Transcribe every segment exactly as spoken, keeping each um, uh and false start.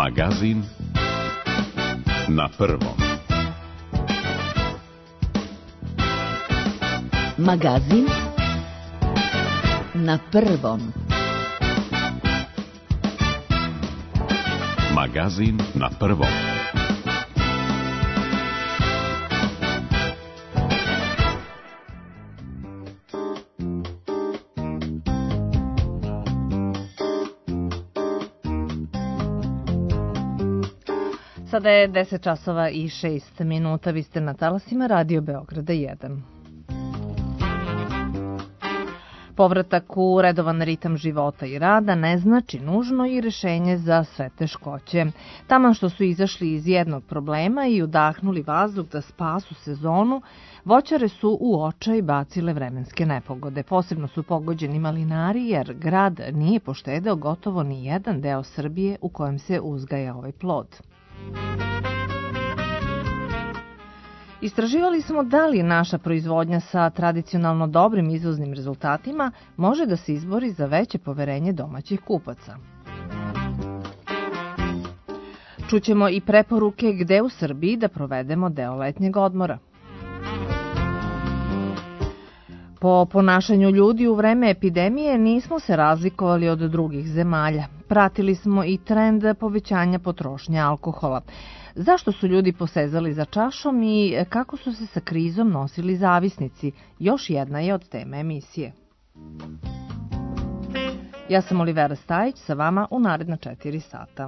Magazin na prvom. Magazin na prvom. Magazin na prvom. Sada je deset časova i šest minuta. Vi ste na talasima Radio Beograda jedan. Povratak u redovan ritam života i rada ne znači nužno i rešenje za sve teškoće. Taman što su izašli iz jednog problema i udahnuli vazduh da spasu sezonu, voćare su u očaj bacile vremenske nepogode. Posebno su pogođeni malinari jer grad nije poštedeo gotovo ni jedan deo Srbije u kojem se uzgaja ovaj plod. Istraživali smo da li naša proizvodnja sa tradicionalno dobrim izvoznim rezultatima može da se izbori za veće poverenje domaćih kupaca. Čućemo i preporuke gde u Srbiji da provedemo deo letnjeg odmora. Po ponašanju ljudi u vreme epidemije nismo se razlikovali od drugih zemalja. Pratili smo i trend povećanja potrošnje alkohola. Zašto su ljudi posezali za čašom i kako su se sa krizom nosili zavisnici? Još jedna je od teme emisije. Ja sam Olivera Stajić, sa vama u naredna četiri sata.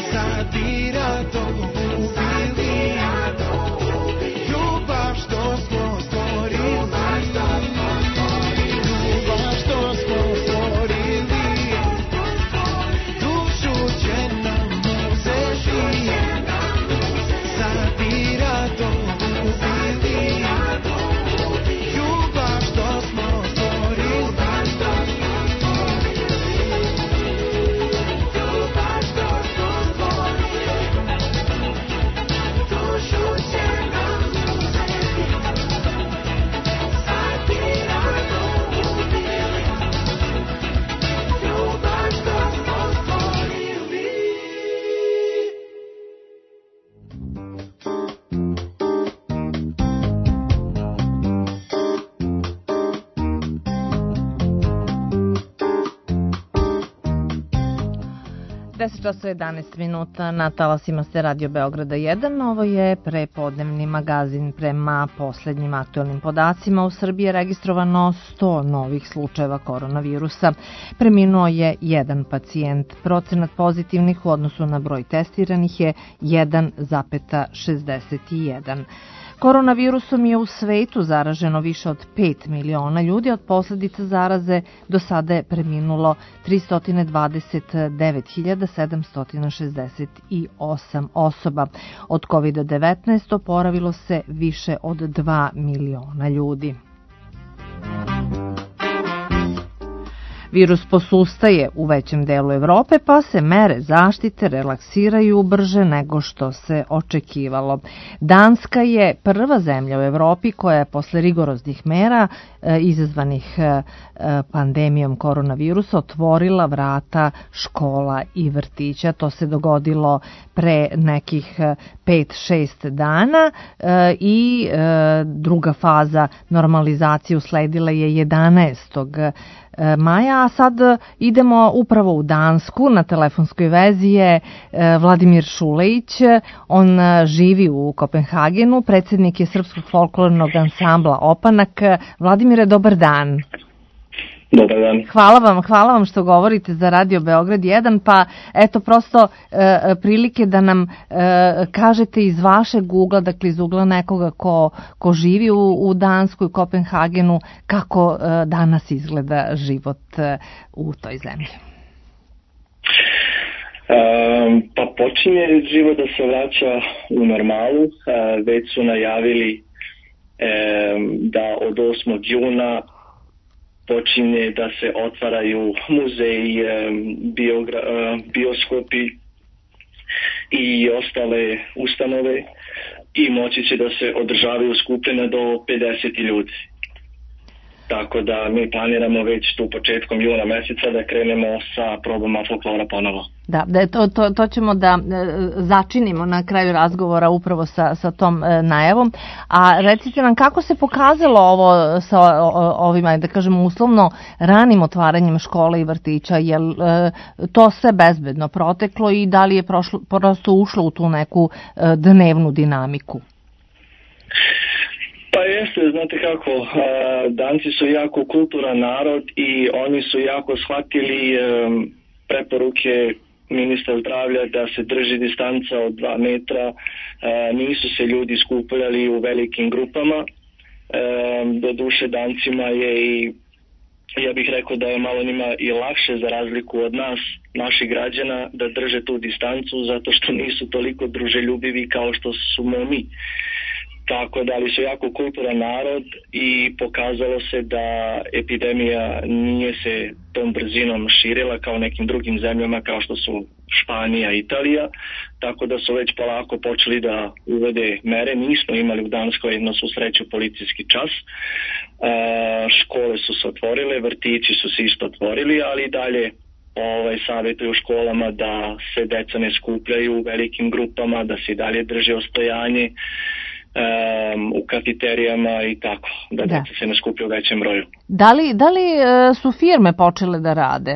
Ljubav što smo deset časova jedanaest minuta na talasima ste Radio Beograda jedan. Ovo je prepodnevni magazin. Prema poslednjim aktualnim podacima u Srbiji je registrovano sto novih slučajeva koronavirusa. Preminuo je jedan pacijent. Procenat pozitivnih u odnosu na broj testiranih je jedan zarez šezdeset jedan. Koronavirusom je u svetu zaraženo više od pet miliona ljudi. Od posledica zaraze do sada je preminulo tristo dvadeset devet hiljada sedamsto šezdeset osam osoba. Od kovid devetnaest oporavilo se više od dva miliona ljudi. Virus posustaje u većem delu Evrope, pa se mere zaštite relaksiraju brže nego što se očekivalo. Danska je prva zemlja u Evropi koja je posle rigoroznih mera e, izazvanih e, pandemijom koronavirusa otvorila vrata škola i vrtića. To se dogodilo pre nekih pet šest dana e, i e, druga faza normalizacije usledila je jedanaestog maja, a sad idemo upravo u Dansku. Na telefonskoj vezi je Vladimir Šulejić, on živi u Kopenhagenu, predsjednik je Srpskog folklornog ansambla Opanak. Vladimire, dobar dan. Dobar dan. Hvala vam, hvala vam što govorite za Radio Beograd jedan, pa eto prosto e, prilike da nam e, kažete iz vašeg ugla, dakle iz ugla nekoga ko, ko živi u, u Dansku i Kopenhagenu, kako e, danas izgleda život e, u toj zemlji. Um, pa počinje život da se vraća u normalu, uh, već su najavili um, da od osmog juna počinje da se otvaraju muzeji, biogra, bioskopi i ostale ustanove i moći će da se održavaju skupljene do pedeset ljudi. Tako da mi planiramo već tu početkom juna meseca da krenemo sa probama folklora ponovo. Da, da to, to, to ćemo da e, začinimo na kraju razgovora upravo sa, sa tom e, najavom. A recite nam kako se pokazalo ovo sa o, ovima, da kažemo uslovno, ranim otvaranjem škola i vrtića, je li e, to sve bezbedno proteklo i da li je prošlo, prosto ušlo u tu neku e, dnevnu dinamiku? Pa jeste, znate kako, Danci su jako kulturan narod i oni su jako shvatili preporuke ministra zdravlja da se drži distanca od dva metra, nisu se ljudi skupljali u velikim grupama, do duše Dancima je i ja bih rekao da je malo njima i lakše za razliku od nas, naših građana, da drže tu distancu zato što nisu toliko druželjubivi kao što smo mi. Tako da li su jako kulturan narod i pokazalo se da epidemija nije se tom brzinom širila kao nekim drugim zemljama kao što su Španija, Italija, tako da su već polako počeli da uvede mere. Nismo imali u Danskoj na svu sreću policijski čas, e, škole su se otvorile, vrtići su se isto otvorili, ali dalje ovaj, savjetuju školama da se deca ne skupljaju u velikim grupama, da se dalje drže ostojanje Um, u kafeterijama i tako, da, da. Deca se ne skuplja u većem broju. Da li, da li e, su firme počele da rade?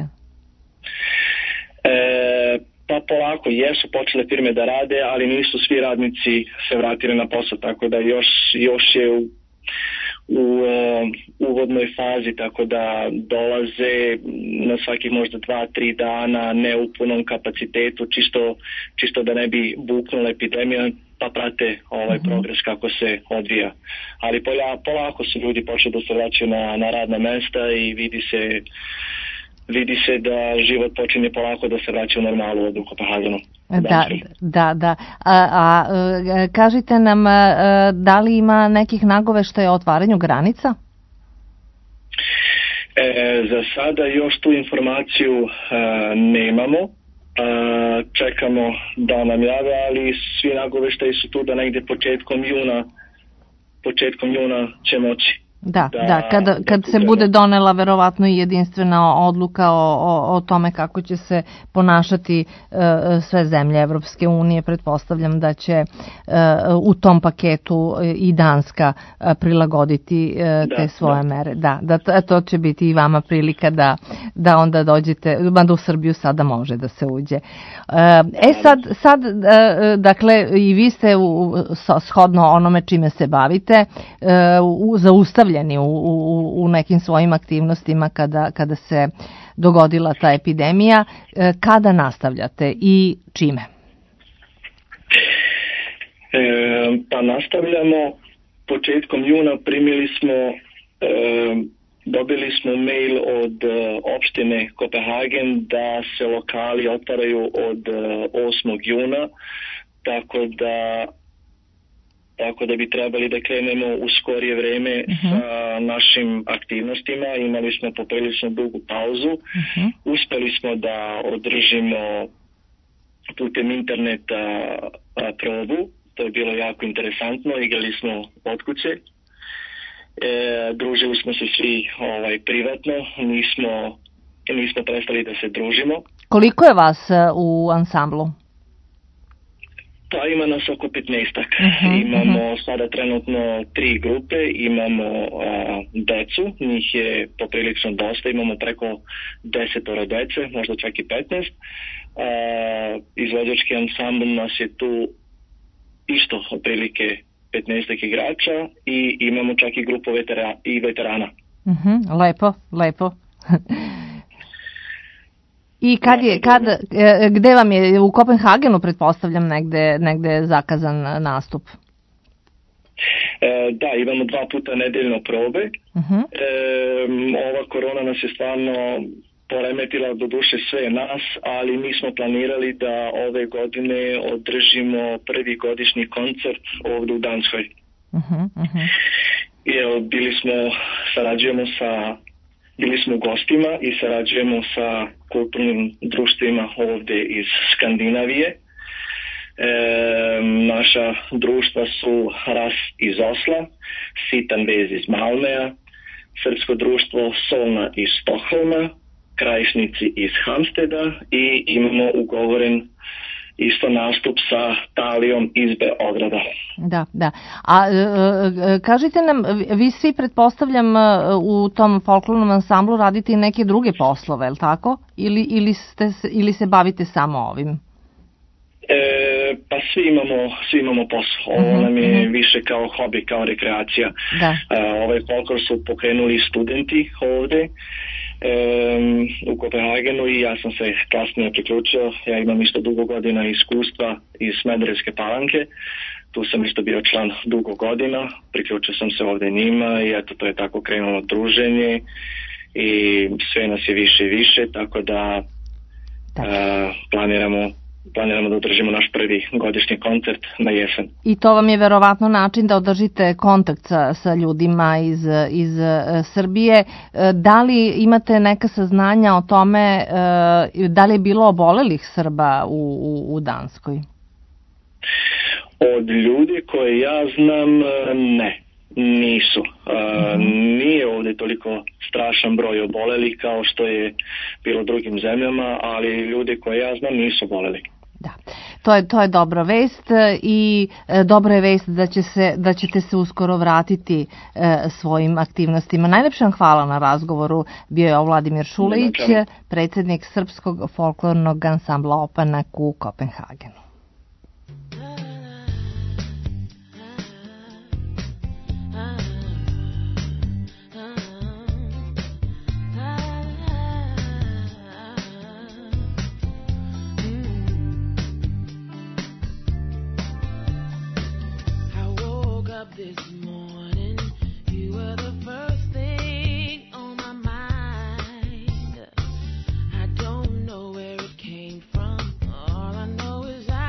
E, pa polako, jesu počele firme da rade, ali nisu svi radnici se vratili na posao, tako da još, još je u, u uh, uvodnoj fazi, tako da dolaze na svakih možda dva, tri dana ne u punom kapacitetu, čisto, čisto da ne bi buknula epidemija, pa prate ovaj uh-huh. progres kako se odvija. Ali pola, polako su ljudi počeli da se vraćaju na, na radna mesta i vidi se, vidi se da život počinje polako da se vraća u normalu od u Kopenhagenu. Da, da, da. A, a kažite nam, da li ima nekih nagoveštaja o otvaranju granica? E, za sada još tu informaciju e, nemamo. Uh, čekamo da nam jave, ali svi nagoveštaji su tu da negdje početkom juna početkom juna će moći Da, da, da kada, kad se bude donela verovatno i jedinstvena odluka o, o, o tome kako će se ponašati uh, sve zemlje Evropske unije, pretpostavljam da će uh, u tom paketu i Danska uh, prilagoditi uh, da, te svoje da. mere. Da, da to, to će biti i vama prilika da, da onda dođete, mada u Srbiju sada može da se uđe. Uh, e sad, sad uh, dakle, i vi ste u, shodno onome čime se bavite, uh, zaustavljeni U, u, u nekim svojim aktivnostima kada, kada se dogodila ta epidemija. Kada nastavljate i čime? E, pa nastavljamo. Početkom juna primili smo, e, dobili smo mail od e, opštine Kopenhagen da se lokali otvaraju od e, osmog juna, tako da Tako da bi trebali da krenemo u skorije vreme uh-huh. sa našim aktivnostima. Imali smo poprilično dugu pauzu. Uh-huh. Uspeli smo da održimo putem interneta a, probu. To je bilo jako interesantno. Igrali smo od kuće. E, družili smo se svi ovaj, privatno. Nismo, nismo prestali da se družimo. Koliko je vas u ansamblu? Pa ima nas oko petnaestak. Uh-huh, imamo uh-huh. sada trenutno tri grupe, imamo a, decu, njih je poprilično dosta, imamo preko desetoro dece, možda čak i petnaest. A, izvođački ansambl nas je tu isto otprilike petnaestak igrača i imamo čak i grupu vetera, i veterana. Uh-huh, lepo, lepo. I kad je, kad, gde vam je, u Kopenhagenu pretpostavljam negde, negde zakazan nastup? E, da, imamo dva puta nedeljno probe. Uh-huh. E, ova korona nas je stvarno poremetila do duše sve nas, ali mi smo planirali da ove godine održimo prvi godišnji koncert ovdje u Danskoj. Uh-huh, uh-huh. I evo, bili smo, sarađujemo sa Bili smo gostima i sarađujemo sa kulturnim društvima ovdje iz Skandinavije. E, naša društva su Ras iz Osla, Sitan vez iz Malmea, Srpsko društvo Solna iz Stokholma, Krajišnici iz Hamsteda i imamo ugovoren isto nastup sa Talijom iz Beograda. Da, da. A e, kažite nam, vi svi pretpostavljam u tom folklornom ansamblu radite i neke druge poslove, je li tako? Ili, ili, ste, ili se bavite samo ovim? E, pa svi imamo, svi imamo posao. Ovo uh-huh, nam je uh-huh. više kao hobi, kao rekreacija. Da. E, ovaj folklor su pokrenuli studenti ovde Um, u Kopenhagenu i ja sam se kasnije priključio. Ja imam isto dugo godina iskustva iz Smederevske Palanke. Tu sam isto bio član dugo godina. Priključio sam se ovdje njima i eto to je tako krenulo druženje i sve nas je više i više, tako da uh, planiramo planiramo da održimo naš prvi godišnji koncert na jesen. I to vam je verovatno način da održite kontakt sa, sa ljudima iz, iz uh, Srbije. Da li imate neka saznanja o tome uh, da li je bilo obolelih Srba u, u, u Danskoj? Od ljudi koje ja znam, ne. Nisu. Uh, nije ovdje toliko strašan broj obolelih kao što je bilo u drugim zemljama, ali ljudi koje ja znam nisu oboleli. Da. To je, to je dobra vest i e, dobra je vest da, će se, da ćete se uskoro vratiti e, svojim aktivnostima. Najlepša hvala na razgovoru. Bio je Vladimir Šulić, predsjednik Srpskog folklornog ansambla Opanak u Kopenhagenu. All I know is I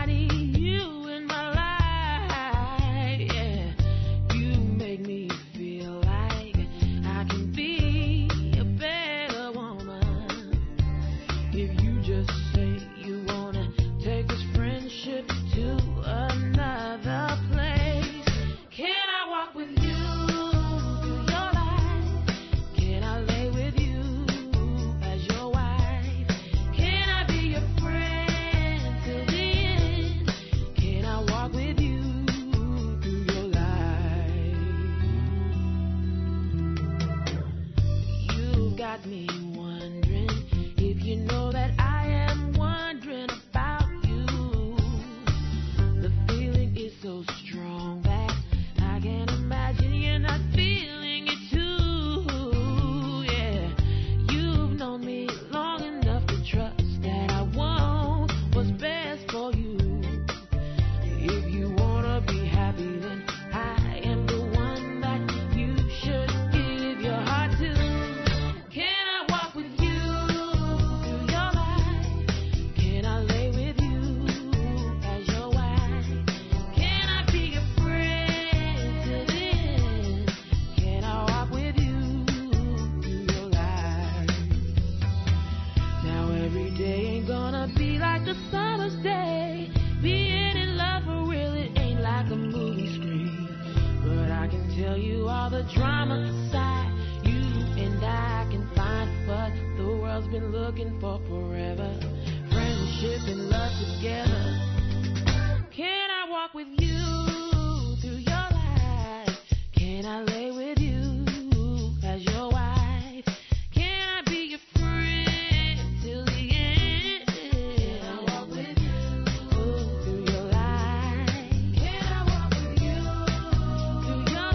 got me wondering if you know that I am wondering about you. The feeling is so strong that I can't imagine you're not feeling it too. Yeah, you've known me long enough to trust that I want what's best for you. If you wanna be happy, then I am the one that you should give your heart to. Can I walk with you through your life? Can I lay with you as your wife? Can I be your friend till the end? Can I walk with you through your life? Now every day ain't gonna be like a summer's day. Being in love for real, it ain't like a movie screen. But I can tell you all the drama aside, you and I can find what the world's been looking for forever. Friendship and love together. Can I walk with you through your life? Can I lay with you as your wife? Can I be your friend till the end? Can I walk with you through your life? Can I walk with you through your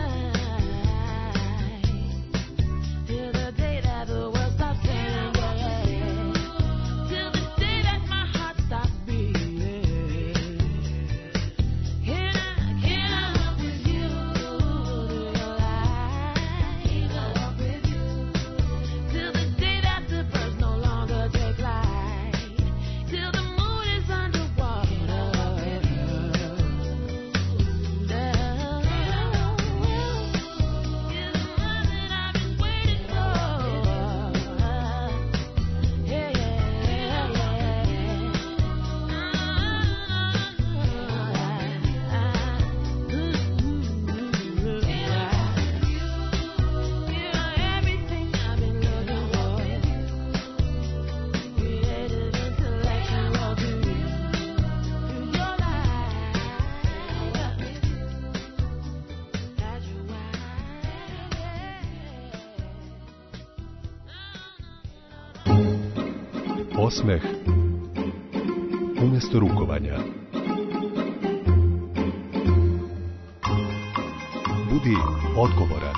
life? Till the day that the world stops turning, yeah. Till the day that my heart stops beating. Can I, can I walk with you through your life? Can I walk with you till the day that the birds no longer take flight? Till the moon is underwater. Here's the one that I've been waiting for. Yeah, yeah, yeah. Everything I've been looking for. Creative, intellectual beauty through your life. As your wife. Osmeh umjesto rukovanja. Budi odgovoran.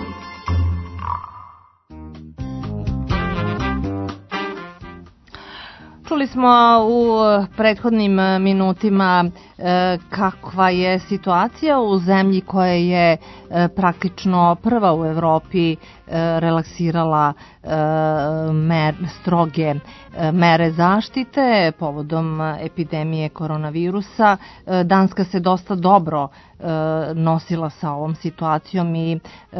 Čuli smo u prethodnim minutima kakva je situacija u zemlji koja je praktično prva u Evropi relaksirala mer, stroge mere zaštite povodom epidemije koronavirusa. Danska se dosta dobro nosila sa ovom situacijom i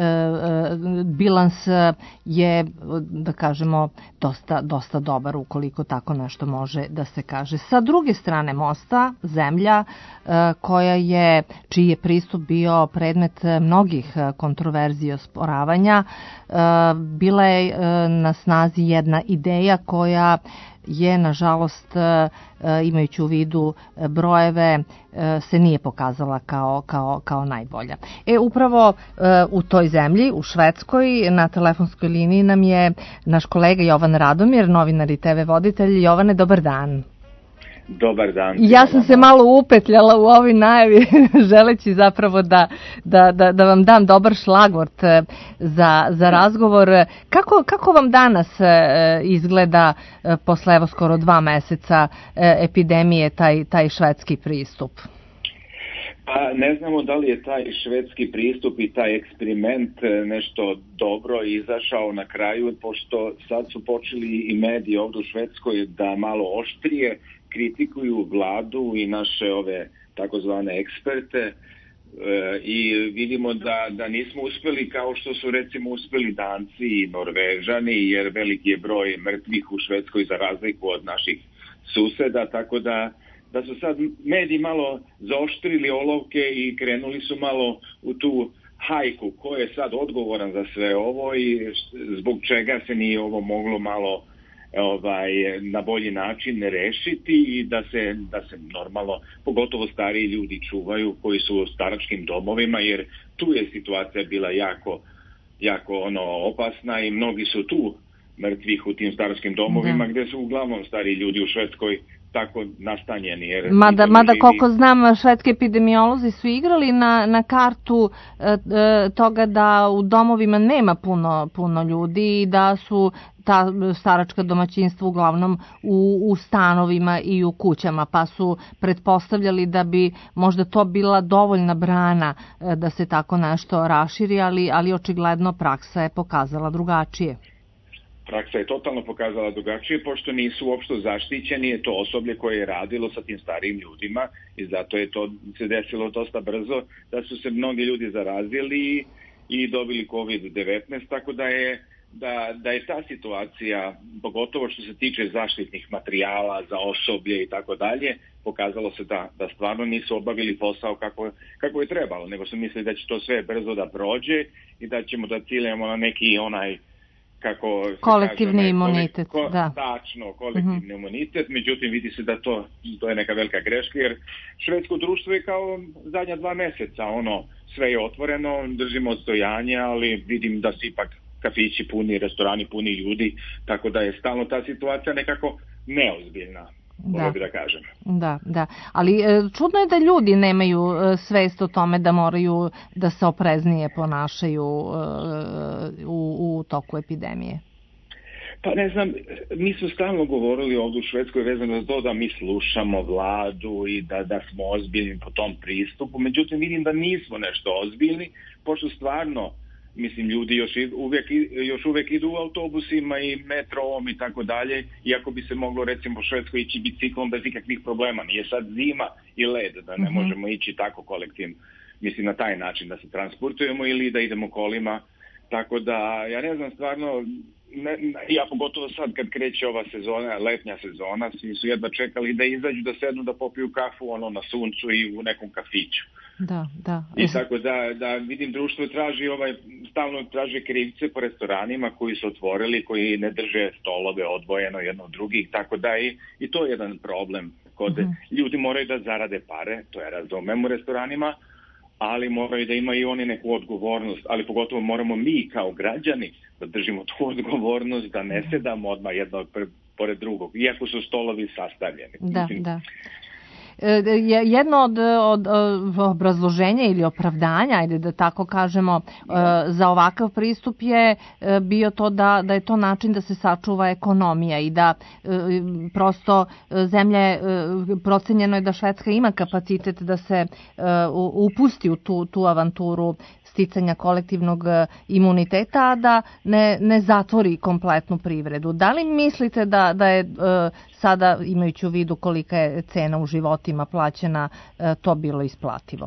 bilans je, da kažemo, dosta, dosta dobar, ukoliko tako nešto može da se kaže. Sa druge strane mosta, zemlja koja je, čiji je pristup bio predmet mnogih kontroverzija i osporavanja, bila je na snazi jedna ideja koja je, nažalost, imajući u vidu brojeve, se nije pokazala kao, kao, kao najbolja. E, upravo u toj zemlji, u Švedskoj, na telefonskoj liniji nam je naš kolega Jovan Radomir, novinar i te ve voditelj. Jovane, dobar dan. Dobar dan. Ja sam se malo upetljala u ovoj najavi, želeći zapravo da, da, da, da vam dam dobar šlagvort za, za razgovor. Kako, kako vam danas izgleda posle evo skoro dva meseca epidemije taj, taj švedski pristup? Pa ne znamo da li je taj švedski pristup i taj eksperiment nešto dobro izašao na kraju, pošto sad su počeli i mediji ovdje u Švedskoj da malo oštrije kritikuju vladu i naše ove takozvane eksperte e, i vidimo da, da nismo uspeli kao što su recimo uspeli Danci i Norvežani, jer veliki je broj mrtvih u Švedskoj za razliku od naših suseda, tako da da su sad mediji malo zaoštrili olovke i krenuli su malo u tu hajku ko je sad odgovoran za sve ovo i zbog čega se nije ovo moglo malo ovaj, na bolji način rešiti i da se, da se normalno, pogotovo stariji ljudi čuvaju koji su u staračkim domovima, jer tu je situacija bila jako, jako ono opasna i mnogi su tu mrtvih u tim staračkim domovima, da. Gde su uglavnom stari ljudi u Švedskoj tako nastanjeni. Jer mada, mada živi... koliko znam, švedski epidemiolozi su igrali na, na kartu e, e, toga da u domovima nema puno, puno ljudi i da su ta staračka domaćinstva uglavnom u, u stanovima i u kućama, pa su pretpostavljali da bi možda to bila dovoljna brana e, da se tako nešto raširi, ali, ali očigledno praksa je pokazala drugačije. Praksa je totalno pokazala drugačije, pošto nisu uopšte zaštićeni, je to osoblje koje je radilo sa tim starijim ljudima i zato je to se desilo dosta brzo, da su se mnogi ljudi zarazili i dobili kovid devetnaest, tako da je, da, da je ta situacija, pogotovo što se tiče zaštitnih materijala za osoblje i tako dalje, pokazalo se da, da stvarno nisu obavili posao kako, kako je trebalo, nego su mislili da će to sve brzo da prođe i da ćemo da ciljamo na neki onaj kako kolektivni kaže, imunitet, ko, da. Tačno, kolektivni uh-huh. imunitet, međutim vidi se da to, to je neka velika greška, jer švedsko društvo je kao zadnja dva meseca, ono, sve je otvoreno, držimo odstojanje, ali vidim da su ipak kafići puni, restorani puni ljudi, tako da je stalno ta situacija nekako neozbiljna. Da. da kažem. Da, da. Ali čudno je da ljudi nemaju svest o tome da moraju da se opreznije ponašaju u, u toku epidemije. Pa ne znam, mi smo stalno govorili ovdje u Švedskoj vezano za to da mi slušamo vladu i da, da smo ozbiljni po tom pristupu, međutim vidim da nismo nešto ozbiljni, pošto stvarno mislim, ljudi još uvijek, još uvijek idu u autobusima i metrom i tako dalje, iako bi se moglo recimo u Švedskoj ići biciklom bez ikakvih problema. Nije sad zima i led, da ne mm-hmm. možemo ići tako kolektivno, mislim, na taj način da se transportujemo ili da idemo kolima. Tako da, ja ne znam, stvarno, ne, ja pogotovo sad kad kreće ova sezona, letnja sezona, svi su jedva čekali da izađu, da sednu, da popiju kafu ono na suncu i u nekom kafiću. Da, da. I tako da, da vidim društvo traži ovaj, stalno traži krivce po restoranima koji su otvorili, koji ne drže stolove odvojeno jedno od drugih, tako da i, i to je jedan problem. Kod mm-hmm. ljudi moraju da zarade pare, to je razumem u restoranima, ali moraju da imaju oni neku odgovornost, ali pogotovo moramo mi kao građani da držimo tu odgovornost, da ne sedamo odmah jedno pored drugog, iako su stolovi sastavljeni. Da, Mislim, da. Jedno od, od, od obrazloženja ili opravdanja, ajde da tako kažemo, za ovakav pristup je bio to da, da je to način da se sačuva ekonomija i da prosto zemlje, procenjeno je da Švedska ima kapacitet da se upusti u tu, tu avanturu sticanja kolektivnog imuniteta, a da ne, ne zatvori kompletnu privredu. Da li mislite da, da je sada, imajući u vidu kolika je cena u životima plaćena, to bilo isplativo?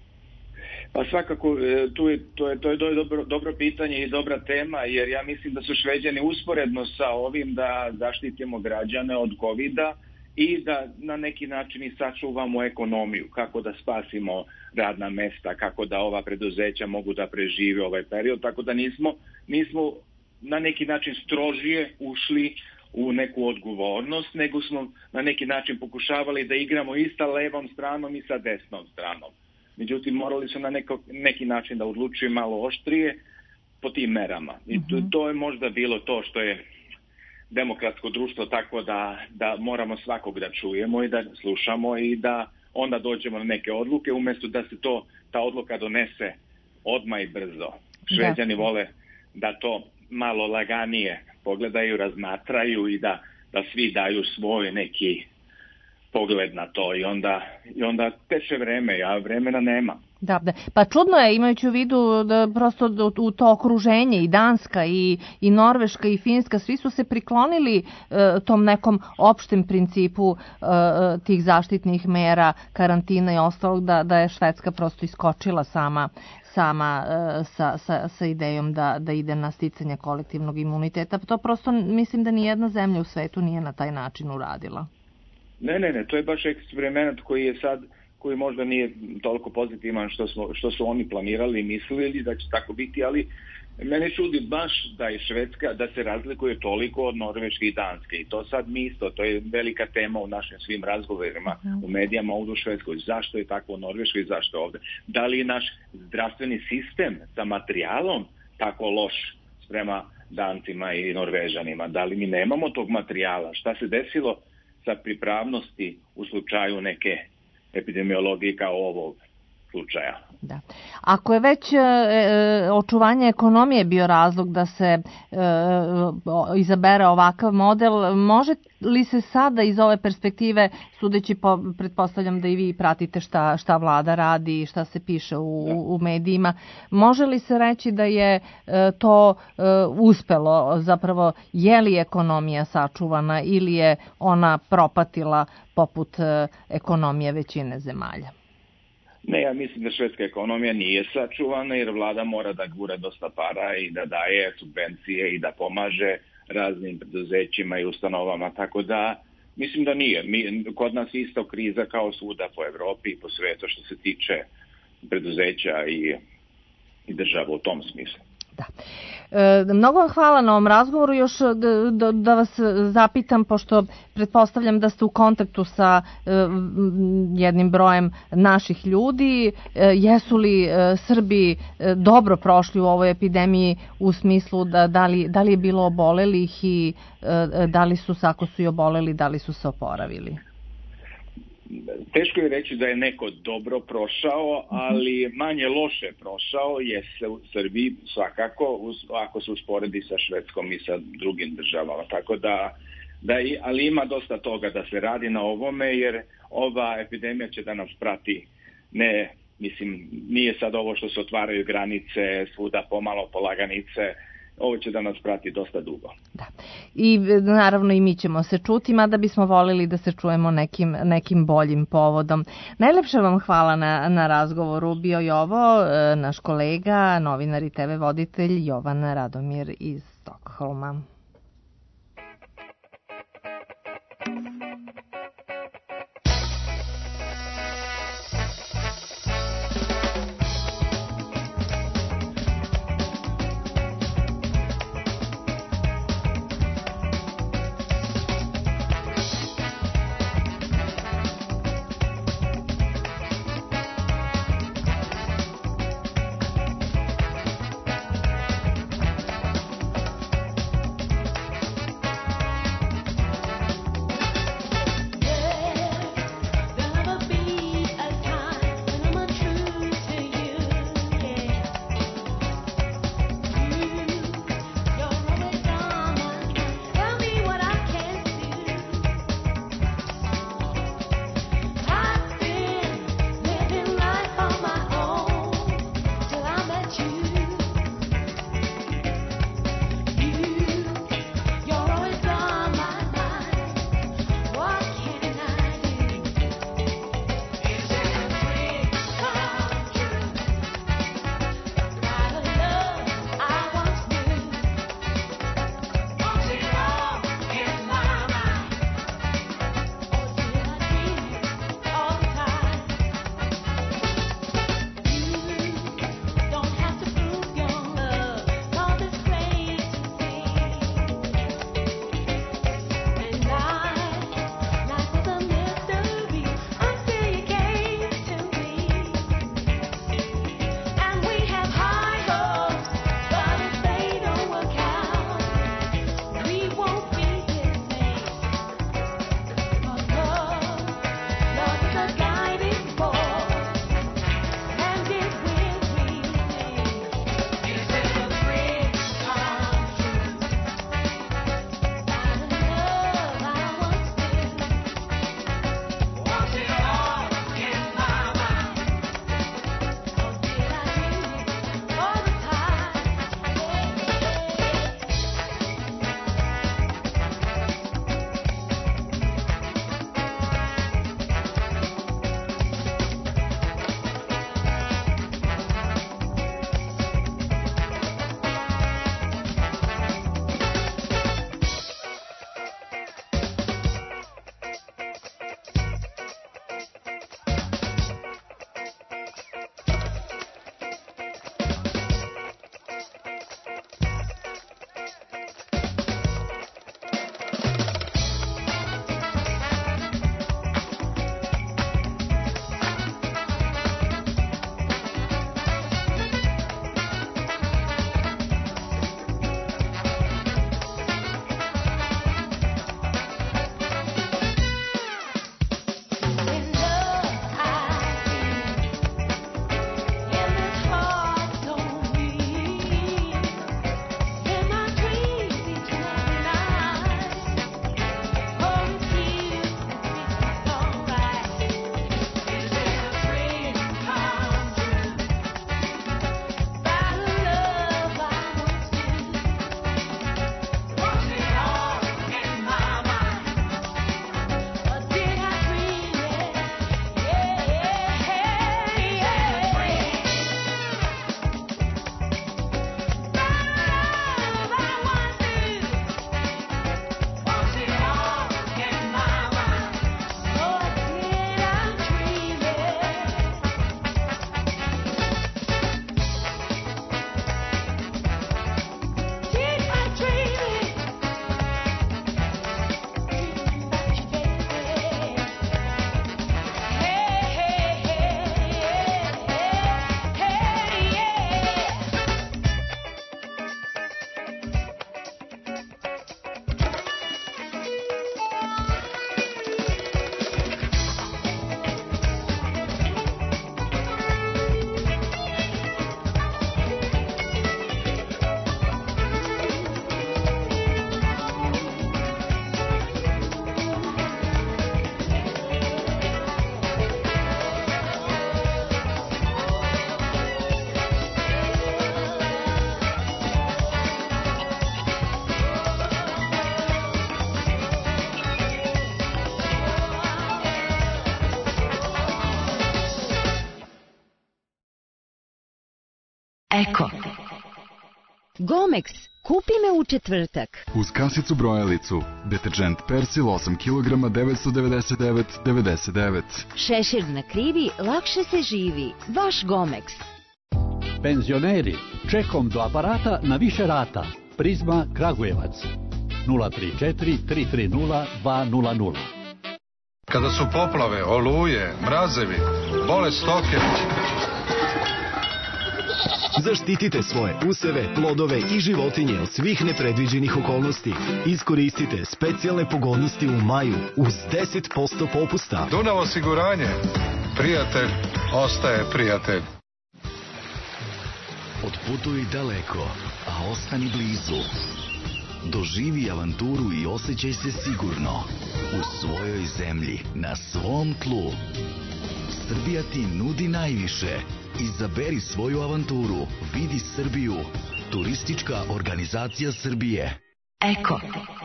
Pa svakako, tu je, to je, to je dobro, dobro pitanje i dobra tema, jer ja mislim da su Šveđani usporedno sa ovim da zaštitimo građane od kovida i da na neki način i sačuvamo ekonomiju, kako da spasimo radna mesta, kako da ova preduzeća mogu da prežive ovaj period, tako da nismo, nismo na neki način strožije ušli u neku odgovornost, nego smo na neki način pokušavali da igramo i sa levom stranom i sa desnom stranom. Međutim, morali su na neko, neki način da odlučuju malo oštrije po tim merama. I to, to je možda bilo to što je demokratsko društvo, tako da, da moramo svakog da čujemo i da slušamo i da onda dođemo na neke odluke, umjesto da se to, ta odluka donese odmah i brzo. Šveđani da. vole da to malo laganije pogledaju, razmatraju i da, da svi daju svoj neki pogled na to i onda, i onda teče vreme, a vremena nema. Da, da. Pa čudno je, imajući u vidu da prosto u to okruženje i Danska i, i Norveška i Finska, svi su se priklonili e, tom nekom opštem principu e, tih zaštitnih mera, karantina i ostalog, da, da je Švedska prosto iskočila sama sama e, sa, sa, sa idejom da, da ide na sticanje kolektivnog imuniteta. To prosto mislim da nijedna zemlja u svetu nije na taj način uradila. Ne, ne, ne, to je baš eksperiment koji je sad, koji možda nije toliko pozitivan što, smo, što su oni planirali i mislili da će tako biti, ali mene čudi baš da je Švedska, da se razlikuje toliko od Norveške i Danske. I to sad mi isto, to je velika tema u našim svim razgovorima, u medijama ovdje u Švedskoj. Zašto je tako u Norveškoj i zašto ovdje? Da li je naš zdravstveni sistem sa materijalom tako loš prema Dancima i Norvežanima. Da li mi nemamo tog materijala? Šta se desilo sa pripravnosti u slučaju neke epidemiologije kao ovog slučaja? Da. Ako je već e, očuvanje ekonomije bio razlog da se e, izabere ovakav model, može li se sada iz ove perspektive, sudeći po, pretpostavljam da i vi pratite šta, šta vlada radi i šta se piše u, da. u medijima, može li se reći da je e, to e, uspelo, zapravo je li ekonomija sačuvana ili je ona propatila poput e, ekonomije većine zemalja? Ne, ja mislim da švedska ekonomija nije sačuvana jer vlada mora da gura dosta para i da daje subvencije i da pomaže raznim preduzećima i ustanovama, tako da mislim da nije. Mi, kod nas isto kriza kao svuda po Evropi i po svetu što se tiče preduzeća i, i država u tom smislu. Da. E, mnogo vam hvala na ovom razgovoru. Još da, da, da vas zapitam, pošto pretpostavljam da ste u kontaktu sa e, jednim brojem naših ljudi, e, jesu li e, Srbi e, dobro prošli u ovoj epidemiji u smislu da, da, li, da li je bilo obolelih i e, da li su, ako su i oboleli, da li su se oporavili? Teško je reći da je neko dobro prošao, ali manje loše prošao je se u Srbiji svakako, ako se usporedi sa Švedskom i sa drugim državama. Tako da, da ali ima dosta toga da se radi na ovome, jer ova epidemija će da nas prati. Ne, mislim, nije sad ovo što se otvaraju granice, svuda pomalo polaganice, ovo će da nas prati dosta dugo. Da. I naravno i mi ćemo se čuti, mada bismo volili da se čujemo nekim, nekim boljim povodom. Najlepše vam hvala na, na razgovoru. Bio je ovo naš kolega, novinar i te ve voditelj Jovan Radomir iz Stokholma. Eko. Gomex, kupi me u četvrtak. Uz kasicu brojalicu, deterđent Persil osam kilograma devetsto devedeset devet devedeset devet. Šešir na krivi, lakše se živi. Vaš Gomex. Penzioneri, čekom do aparata na više rata. Prizma Kragujevac. nula tri četiri tri tri nula dva nula nula. Kada su poplave, oluje, mrazevi, bolest stoke. Zaštitite svoje useve, plodove i životinje od svih nepredviđenih okolnosti. Iskoristite specijalne pogodnosti u maju uz deset posto popusta. Dunav osiguranje. Prijatelj ostaje prijatelj. Otputuj daleko, a ostani blizu. Doživi avanturu i osjećaj se sigurno u svojoj zemlji, na svom tlu. Srbija ti nudi najviše. Izaberi svoju avanturu. Vidi Srbiju. Turistička organizacija Srbije. Eko.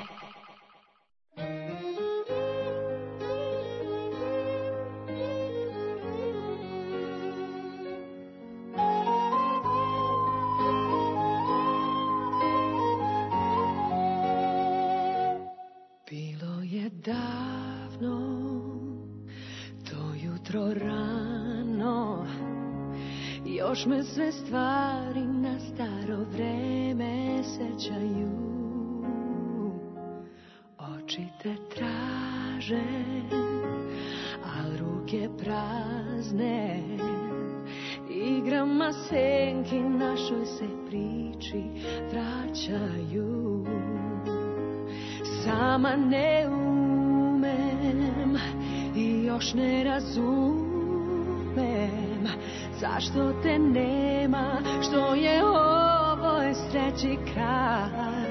Bilo je davno, to jutro rano, još me sve stvari na staro vreme sećaju. Oči te traže, al ruke prazne. Igrama senki našoj se priči vraćaju. Sama ne umem i još ne razumem zašto te nema, što je ovoj sreći kraj.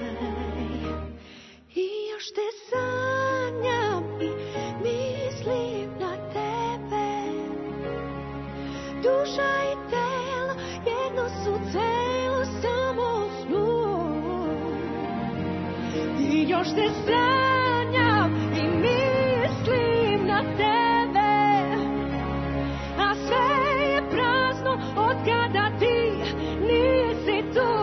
I još te sanjam i mislim na tebe. Duša i telo jedno su celo, samo snu. I još te sanjam i mislim na tebe. A sve je prazno od kada ti nisi tu.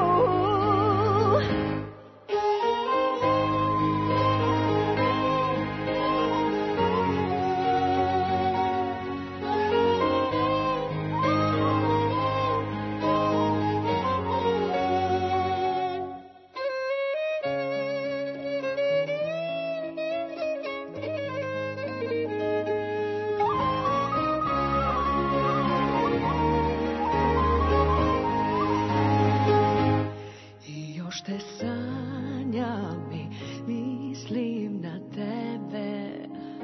Te sanjam i mislim na tebe.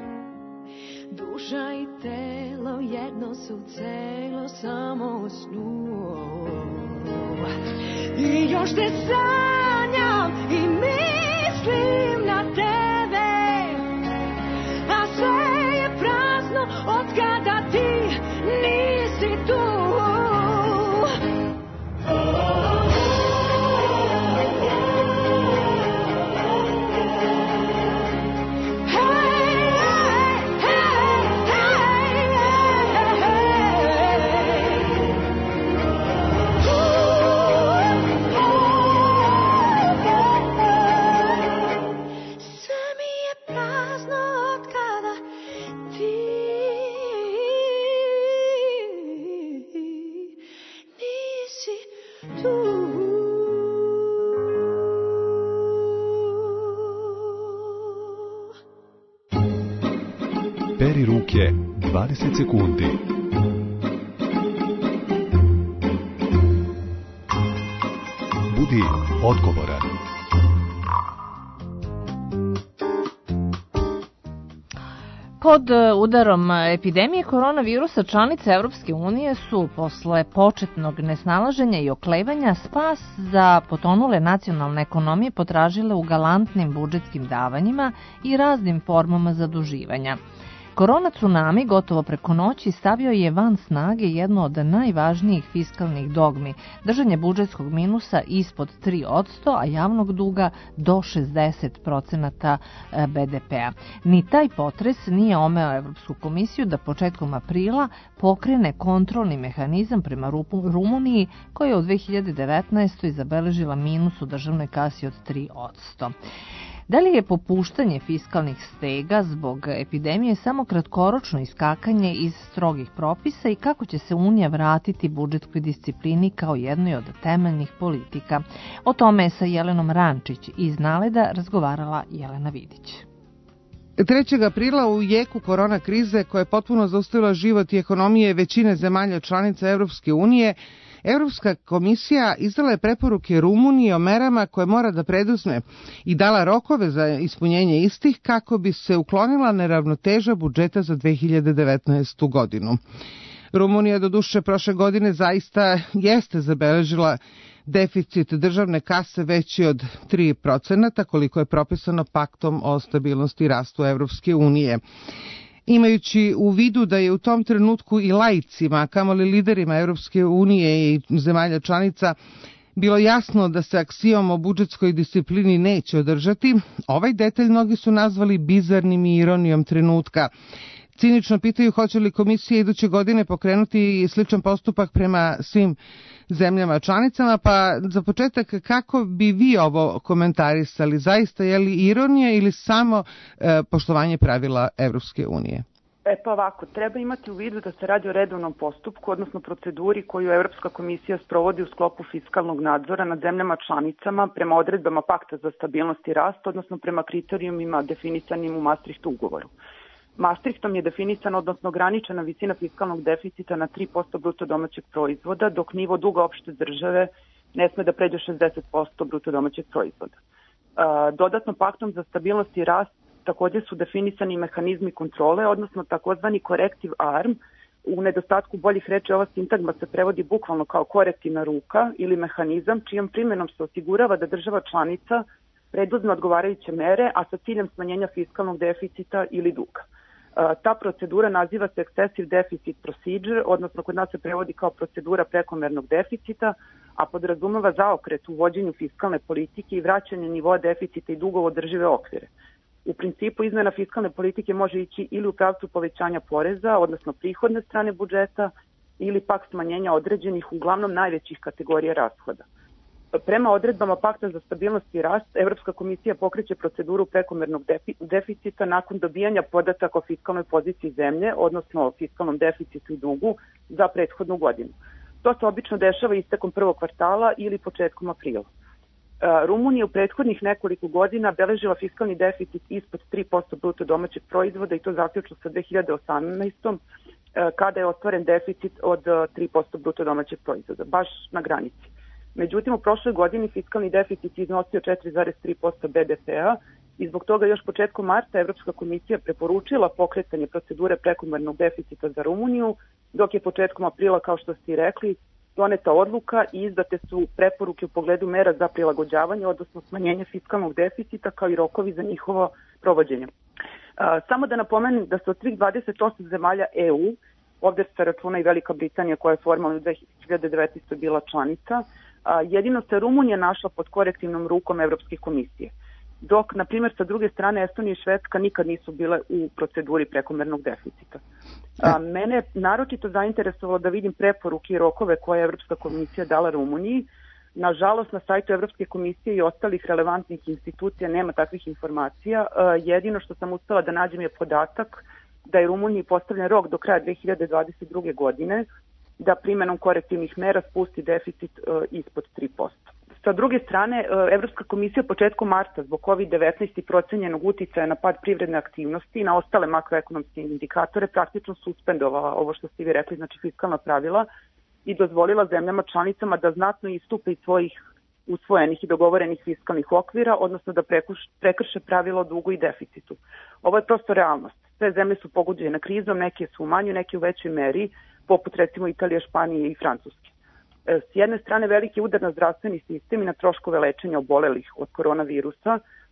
Duša i telo jedno su celo, samo snu. I još te sanjam i mislim na tebe. A sve je prazno od kada ti nisi tu. Peri ruke dvadeset sekundi. Budi odgovoran. Pod udarom epidemije koronavirusa članice Evropske unije su posle početnog nesnalaženja i oklevanja spas za potonule nacionalne ekonomije potražile u galantnim budžetskim davanjima i raznim formama zaduživanja. Korona tsunami gotovo preko noći stavio je van snage jedno od najvažnijih fiskalnih dogmi, držanje budžetskog minusa ispod tri posto, a javnog duga do šezdeset procenata be de pea. Ni taj potres nije omeo Evropsku komisiju da početkom aprila pokrene kontrolni mehanizam prema Rumuniji, koja je u dve hiljade devetnaestoj zabeležila minus u državnoj kasi od tri posto. Da li je popuštanje fiskalnih stega zbog epidemije samo kratkoročno iskakanje iz strogih propisa i kako će se Unija vratiti budžetskoj disciplini kao jednoj od temeljnih politika? O tome je sa Jelenom Rančić iz Naleda razgovarala Jelena Vidić. trećeg aprila u jeku korona krize koja je potpuno zaustavila život i ekonomije većine zemalja članica Evropske unije, Evropska komisija izdala je preporuke Rumuniji o merama koje mora da preduzme i dala rokove za ispunjenje istih kako bi se uklonila neravnoteža budžeta za dve hiljade devetnaestu. godinu. Rumunija doduše prošle godine zaista jeste zabeležila deficit državne kase veći od tri procenata, koliko je propisano paktom o stabilnosti i rastu Evropske unije. Imajući u vidu da je u tom trenutku i laicima, kamoli liderima Evropske unije i zemalja članica, bilo jasno da se aksijom o budžetskoj disciplini neće održati, ovaj detalj mnogi su nazvali bizarnim i ironijom trenutka. Cinično pitaju hoće li komisija iduće godine pokrenuti sličan postupak prema svim zemljama članicama, pa za početak kako bi vi ovo komentarisali? Zaista je li ironija ili samo e, poštovanje pravila Evropske unije? E pa ovako, treba imati u vidu da se radi o redovnom postupku, odnosno proceduri koju Evropska komisija sprovodi u sklopu fiskalnog nadzora nad zemljama članicama prema odredbama Pakta za stabilnost i rast, odnosno prema kriterijumima definisanim u Maastrichtu ugovoru. Maastrichtom je definisana, odnosno ograničena visina fiskalnog deficita na tri posto bruto domaćeg proizvoda, dok nivo duga opšte države ne sme da pređe šezdeset posto bruto domaćeg proizvoda. Dodatno, Paktom za stabilnost i rast također su definisani mehanizmi kontrole, odnosno takozvani corrective arm. U nedostatku boljih reči ova sintagma se prevodi bukvalno kao korektivna ruka ili mehanizam čijom primjenom se osigurava da država članica preduzme odgovarajuće mere, a sa ciljem smanjenja fiskalnog deficita ili duga. Ta procedura naziva se excessive deficit procedure, odnosno kod nas se prevodi kao procedura prekomernog deficita, a podrazumeva zaokret u vođenju fiskalne politike i vraćanje nivoa deficita i dugova u održive okvire. U principu izmena fiskalne politike može ići ili u pravcu povećanja poreza, odnosno prihodne strane budžeta, ili pak smanjenja određenih, uglavnom najvećih kategorija rashoda. Prema odredbama Pakta za stabilnost i rast, Evropska komisija pokreće proceduru prekomernog deficita nakon dobijanja podataka o fiskalnoj poziciji zemlje, odnosno o fiskalnom deficitu i dugu za prethodnu godinu. To se obično dešava istekom prvog kvartala ili početkom aprila. Rumunija u prethodnih nekoliko godina beležila fiskalni deficit ispod tri posto bruto domaćeg proizvoda i to zaključno sa dve hiljade osamnaestom. kada je ostvaren deficit od tri posto bruto domaćeg proizvoda, baš na granici. Međutim, u prošloj godini fiskalni deficit iznosio četiri zarez tri posto be de pea i zbog toga još početkom marta Evropska komisija preporučila pokretanje procedure prekomernog deficita za Rumuniju, dok je početkom aprila, kao što ste i rekli, doneta odluka i izdate su preporuke u pogledu mera za prilagođavanje, odnosno smanjenje fiskalnog deficita, kao i rokovi za njihovo provođenje. Samo da napomenem da se od svih dvadeset osam zemalja E U, ovdje se računa i Velika Britanija koja je formalno u dve hiljade devetnaestoj bila članica, jedino se Rumunija našla pod korektivnom rukom Evropske komisije. Dok, na primjer, sa druge strane Estonija i Švedska nikad nisu bile u proceduri prekomernog deficita. A, mene je naročito zainteresovalo da vidim preporuke i rokove koje je Evropska komisija dala Rumuniji. Nažalost, na sajtu Evropske komisije i ostalih relevantnih institucija nema takvih informacija. A, jedino što sam uspela da nađem je podatak da je Rumuniji postavljen rok do kraja dve hiljade dvadeset druge. godine da primjenom korektivnih mera spusti deficit a, ispod tri posto. Sa druge strane, Evropska komisija početkom marta zbog kovid devetnaest i procenjenog uticaja na pad privredne aktivnosti i na ostale makroekonomske indikatore praktično suspendovala ovo što ste vi rekli, znači fiskalna pravila, i dozvolila zemljama članicama da znatno istupe iz svojih usvojenih i dogovorenih fiskalnih okvira, odnosno da prekrše pravila o dugu i deficitu. Ovo je prosto realnost. Sve zemlje su pogođene krizom, neke su u manjoj, neke u većoj meri, poput recimo Italije, Španije i Francuske. S jedne strane veliki udar na zdravstveni sistem i na troškove lečenja obolelih od koronavirusa,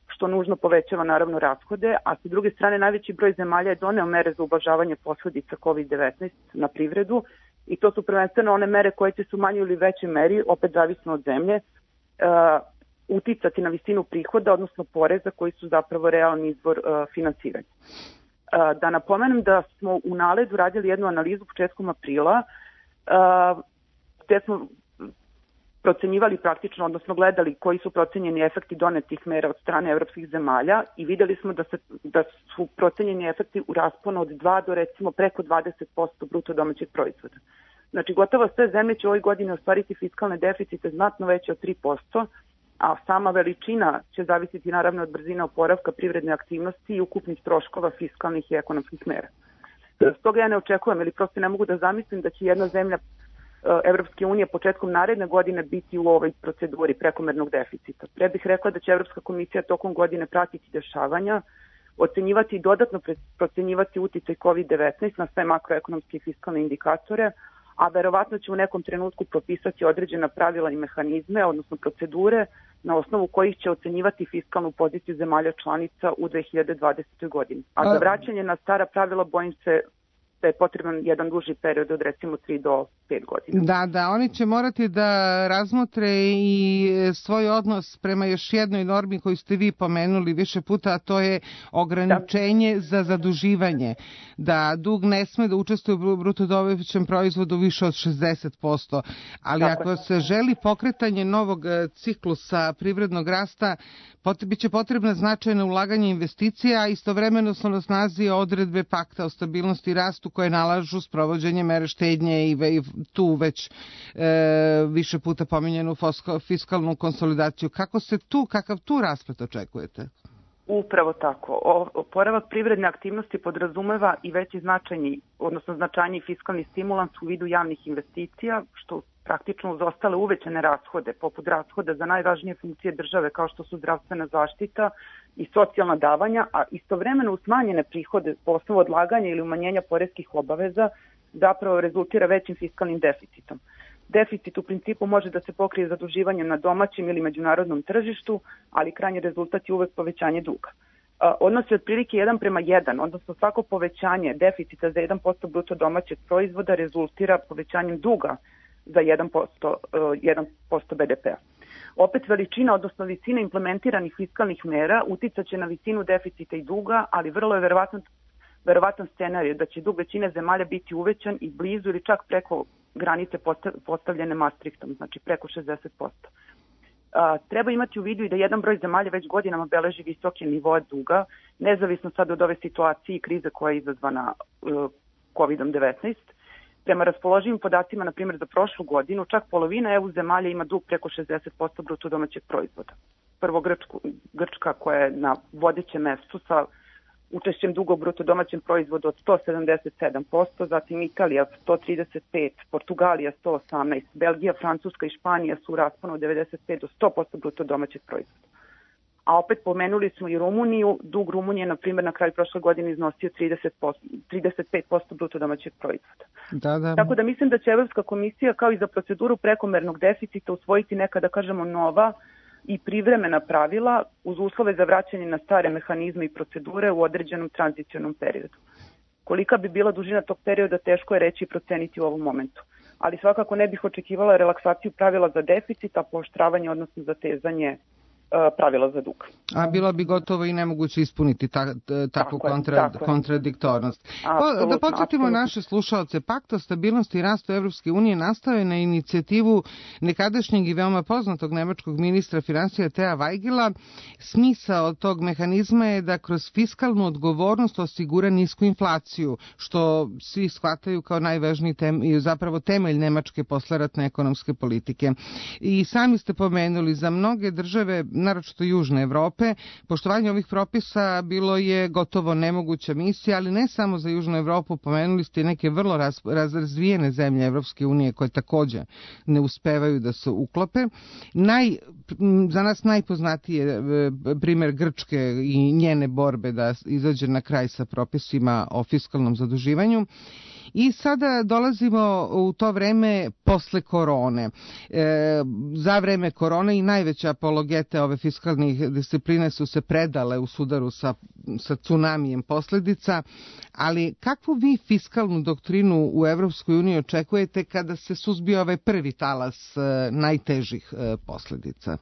što nužno povećava naravno rashode, a sa druge strane najveći broj zemalja je doneo mere za ublažavanje posledica kovid devetnaest na privredu i to su prvenstveno one mere koje će se u manjoj ili većoj meri, opet zavisno od zemlje, uh, uticati na visinu prihoda, odnosno poreza koji su zapravo realni izvor uh, finansiranja. Uh, da napomenem da smo u Naledu radili jednu analizu početkom aprila, uh, gde smo procenjivali praktično, odnosno gledali koji su procenjeni efekti donetih mera od strane evropskih zemalja i videli smo da, se, da su procenjeni efekti u rasponu od dva do recimo preko dvadeset posto bruto domaćeg proizvoda. Znači gotovo sve zemlje će ovoj godini ostvariti fiskalne deficite znatno veće od tri posto, a sama veličina će zavisiti naravno od brzine oporavka privredne aktivnosti i ukupnih troškova fiskalnih i ekonomskih mera. Stoga ja ne očekujem ili prosto ne mogu da zamislim da će jedna zemlja Evropske unije početkom naredne godine biti u ovoj proceduri prekomernog deficita. Pre bih rekla da će Evropska komisija tokom godine pratiti dešavanja, ocenjivati i dodatno procenjivati uticaj kovid devetnaest na sve makroekonomske i fiskalne indikatore, a verovatno će u nekom trenutku propisati određena pravila i mehanizme, odnosno procedure, na osnovu kojih će ocenjivati fiskalnu poziciju zemalja članica u dve hiljade dvadesetoj godini. A za vraćanje na stara pravila bojim se da je potreban jedan duži period od recimo tri do pet godina. Da, da, oni će morati da razmotre i svoj odnos prema još jednoj normi koju ste vi pomenuli više puta, a to je ograničenje da. za zaduživanje. Da dug ne sme da učestvuje u bruto domaćem proizvodu više od šezdeset posto. Ali Tako ako je. se želi pokretanje novog ciklusa privrednog rasta, bit će potrebna značajna ulaganja investicija, a istovremeno su na snazi odredbe Pakta o stabilnosti i rastu koje nalažu sprovođenje mere štednje i tu već e, više puta pominjenu fiskalnu konsolidaciju. Kako se tu, kakav tu rasplet očekujete? Upravo tako. Oporavak privredne aktivnosti podrazumeva i veći značajni, odnosno značajniji fiskalni stimulans u vidu javnih investicija, što praktično uz ostale uvećane rashode, poput rashoda za najvažnije funkcije države kao što su zdravstvena zaštita i socijalna davanja, a istovremeno u smanjene prihode po osnovu odlaganja ili umanjenja poreskih obaveza zapravo rezultira većim fiskalnim deficitom. Deficit u principu može da se pokrije zaduživanjem na domaćem ili međunarodnom tržištu, ali krajnji rezultat je uvek povećanje duga. Odnos je otprilike jedan prema jedan, odnosno svako povećanje deficita za jedan posto bruto domaćeg proizvoda rezultira povećanjem duga za jedan posto, jedan posto be de pea. Opet veličina, odnosno visina implementiranih fiskalnih mera uticat će na visinu deficita i duga, ali vrlo je verovatno verovatan scenarij da će dug većine zemalja biti uvećan i blizu ili čak preko granice postavljene Maastrichtom, znači preko šezdeset posto. A, treba imati u vidu i da jedan broj zemalja već godinama beleži visoke nivoe duga, nezavisno sad od ove situacije i krize koja je izazvana uh, kovid devetnaest. Prema raspoloživim podacima, na primjer za prošlu godinu, čak polovina E U zemalja ima dug preko šezdeset posto bruto domaćeg proizvoda. Prvo Grčku, Grčka koja je na vodećem mestu sa učešćem duga u bruto domaćem proizvodu od sto sedamdeset sedam posto, zatim Italija sto trideset pet, Portugalija sto osamnaest, Belgija, Francuska i Španija su u rasponu od devedeset pet do sto posto bruto domaćeg proizvoda. A opet pomenuli smo i Rumuniju, dug Rumunije, na primjer, na kraju prošle godine iznosio trideset posto, trideset pet posto bruto domaćeg proizvoda. Da, da. Tako da mislim da će Evropska komisija kao i za proceduru prekomernog deficita usvojiti neka, da kažemo, nova i privremena pravila uz uslove za vraćanje na stare mehanizme i procedure u određenom tranzicionom periodu. Kolika bi bila dužina tog perioda teško je reći i proceniti u ovom momentu. Ali svakako ne bih očekivala relaksaciju pravila za deficit, a pooštravanje, odnosno zatezanje pravila za dug. A bilo bi gotovo i nemoguće ispuniti ta, takvu kontra, kontradiktornost. Absolutno, da podsjetimo absolutno. naše slušaoce, Pakt o stabilnosti i rastu Evropske unije nastao je na inicijativu nekadašnjeg i veoma poznatog nemačkog ministra finansija Tea Weigela. Smisao tog mehanizma je da kroz fiskalnu odgovornost osigura nisku inflaciju, što svi shvataju kao najvažniji tem, i zapravo temelj nemačke posleratne ekonomske politike. I sami ste pomenuli, za mnoge države, naročito Južne Evrope, poštovanje ovih propisa bilo je gotovo nemoguća misija, ali ne samo za Južnu Evropu, pomenuli ste neke vrlo raz, razvijene zemlje Evropske unije koje takođe ne uspevaju da se uklope. Naj, za nas najpoznatiji je primer Grčke i njene borbe da izađe na kraj sa propisima o fiskalnom zaduživanju. I sada dolazimo u to vreme posle korone. E, za vreme korone i najveće apologete ove fiskalnih discipline su se predale u sudaru sa, sa tsunamijem posledica, ali kakvu vi fiskalnu doktrinu u Evropskoj uniji očekujete kada se suzbije ovaj prvi talas e, najtežih e, posledica?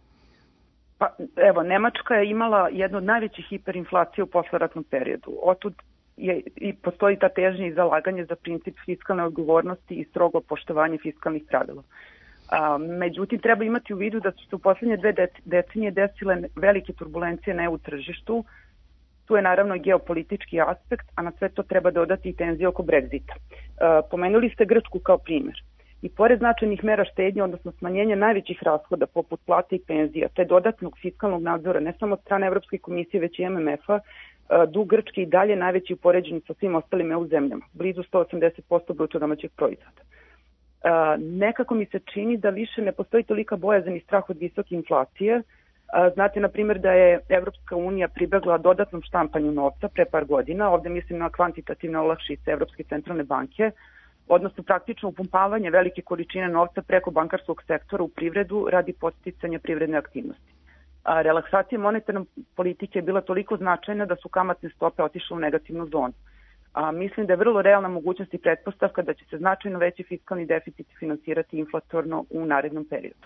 Pa, evo, Nemačka je imala jednu od najvećih hiperinflacija u posleratnom periodu. Otud je, i postoji ta težnja i zalaganje za princip fiskalne odgovornosti i strogo poštovanje fiskalnih pravila. A, međutim, treba imati u vidu da su se u poslednje dve decenije desile velike turbulencije na E U tržištu. Tu je naravno i geopolitički aspekt, a na sve to treba dodati i tenzije oko Brexita. A, pomenuli ste Grčku kao primjer. I pored značajnih mera štednje, odnosno smanjenja najvećih rashoda poput plate i penzija, te dodatnog fiskalnog nadzora, ne samo od strane Evropske komisije, već i M M F-a, dug Grčke i dalje najveći u poređenju sa svim ostalim E U zemljama, blizu sto osamdeset posto bruto domaćeg proizvoda. Nekako mi se čini da više ne postoji tolika bojazan i strah od visoke inflacije. Znate, na primjer, da je Evropska unija pribegla dodatnom štampanju novca pre par godina, ovde mislim na kvantitativne olakšice Evropske centralne banke, odnosno praktično upumpavanje velike količine novca preko bankarskog sektora u privredu radi podsticanja privredne aktivnosti. A relaksacija monetarne politike je bila toliko značajna da su kamatne stope otišle u negativnu zonu. A mislim da je vrlo realna mogućnost i pretpostavka da će se značajno veći fiskalni deficit finansirati inflatorno u narednom periodu.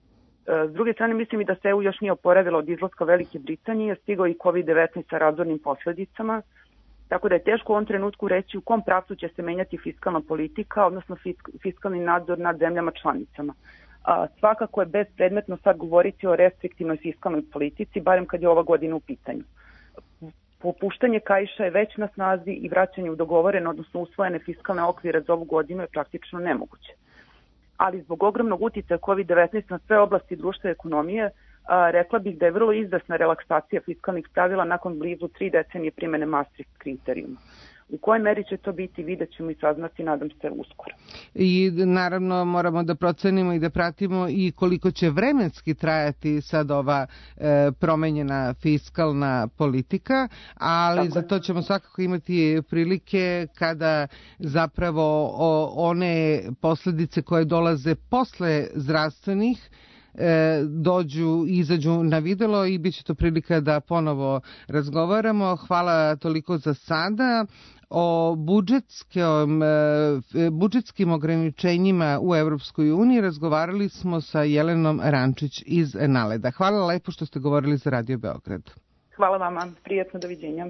S druge strane, mislim i da se E U još nije oporavila od izlaska Velike Britanije, stigao i kovid devetnaest sa razornim posledicama, tako da je teško u ovom trenutku reći u kom pravcu će se menjati fiskalna politika, odnosno fiskalni nadzor nad zemljama članicama. A, svakako je bezpredmetno sad govoriti o restriktivnoj fiskalnoj politici, barem kad je ova godina u pitanju. Popuštanje kaiša je već na snazi i vraćanje u dogovorene, odnosno usvojene fiskalne okvire za ovu godinu je praktično nemoguće. Ali zbog ogromnog uticaja kovid devetnaest na sve oblasti društva i ekonomije, a, rekla bih da je vrlo izvesna relaksacija fiskalnih pravila nakon blizu tri decenije primene Maastricht kriterijuma. U kojoj meri će to biti, vidjet ćemo i saznati, nadam se, uskoro. I naravno moramo da procenimo i da pratimo i koliko će vremenski trajati sad ova e, promenjena fiskalna politika, ali Tako za to ćemo svakako imati prilike kada zapravo o, one posledice koje dolaze posle zdravstvenih dođu i izađu na videlo i bit će to prilika da ponovo razgovaramo. Hvala toliko za sada. O budžetskim, budžetskim ograničenjima u Evropskoj uniji razgovarali smo sa Jelenom Rančić iz Naleda. Hvala lepo što ste govorili za Radio Beograd. Hvala vama. Prijetno, doviđenja.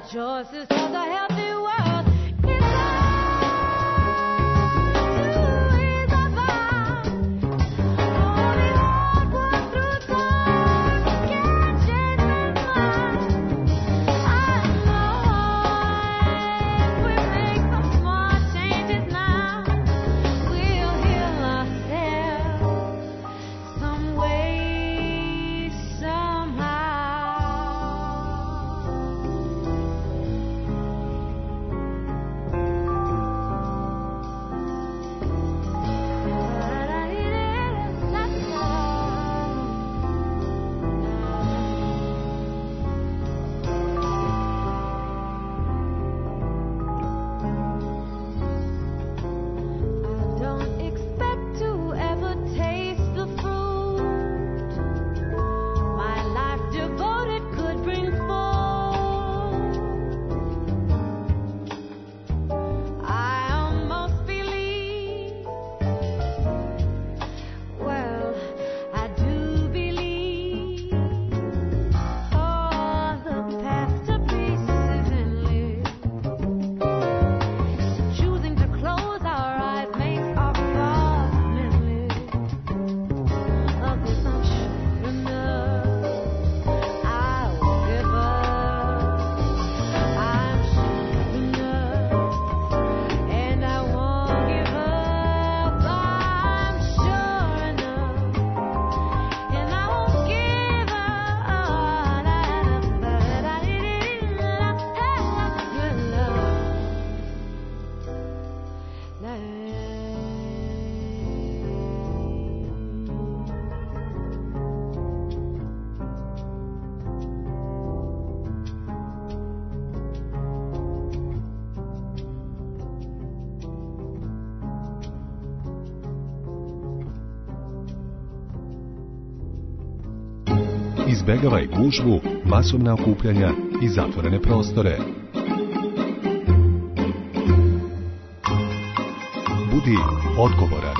choices towards a healthy world. Izbegavaj gužvu, masovna okupljanja i zatvorene prostore. Budi odgovoran.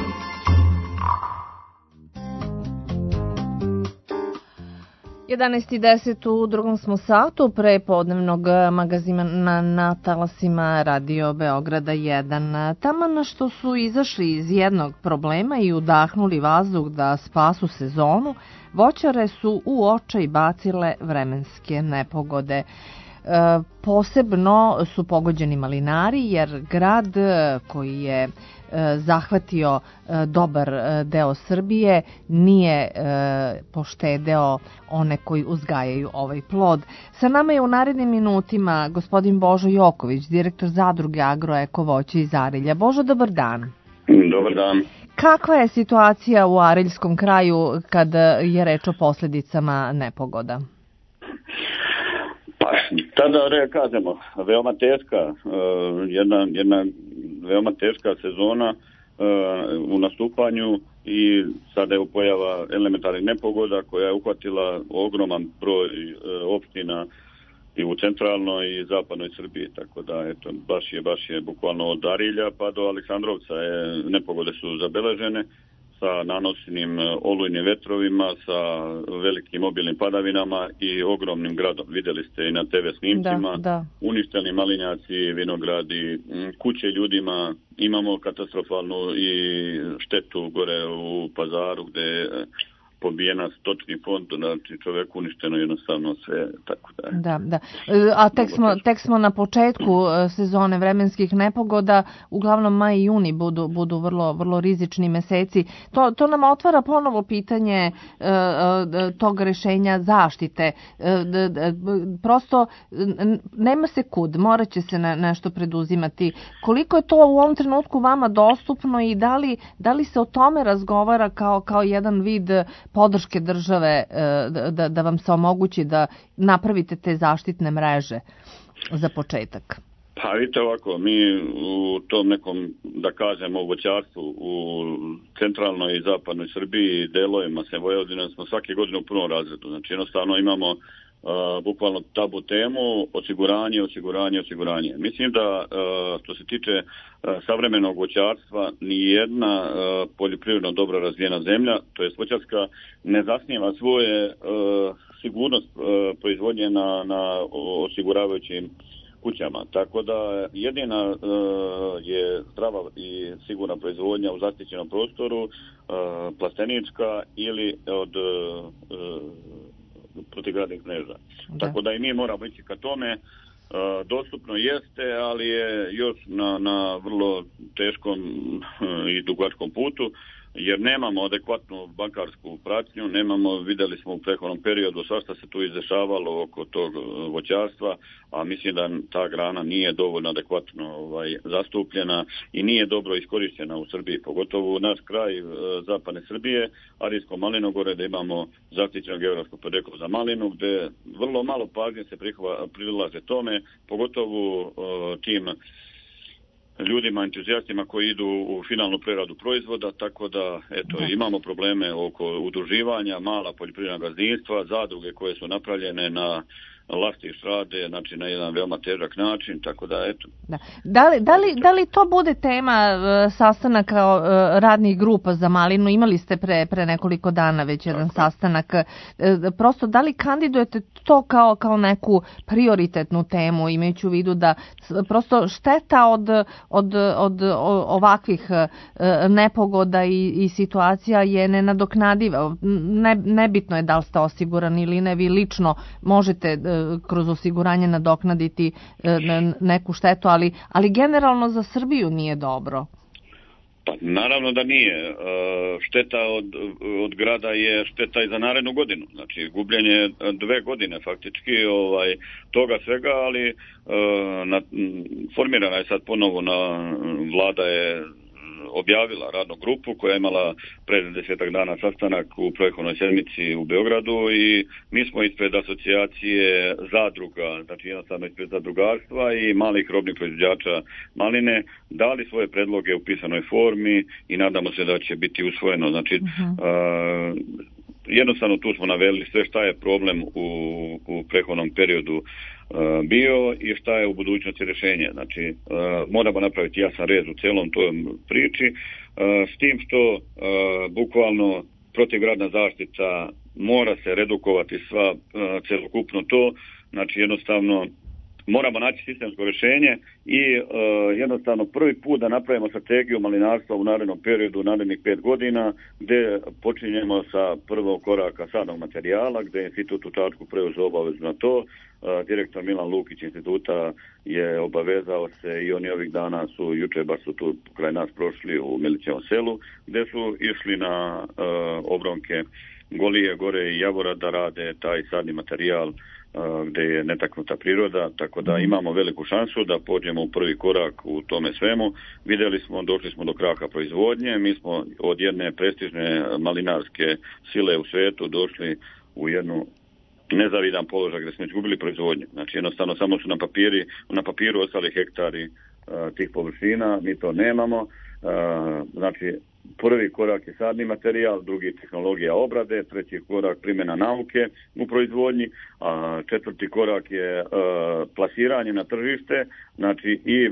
jedanaest i deset u drugom smo satu pre podnevnog magazina na, na talasima Radio Beograda jedan. Taman što su izašli iz jednog problema i udahnuli vazduh da spasu sezonu, voćare su u očaj bacile vremenske nepogode. E, posebno su pogođeni malinari jer grad koji je zahvatio dobar deo Srbije nije poštedeo one koji uzgajaju ovaj plod. Sa nama je u narednim minutima gospodin Božo Joković, direktor zadruge Agroeko voće iz Arilja. Božo, dobar dan. Dobar dan. Kakva je situacija u Ariljskom kraju kad je reč o posljedicama nepogoda? Pa, tada re, kažemo, veoma teška, jedna, jedna veoma teška sezona u nastupanju i sada je pojava elementarnih nepogoda koja je uhvatila ogroman broj opština i u centralnoj i zapadnoj Srbiji, tako da eto, baš je, baš je bukvalno od Arilja pa do Aleksandrovca je, nepogode su zabeležene sa nanosnim olujnim vetrovima, sa velikim obilnim padavinama i ogromnim gradom. Vidjeli ste i na te ve snimcima, da, da. Uništeni malinjaci, vinogradi, kuće ljudima, imamo katastrofalnu i štetu gore u Pazaru gdje pobijena stočni fond, znači čovjek uništeno jednostavno sve, tako da. Da, da. A tek smo, tek smo na početku sezone vremenskih nepogoda, uglavnom maj i juni budu, budu vrlo, vrlo rizični meseci. To, to nam otvara ponovo pitanje uh, tog rešenja zaštite. Uh, prosto nema se kud, morat će se na, nešto preduzimati. Koliko je to u ovom trenutku vama dostupno i da li, da li se o tome razgovara kao, kao jedan vid podrške države da, da vam se omogući da napravite te zaštitne mreže za početak? Pa vidite ovako, mi u tom nekom, da kažemo, voćarstvu u centralnoj i zapadnoj Srbiji, delovima se Vojvodine, smo svake godine u prvom razredu. Znači jednostavno imamo uh, bukvalno tabu temu, osiguranje, osiguranje, osiguranje. Mislim da uh, što se tiče uh, savremenog voćarstva, nijedna uh, poljoprivredno dobro razvijena zemlja, to je voćarska, ne zasniva svoje uh, sigurnost uh, proizvodnje na, na osiguravajućim kućama. Tako da jedina uh, je zdrava i sigurna proizvodnja u zaštićenom prostoru, uh, plastenička ili od uh, protivgradnih mreža. Da. Tako da i mi moramo ići ka tome. Uh, dostupno jeste, ali je još na, na vrlo teškom uh, i dugačkom putu, jer nemamo adekvatnu bankarsku pratnju, nemamo, vidjeli smo u prethodnom periodu svašta se tu izdešavalo oko tog voćarstva, a mislim da ta grana nije dovoljno adekvatno ovaj, zastupljena i nije dobro iskorištena u Srbiji, pogotovo u naš kraj zapadne Srbije, Arijsko Malinogore, da imamo zaštićeno geografsko podrijetlo za malinu, gde vrlo malo pažnje se prilaže tome, pogotovo uh, tim ljudima, entuzijastima koji idu u finalnu preradu proizvoda, tako da eto, da. imamo probleme oko udruživanja, mala poljoprivredna gazdinstva, zadruge koje su napravljene na lastiš rade, znači na jedan veoma težak način, tako da eto. Da, da, li, da, li, da li to bude tema uh, sastanaka uh, radnih grupa za malinu? Imali ste pre, pre nekoliko dana već jedan tako. sastanak. Uh, prosto, da li kandidujete to kao, kao neku prioritetnu temu, imajući u vidu da prosto šteta od, od, od, od ovakvih uh, nepogoda i, i situacija je nenadoknadiva. Ne, nebitno je da li ste osigurani ili ne, vi lično možete uh, kroz osiguranje nadoknaditi neku štetu, ali, ali generalno za Srbiju nije dobro. Pa naravno da nije. Šteta od, od grada je šteta i za narednu godinu. Znači gubljenje dve godine faktički ovaj, toga svega, ali na, formirana je sad ponovo na vlada je objavila radnu grupu koja je imala pred desetak dana sastanak u prethodnoj sedmici u Beogradu i mi smo ispred asocijacije zadruga, znači jednostavno ispred zadrugarstva i malih robnih proizvođača maline dali svoje predloge u pisanoj formi i nadamo se da će biti usvojeno. Znači uh-huh. uh, jednostavno tu smo naveli sve šta je problem u, u prethodnom periodu bio i šta je u budućnosti rješenje. Znači, uh, moramo napraviti jasan rez u celom tom priči, uh, s tim što uh, bukvalno protivgradna zaštita mora se redukovati sva uh, celokupno to, znači jednostavno moramo naći sistemsko rješenje i uh, jednostavno prvi put da napravimo strategiju malinarstva u narednom periodu, u narednih pet godina, gdje počinjemo sa prvog koraka sadnog materijala, gdje je institut u Čačku preuzeo obavezu na to. Uh, direktor Milan Lukić instituta je obavezao se i oni ovih dana su, juče baš su tu kraj nas prošli u Milićevom selu, gdje su išli na uh, obronke Golije, Gore i Javora da rade taj sadni materijal gdje je netaknuta priroda, tako da imamo veliku šansu da pođemo u prvi korak u tome svemu. Vidjeli smo, došli smo do kraka proizvodnje, mi smo od jedne prestižne malinarske sile u svijetu došli u jednu nezavidan položaj gdje smo izgubili proizvodnju. Znači jednostavno samo su na, papiri, na papiru ostali hektari uh, tih površina, mi to nemamo. Uh, znači prvi korak je sadni materijal, drugi tehnologija obrade, treći korak primjena nauke u proizvodnji, a četvrti korak je uh, plasiranje na tržište, znači i uh,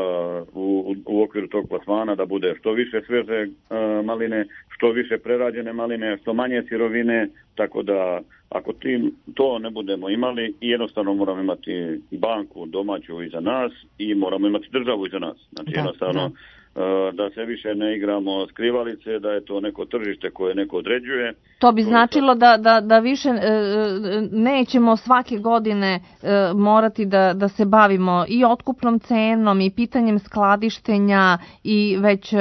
u, u okviru tog plasmana da bude što više sveže uh, maline, što više prerađene maline, što manje sirovine, tako da ako tim to ne budemo imali, jednostavno moramo imati banku domaću iza nas i moramo imati državu iza nas. Znači da, jednostavno da. da se više ne igramo skrivalice, da je to neko tržište koje neko određuje. To bi značilo da, da, da više nećemo svake godine morati da, da se bavimo i otkupnom cenom i pitanjem skladištenja i već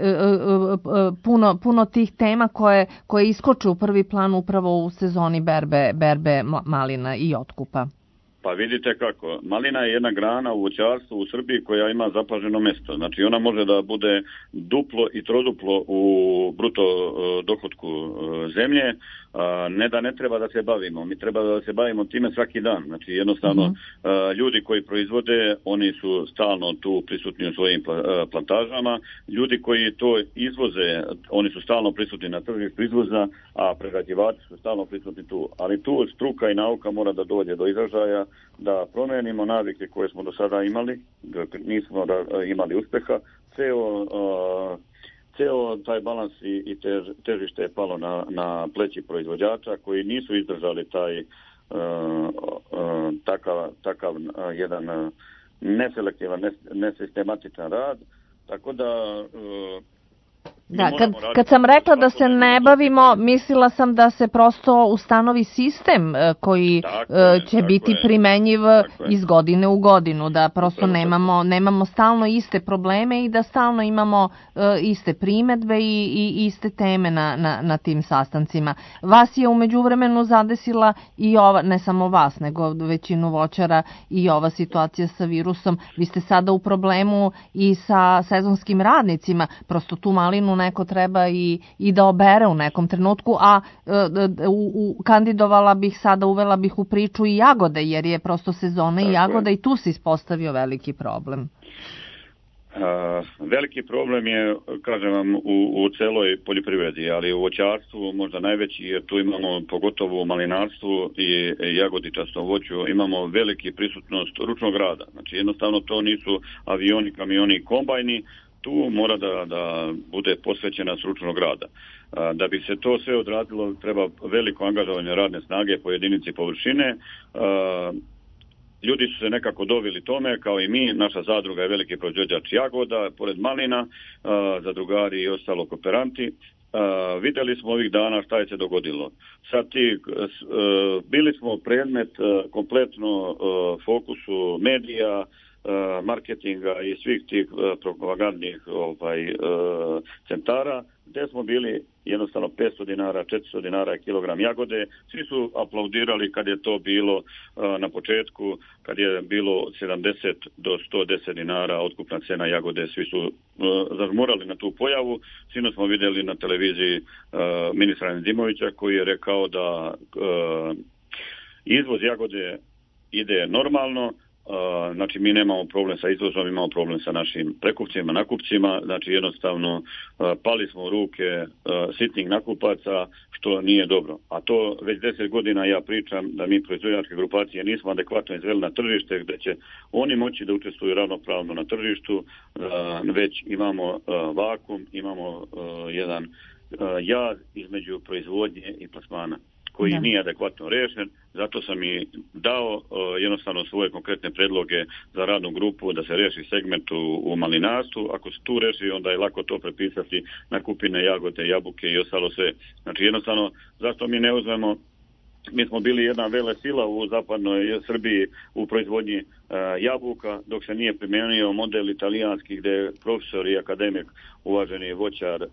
puno, puno tih tema koje, koje iskoče u prvi plan upravo u sezoni berbe, berbe malina i otkupa. Pa vidite kako, malina je jedna grana u voćarstvu u Srbiji koja ima zapaženo mjesto. Znači ona može da bude duplo i troduplo u bruto dohotku zemlje. Ne da ne treba da se bavimo, mi treba da se bavimo time svaki dan. Znači jednostavno mm-hmm. ljudi koji proizvode, oni su stalno tu prisutni u svojim plantažama. Ljudi koji to izvoze, oni su stalno prisutni na tržištu izvoza, a prerađivači su stalno prisutni tu. Ali tu struka i nauka mora da dođe do izražaja, da promijenimo navike koje smo do sada imali, nismo da imali uspjeha. Ceo, uh, ceo taj balans i, i tež, težište je palo na, na pleći proizvođača koji nisu izdržali taj uh, uh, takav, takav uh, jedan uh, neselektivan, nesistematičan rad, tako da Da, kad, kad sam rekla da se ne bavimo, mislila sam da se prosto ustanovi sistem koji je, će biti je, primenjiv iz godine u godinu, da prosto nemamo, nemamo stalno iste probleme i da stalno imamo uh, iste primetbe i, i iste teme na, na, na tim sastancima. Vas je u međuvremenu zadesila i ova, ne samo vas, nego većinu voćara i ova situacija sa virusom. Vi ste sada u problemu i sa sezonskim radnicima, prosto tu malinu neko treba i, i da obere u nekom trenutku, a e, u, u, kandidovala bih sada, uvela bih u priču i jagode, jer je prosto sezona i jagoda i tu se ispostavio veliki problem. A, veliki problem je, kažem vam, u, u celoj poljoprivredi, ali u voćarstvu možda najveći, jer tu imamo, pogotovo u malinarstvu i jagodičastom voću, imamo veliki prisutnost ručnog rada. Znači jednostavno to nisu avioni, kamioni i kombajni, tu mora da, da bude posvećena stručnog rada. Da bi se to sve odradilo, treba veliko angažovanje radne snage po jedinici površine. Ljudi su se nekako dovili tome, kao i mi. Naša zadruga je veliki proizvođač jagoda, pored malina, zadrugari i ostalo kooperanti. Vidjeli smo ovih dana šta je se dogodilo. Sad ti, bili smo predmet kompletno fokusu medija, marketinga i svih tih propagandnih ovaj, centara, gdje smo bili jednostavno petsto dinara, četiristo dinara kilogram jagode. Svi su aplaudirali kad je to bilo na početku, kad je bilo sedamdeset do sto deset dinara otkupna cena jagode. Svi su zažmurali na tu pojavu. Sino smo vidjeli na televiziji ministra Nedimovića koji je rekao da izvoz jagode ide normalno. Uh, znači mi nemamo problem sa izvozom, imamo problem sa našim prekupcima, nakupcima, znači jednostavno uh, pali smo u ruke uh, sitnih nakupaca, što nije dobro. A to već deset godina ja pričam da mi proizvođačke grupacije nismo adekvatno izveli na tržište, gdje će oni moći da učestvuju ravnopravno na tržištu, uh, već imamo uh, vakum, imamo uh, jedan uh, jaz između proizvodnje i plasmana, koji da. nije adekvatno rešen. Zato sam i dao uh, jednostavno svoje konkretne predloge za radnu grupu da se reši segment u, u malinarstvu. Ako se tu reši, onda je lako to prepisati na kupine, jagode, jabuke i ostalo sve. Znači jednostavno, zašto mi ne uzmemo, mi smo bili jedna vele sila u zapadnoj Srbiji u proizvodnji uh, jabuka, dok se nije primijenio model italijanski gdje je profesor i akademik, uvaženi voćar uh,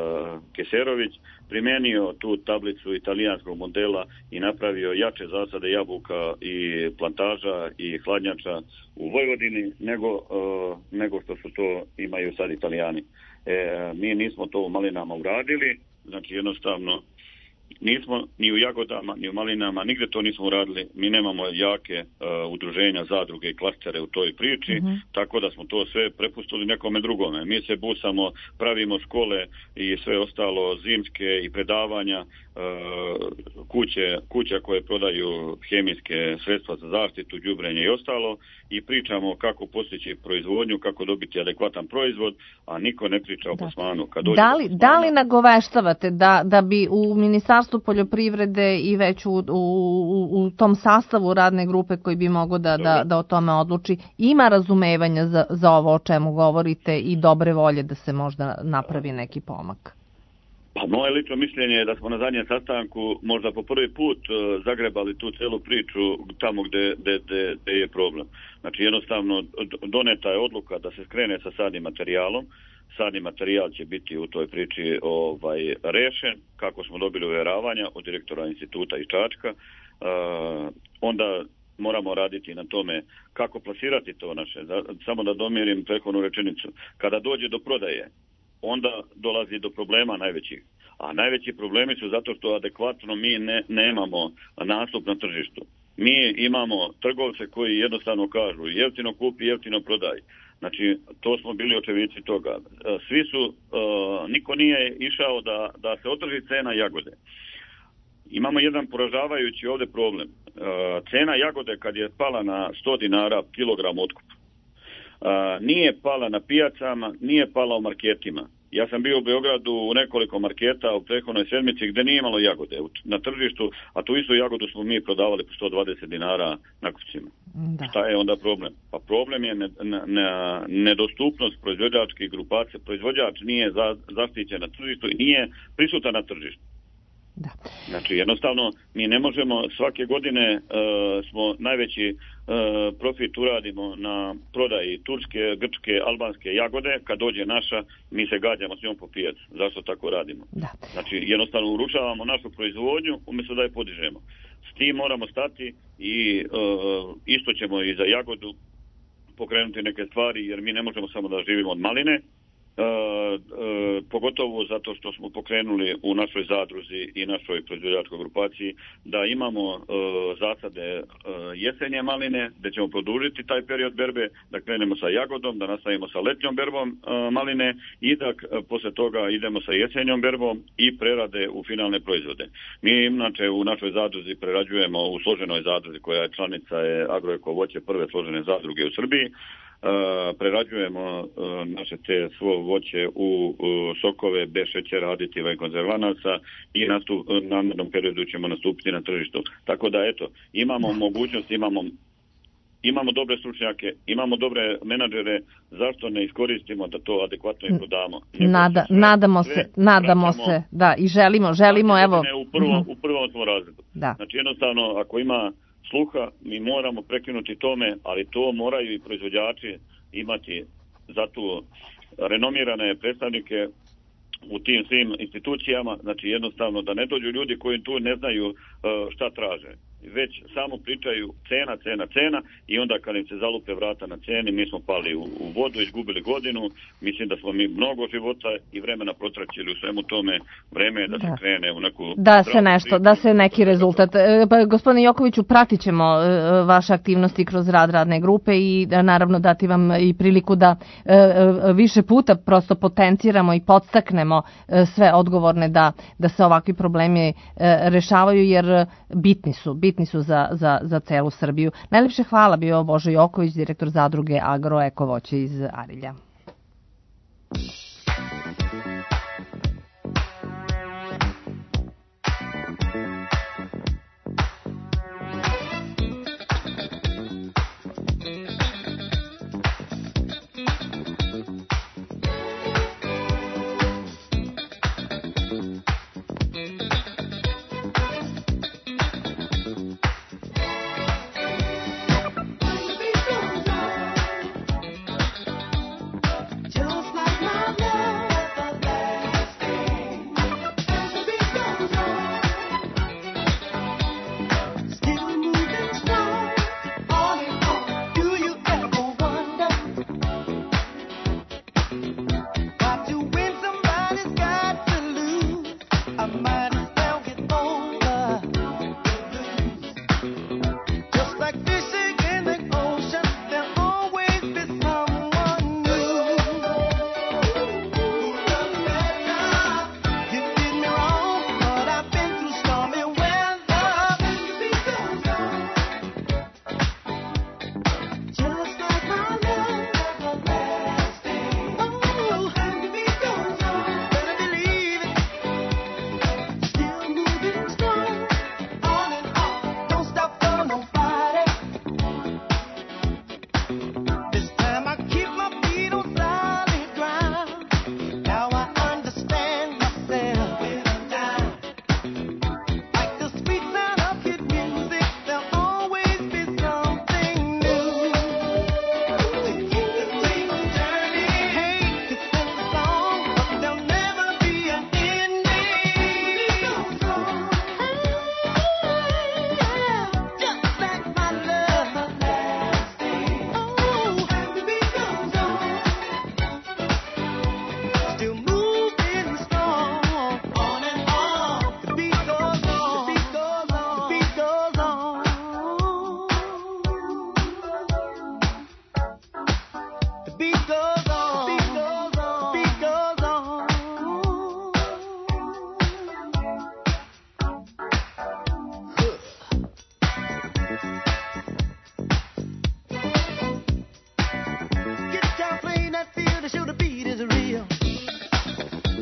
Keserović, primijenio tu tablicu italijanskog modela i napravio jače zasade jabuka i plantaža i hladnjača u Vojvodini nego, uh, nego što su to imaju sad Italijani. E, mi nismo to u malinama uradili, znači jednostavno nismo ni u jagodama, ni u malinama, nigde to nismo uradili. Mi nemamo jake uh, udruženja, zadruge i klastere u toj priči, mm-hmm. tako da smo to sve prepustili nekome drugome. Mi se busamo, pravimo škole i sve ostalo, zimske i predavanja, uh, kuće, kuća koje prodaju hemijske sredstva za zaštitu, đubrenje i ostalo, i pričamo kako postići proizvodnju, kako dobiti adekvatan proizvod, a niko ne priča o plasmanu. Kad dođe da li, plasmana, da li nagoveštavate da, da bi u Ministarstvu poljoprivrede i već u, u, u tom sastavu radne grupe koji bi mogo da, da, da o tome odluči, ima razumevanja za, za ovo o čemu govorite i dobre volje da se možda napravi neki pomak? Pa moje lično mišljenje je da smo na zadnjem sastanku možda po prvi put uh, zagrebali tu celu priču tamo gde, gde, gde, gde je problem. Znači jednostavno doneta je odluka da se skrene sa sadnim materijalom. Sadni materijal će biti u toj priči ovaj, rešen, kako smo dobili uvjeravanja od direktora instituta iz Čačka. Uh, onda moramo raditi na tome kako plasirati to naše. Samo da domirim prethodnu rečenicu. Kada dođe do prodaje, onda dolazi do problema najvećih. A najveći problemi su zato što adekvatno mi ne, nemamo nastup na tržištu. Mi imamo trgovce koji jednostavno kažu jeftino kupi, jeftino prodaj. Znači, to smo bili očevici toga. Svi su, uh, niko nije išao da, da se održi cena jagode. Imamo jedan poražavajući ovdje problem. Uh, cena jagode kad je pala na sto dinara kilogram otkup, Uh, nije pala na pijacama, nije pala u marketima. Ja sam bio u Beogradu u nekoliko marketa u prethodnoj sedmici gdje nije imalo jagode na tržištu, a tu istu jagodu smo mi prodavali po sto dvadeset dinara na kupcima. Da. Šta je onda problem? Pa problem je ne, ne, ne, nedostupnost proizvođačkih grupacija. Proizvođač nije za, zaštićen na tržištu i nije prisutan na tržištu. Da. Znači jednostavno mi ne možemo svake godine uh, smo najveći uh, profit uradimo na prodaji turske, grčke, albanske jagode. Kad dođe naša mi se gađamo s njom po pijacu. Zašto tako radimo? Da. Znači jednostavno urušavamo našu proizvodnju umjesto da je podižemo. S tim moramo stati i uh, isto ćemo i za jagodu pokrenuti neke stvari jer mi ne možemo samo da živimo od maline. Uh, uh, pogotovo zato što smo pokrenuli u našoj zadruzi i našoj proizvođačkoj grupaciji da imamo uh, zasade uh, jesenje maline, da ćemo produžiti taj period berbe, da krenemo sa jagodom, da nastavimo sa letnjom berbom uh, maline i da uh, posle toga idemo sa jesenjom berbom i prerade u finalne proizvode. Mi inače u našoj zadruzi prerađujemo u složenoj zadruzi koja je članica je Agroeko voće prve složene zadruge u Srbiji. Uh, prerađujemo uh, naše te svo voće u uh, sokove bez šećera, aditiva i konzervanaca i nastup, uh, narednom periodu ćemo nastupiti na tržištu. Tako da eto, imamo mogućnost, imamo imamo dobre stručnjake, imamo dobre menadžere, zašto ne iskoristimo da to adekvatno i prodamo? Nada, sve, nadamo sve, se, nadamo se, da, i želimo, želimo, evo. U prvom, u prvom smo razredu. Da. Znači jednostavno, ako ima sluha, mi moramo prekinuti tome, ali to moraju i proizvođači imati zato renomirane predstavnike u tim svim institucijama, znači jednostavno da ne dođu ljudi koji tu ne znaju šta traže. Već samo pričaju cena, cena, cena i onda kad im se zalupe vrata na ceni, mi smo pali u, u vodu, izgubili godinu, mislim da smo mi mnogo života i vremena protraćili u svemu tome, vreme je da, da se krene u neku... Da se nešto, priču. Da se neki rezultat. Pa, gospodine Jokoviću, pratit ćemo vaše aktivnosti kroz rad radne grupe i naravno dati vam i priliku da više puta prosto potenciramo i podstaknemo sve odgovorne da, da se ovakvi problemi rešavaju jer bitni su, bitni su za, za, za celu Srbiju. Najlepše hvala bio Božo Joković, direktor zadruge Agroeko voće iz Arilja.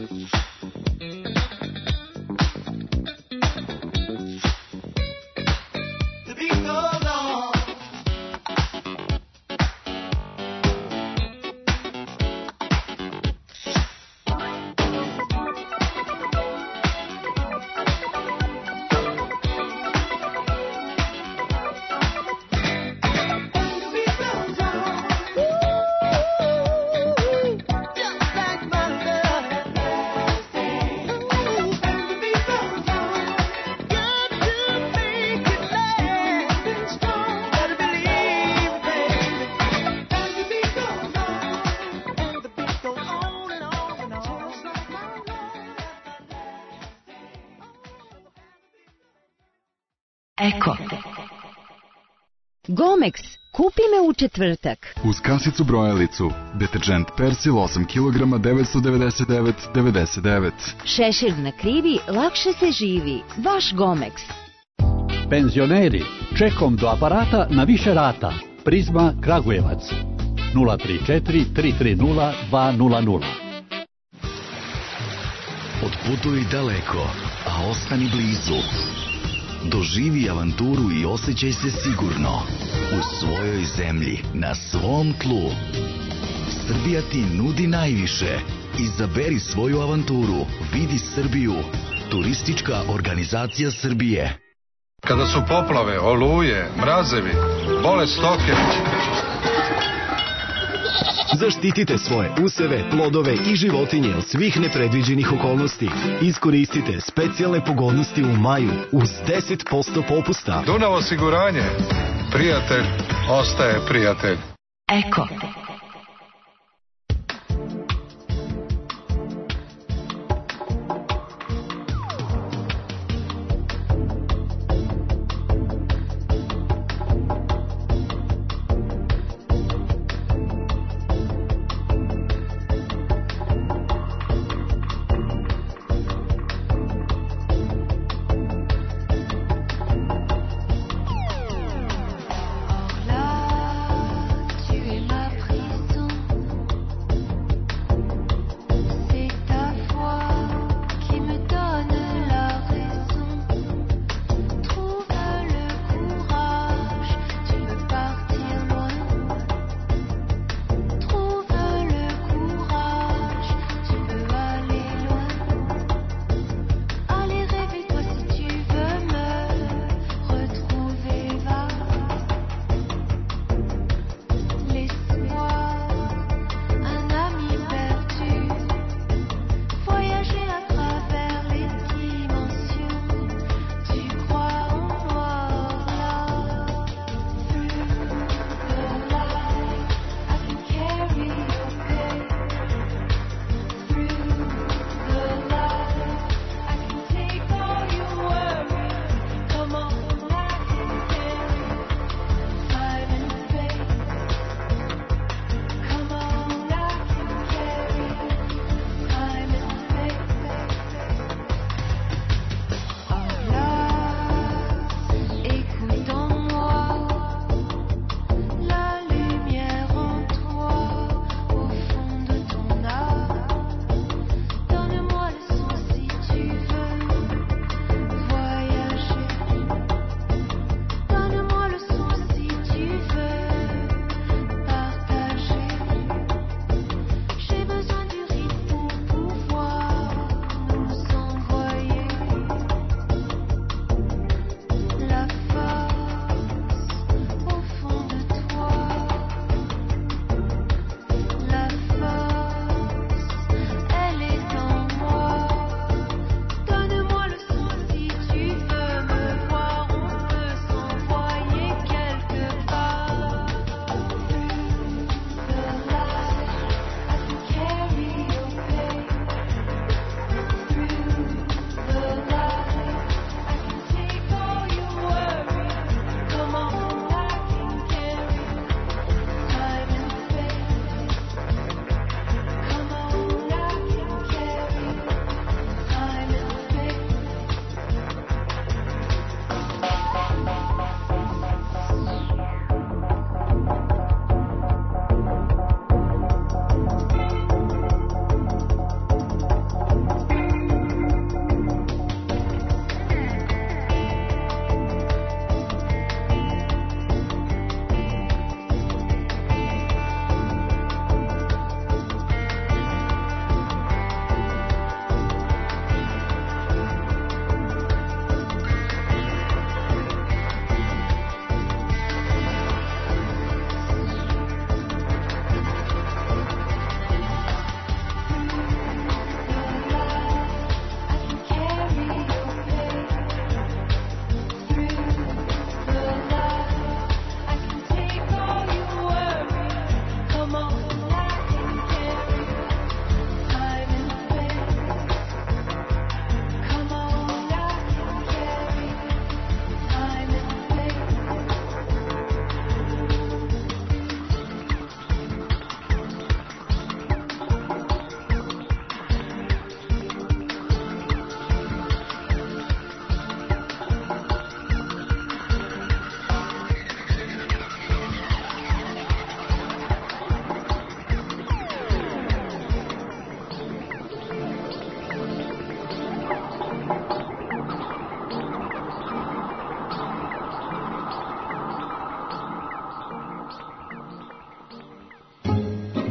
Eko. Gomex, kupi me u četvrtak. Uz kasicu brojalicu, deterđent Persil osam kilograma devetsto devedeset devet devedeset devet. Šešir na krivi, lakše se živi. Vaš Gomex. Penzioneri, čekom do aparata na više rata. Prizma Kragujevac. nula tri četiri tri tri nula dva nula nula. Otputuj daleko, a ostani blizu. Doživi avanturu i osjećaj se sigurno u svojoj zemlji, na svom tlu. Srbija ti nudi najviše. Izaberi svoju avanturu. Vidi Srbiju. Turistička organizacija Srbije. Kada su poplave, oluje, mrazevi, bolest stoke. Zaštitite svoje useve, plodove i životinje od svih nepredviđenih okolnosti. Iskoristite specijalne pogodnosti u maju uz deset posto popusta. Dunav osiguranje. Prijatelj ostaje prijatelj. Eko. Tu es ma prière.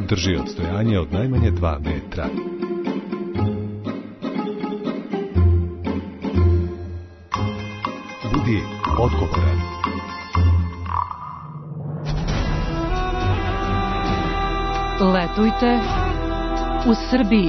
Drži odstojanje od najmanje dva metra. Budi odgovoran. Letujte u Srbiji.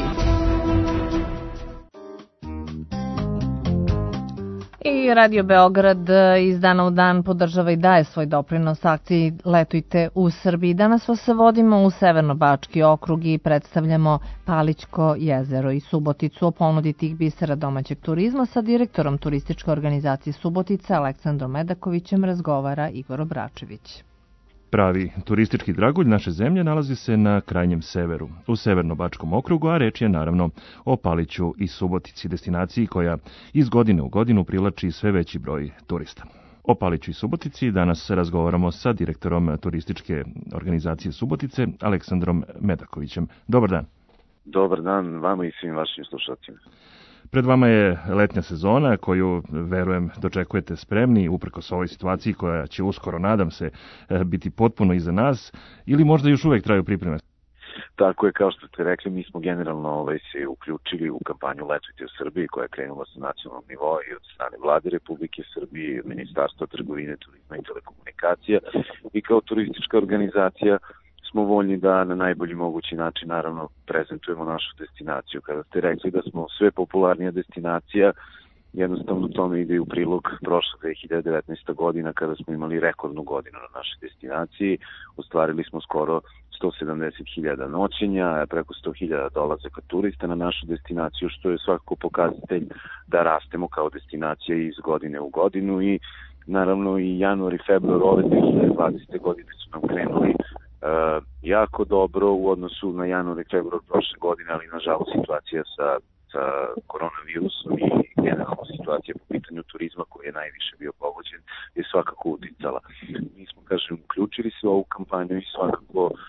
I Radio Beograd iz dana u dan podržava i daje svoj doprinos akciji Letujte u Srbiji. Danas vas vodimo u Severno-Bački okrug i predstavljamo Palićko jezero i Suboticu. O ponudi tih bisera domaćeg turizma sa direktorom turističke organizacije Subotica Aleksandrom Medakovićem razgovara Igor Obračević. Pravi turistički dragulj naše zemlje nalazi se na krajnjem severu, u Severno-Bačkom okrugu, a reč je naravno o Paliću i Subotici, destinaciji koja iz godine u godinu privlači sve veći broj turista. O Paliću i Subotici danas razgovaramo sa direktorom turističke organizacije Subotice, Aleksandrom Medakovićem. Dobar dan. Dobar dan vama i svim vašim slušateljima. Pred vama je letnja sezona koju, verujem, dočekujete spremni uprkos ovoj situaciji koja će uskoro, nadam se, biti potpuno iza nas, ili možda još uvek traju pripreme? Tako je, kao što ste rekli, mi smo generalno ovaj, se uključili u kampanju Letujte u Srbiji koja je krenula sa nacionalnog nivoa i od strane Vlade Republike Srbije i od Ministarstva trgovine, turizma i telekomunikacija i kao turistička organizacija smo voljni da na najbolji mogući način naravno prezentujemo našu destinaciju. Kada ste rekli da smo sve popularnija destinacija, jednostavno tome ide u prilog prošle dve hiljade devetnaeste. godina kada smo imali rekordnu godinu na našoj destinaciji. Ostvarili smo skoro sto sedamdeset hiljada noćenja, preko sto hiljada dolazaka turista na našu destinaciju, što je svakako pokazatelj da rastemo kao destinacija iz godine u godinu i naravno i januar i februar ove dve hiljade dvadesete. godine su nam krenuli Uh, jako dobro u odnosu na januar i februar prošle godine, ali nažalost situacija sa, sa koronavirusom i generalno situacija po pitanju turizma koji je najviše bio pogođen je svakako uticala. Mi smo, kažem, uključili se u ovu kampanju i svakako uh,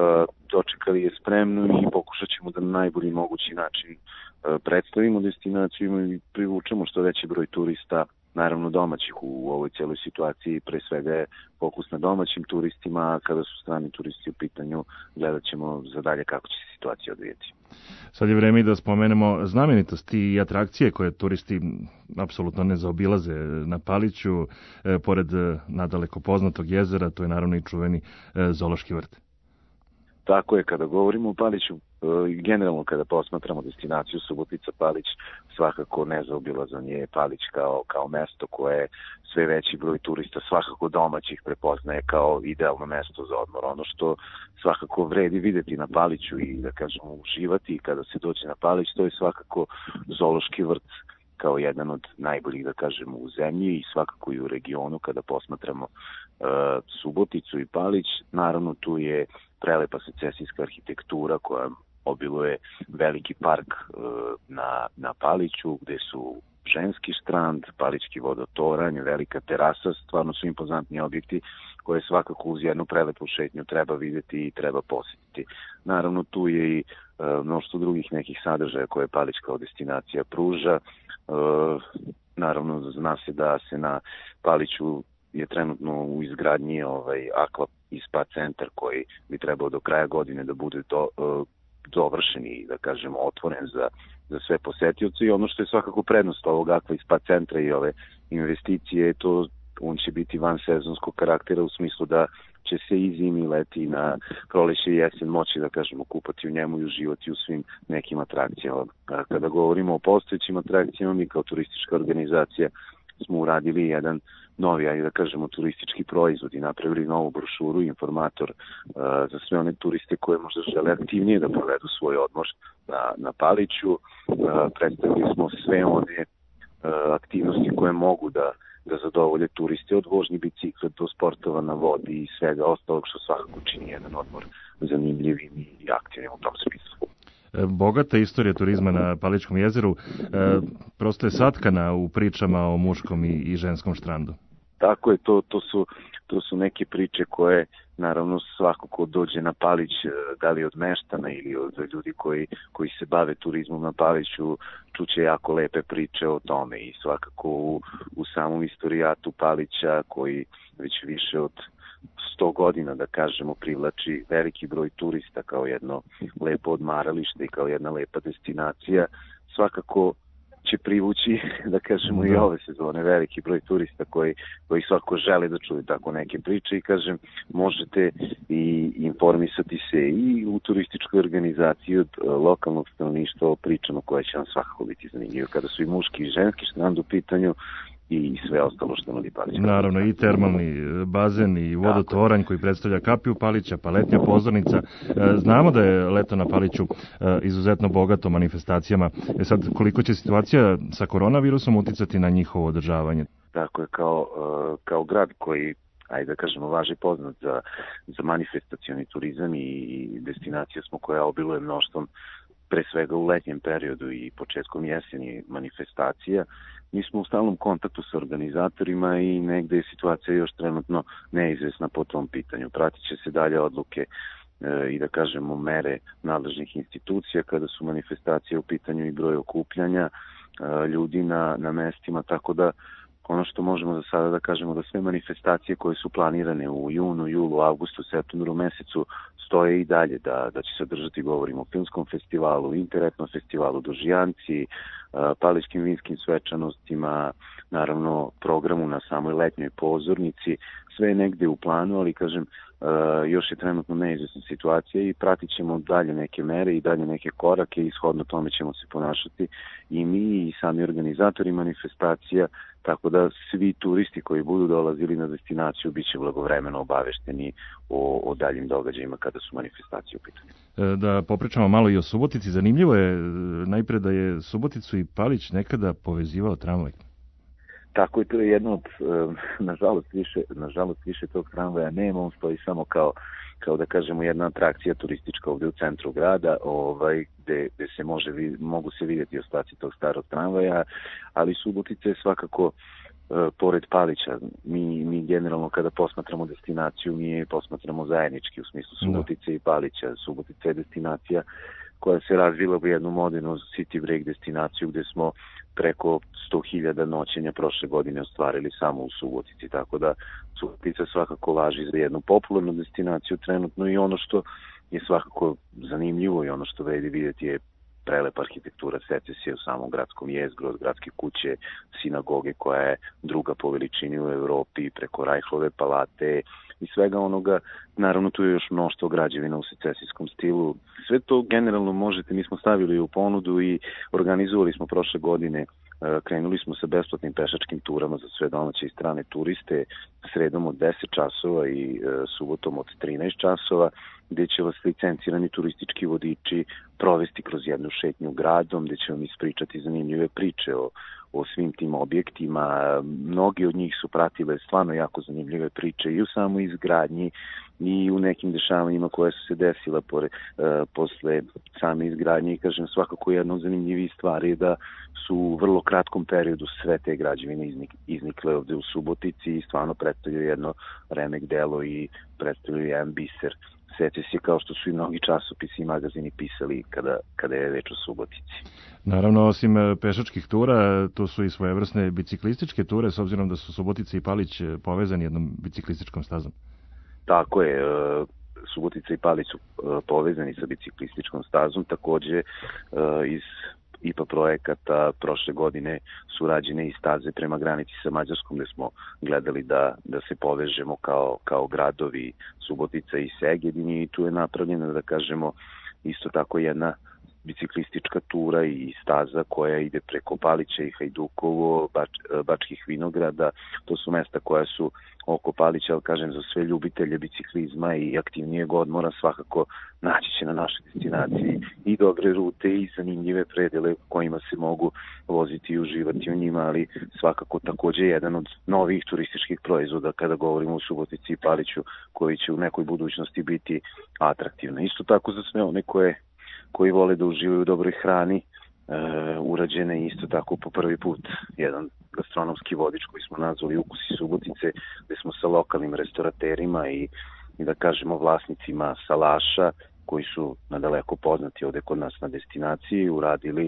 dočekali je spremnu i pokušat ćemo da na najbolji mogući način uh, predstavimo destinaciju i privučemo što veći broj turista, naravno domaćih u ovoj cijeloj situaciji. Pre svega je fokus na domaćim turistima, a kada su strani turisti u pitanju, gledat ćemo za dalje kako će se situacija odvijeti. Sad je vreme da spomenemo znamenitosti i atrakcije koje turisti apsolutno ne zaobilaze na Paliću. E, pored nadaleko poznatog jezera, to je naravno i čuveni e, zoološki vrt. Tako je, kada govorimo o Paliću, generalno kada posmatramo destinaciju Subotica Palić, svakako nezaobilazan je Palić kao, kao mesto koje sve veći broj turista, svakako domaćih, prepoznaje kao idealno mesto za odmor. Ono što svakako vredi videti na Paliću i da kažemo uživati kada se dođe na Palić, to je svakako zoološki vrt kao jedan od najboljih, da kažemo, u zemlji i svakako i u regionu kada posmatramo uh, Suboticu i Palić. Naravno tu je prelepa secesijska arhitektura koja obiluje veliki park uh, na, na Paliću gde su ženski štrand, Palićki vodotoranj, velika terasa, stvarno su impozantni objekti koje svakako uz jednu prelepu šetnju treba videti i treba posjetiti. Naravno tu je i uh, mnoštvo drugih nekih sadržaja koje Palić kao destinacija pruža. Uh, naravno zna se da se na Paliću je trenutno u izgradnji ovaj akva i spa centar koji bi trebao do kraja godine da bude do, uh, dovršen i da kažemo otvoren za, za sve posetioce i ono što je svakako prednost ovog akva i spa centra i ove investicije, to on će biti van sezonskog karaktera u smislu da će se i zimi, leti, na proleće i jesen moći, da kažemo, kupati u njemu i uživati u svim nekim atrakcijama. Kada govorimo o postojećim atrakcijama, mi kao turistička organizacija smo uradili jedan novi, ajde da kažemo, turistički proizvod i napravili novu brošuru, informator uh, za sve one turiste koje možda žele aktivnije da provedu svoj odmor na, na Paliću. Uh, predstavili smo sve one uh, aktivnosti koje mogu da da zadovolje turiste od vožnje bicikla do sportova na vodi i svega ostalog što svakako čini jedan odmor zanimljivim i aktivnim u tom smislu. Bogata istorija turizma na Palićkom jezeru, e, prosto je satkana u pričama o muškom i, i ženskom štrandu. Tako je, to, to, su, to su neke priče koje naravno svako ko dođe na Palić, da li od meštana ili od ljudi koji, koji se bave turizmom na Paliću, čuće jako lepe priče o tome i svakako u, u samom istorijatu Palića koji već više od sto godina, da kažemo, privlači veliki broj turista kao jedno lepo odmaralište i kao jedna lepa destinacija, svakako će privući, da kažemo, da. i ove sezone veliki broj turista koji, koji svako žele da čuju tako neke priče i kažem, možete i informisati se i u turističkoj organizaciji od lokalnog stanovništva o pričama koje će vam svakako biti zanimljive kada su i muški i ženski strand u pitanju i sve ostalo što nudi Palić. Naravno, i termalni bazen i vodotoranj koji predstavlja kapiju Palića, pa letnja pozornica. Znamo da je leto na Paliću izuzetno bogato manifestacijama. E sad, koliko će situacija sa koronavirusom uticati na njihovo održavanje? Tako je, kao, kao grad koji, ajde da kažemo, važi poznat za, za manifestacioni turizam i destinacija smo koja obiluje mnoštvom, pre svega u letnjem periodu i početkom jeseni manifestacija. Mi smo u stalnom kontaktu sa organizatorima i negde je situacija još trenutno neizvesna po tom pitanju. Pratit će se dalje odluke e, i da kažemo mere nadležnih institucija kada su manifestacije u pitanju i broj okupljanja e, ljudi na, na mestima, tako da ono što možemo za sada da kažemo da sve manifestacije koje su planirane u junu, julu, avgustu, septembru mesecu stoje i dalje, da, da će se održati, govorimo o filmskom festivalu, interetnom festivalu, dožijanci, palićkim vinskim svečanostima, naravno programu na samoj letnjoj pozornici, sve je negde u planu, ali kažem, još je trenutno neizvesna situacija i pratit ćemo dalje neke mere i dalje neke korake i shodno tome ćemo se ponašati i mi i sami organizatori manifestacija, tako da svi turisti koji budu dolazili na destinaciju bit će blagovremeno obavešteni o, o daljim događajima kada su manifestacije u pitanju. Da popričamo malo i o Subotici. Zanimljivo je najpre da je Suboticu i Palić nekada povezivao tramvaj. Tako je, to je jedno od, nažalost više, nažalost više tog tramvaja nema, on stoji samo kao, kao da kažemo jedna atrakcija turistička ovde u centru grada, ovaj, gde, gde se može, mogu se vidjeti ostaci tog starog tramvaja, ali Subotica je svakako pored Palića. Mi, mi generalno kada posmatramo destinaciju, mi je posmatramo zajednički u smislu Subotice i Palića. Subotica je destinacija koja se razvila u jednu modernu city break destinaciju gde smo preko sto hiljada noćenja prošle godine ostvarili samo u Subotici, tako da Subotica svakako važi za jednu popularnu destinaciju trenutno i ono što je svakako zanimljivo i ono što vredi vidjeti je prelepa arhitektura secesije u samom gradskom jezgru, od gradske kuće, sinagoge koja je druga po veličini u Evropi, preko Rajhlove palate i svega onoga. Naravno tu je još mnoštvo građevina u secesijskom stilu. Sve to generalno možete, mi smo stavili u ponudu i organizovali smo prošle godine, krenuli smo sa besplatnim pešačkim turama za sve domaće i strane turiste, sredom od deset časova i subotom od trinaest časova, gde će vas licencirani turistički vodiči provesti kroz jednu šetnju gradom, gde će vam ispričati zanimljive priče o, o svim tim objektima. Mnogi od njih su pratile stvarno jako zanimljive priče i u samoj izgradnji i u nekim dešavanjima koje su se desila pore, e, posle same izgradnje i kažem svakako jedna od zanimljivih stvari je da su u vrlo kratkom periodu sve te građevine iznik, iznikle ovde u Subotici i stvarno predstavljaju jedno remek delo i predstavljaju jedan biser secesije kao što su i mnogi časopisi i magazini pisali kada, kada je reč o Subotici. Naravno, osim pešačkih tura, to su i svojevrsne biciklističke ture, s obzirom da su Subotica i Palić povezani jednom biciklističkom stazom. Tako je, Subotica i Palić su povezani sa biciklističkom stazom, takođe iz I P A projekata prošle godine su rađene i staze prema granici sa Mađarskom gde smo gledali da, da se povežemo kao, kao gradovi Subotica i Segedin i tu je napravljena, da kažemo, isto tako jedna biciklistička tura i staza koja ide preko Palića i Hajdukovo, Bač, Bačkih Vinograda. To su mesta koja su oko Palića, ali kažem za sve ljubitelje biciklizma i aktivnijeg odmora svakako naći će na našoj destinaciji i dobre rute i zanimljive predele kojima se mogu voziti i uživati u njima, ali svakako takođe jedan od novih turističkih proizvoda kada govorimo o Subotici i Paliću koji će u nekoj budućnosti biti atraktivno. Isto tako za sve one koje koji vole da uživaju u dobroj hrani, e, urađene isto tako po prvi put jedan gastronomski vodič koji smo nazvali Ukusi Subotice, gde smo sa lokalnim restoraterima i, i da kažemo vlasnicima salaša koji su nadaleko poznati ovde kod nas na destinaciji, uradili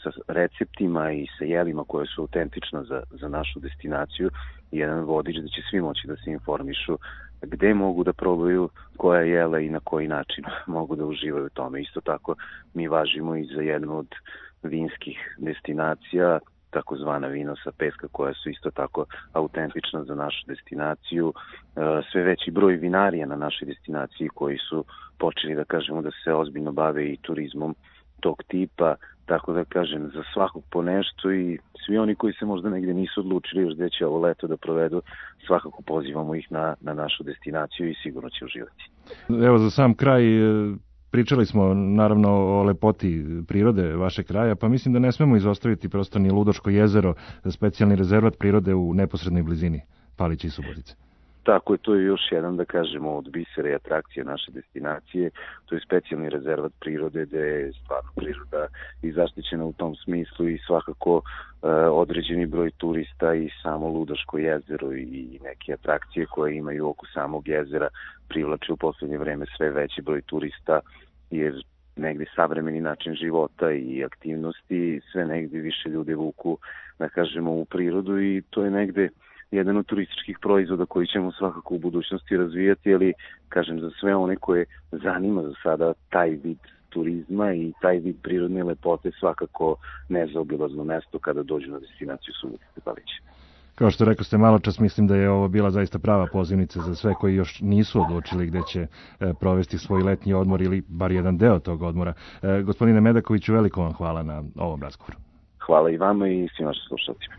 sa receptima i sa jelima koje su autentična za, za našu destinaciju, jedan vodič da će svi moći da se informišu gde mogu da probaju koja jela i na koji način mogu da uživaju u tome. Isto tako mi važimo i za jednu od vinskih destinacija, takozvana vina sa peska, koja su isto tako autentična za našu destinaciju. Sve veći broj vinarija na našoj destinaciji koji su počeli da kažemo da se ozbiljno bave i turizmom tog tipa, tako da kažem za svakog po nešto i svi oni koji se možda negde nisu odlučili još gde će ovo leto da provedu, svakako pozivamo ih na, na našu destinaciju i sigurno će uživati. Evo za sam kraj, pričali smo naravno o lepoti prirode vašeg kraja, pa mislim da ne smemo izostaviti prosto ni Ludoško jezero, specijalni rezervat prirode u neposrednoj blizini Palića i Subotice. Tako je, to je još jedan, da kažemo, od bisera i atrakcije naše destinacije. To je specijalni rezervat prirode gde je stvarno priroda i zaštićena u tom smislu i svakako e, određeni broj turista i samo Ludoško jezero i neke atrakcije koje imaju oko samog jezera privlače u poslednje vreme sve veći broj turista, jer negde savremeni način života i aktivnosti sve negde više ljudi vuku, da kažemo, u prirodu i to je negde jedan od turističkih proizvoda koji ćemo svakako u budućnosti razvijati, ali kažem za sve one koje zanima za sada taj vid turizma i taj vid prirodne lepote svakako nezaobilazno mesto kada dođu na destinaciju Subotice Palića. Kao što rekao ste malo čas, mislim da je ovo bila zaista prava pozivnica za sve koji još nisu odlučili gde će e, provesti svoj letnji odmor ili bar jedan deo tog odmora. E, gospodine Medakoviću, veliko vam hvala na ovom razgovoru. Hvala i vama i svim vašim slušateljima.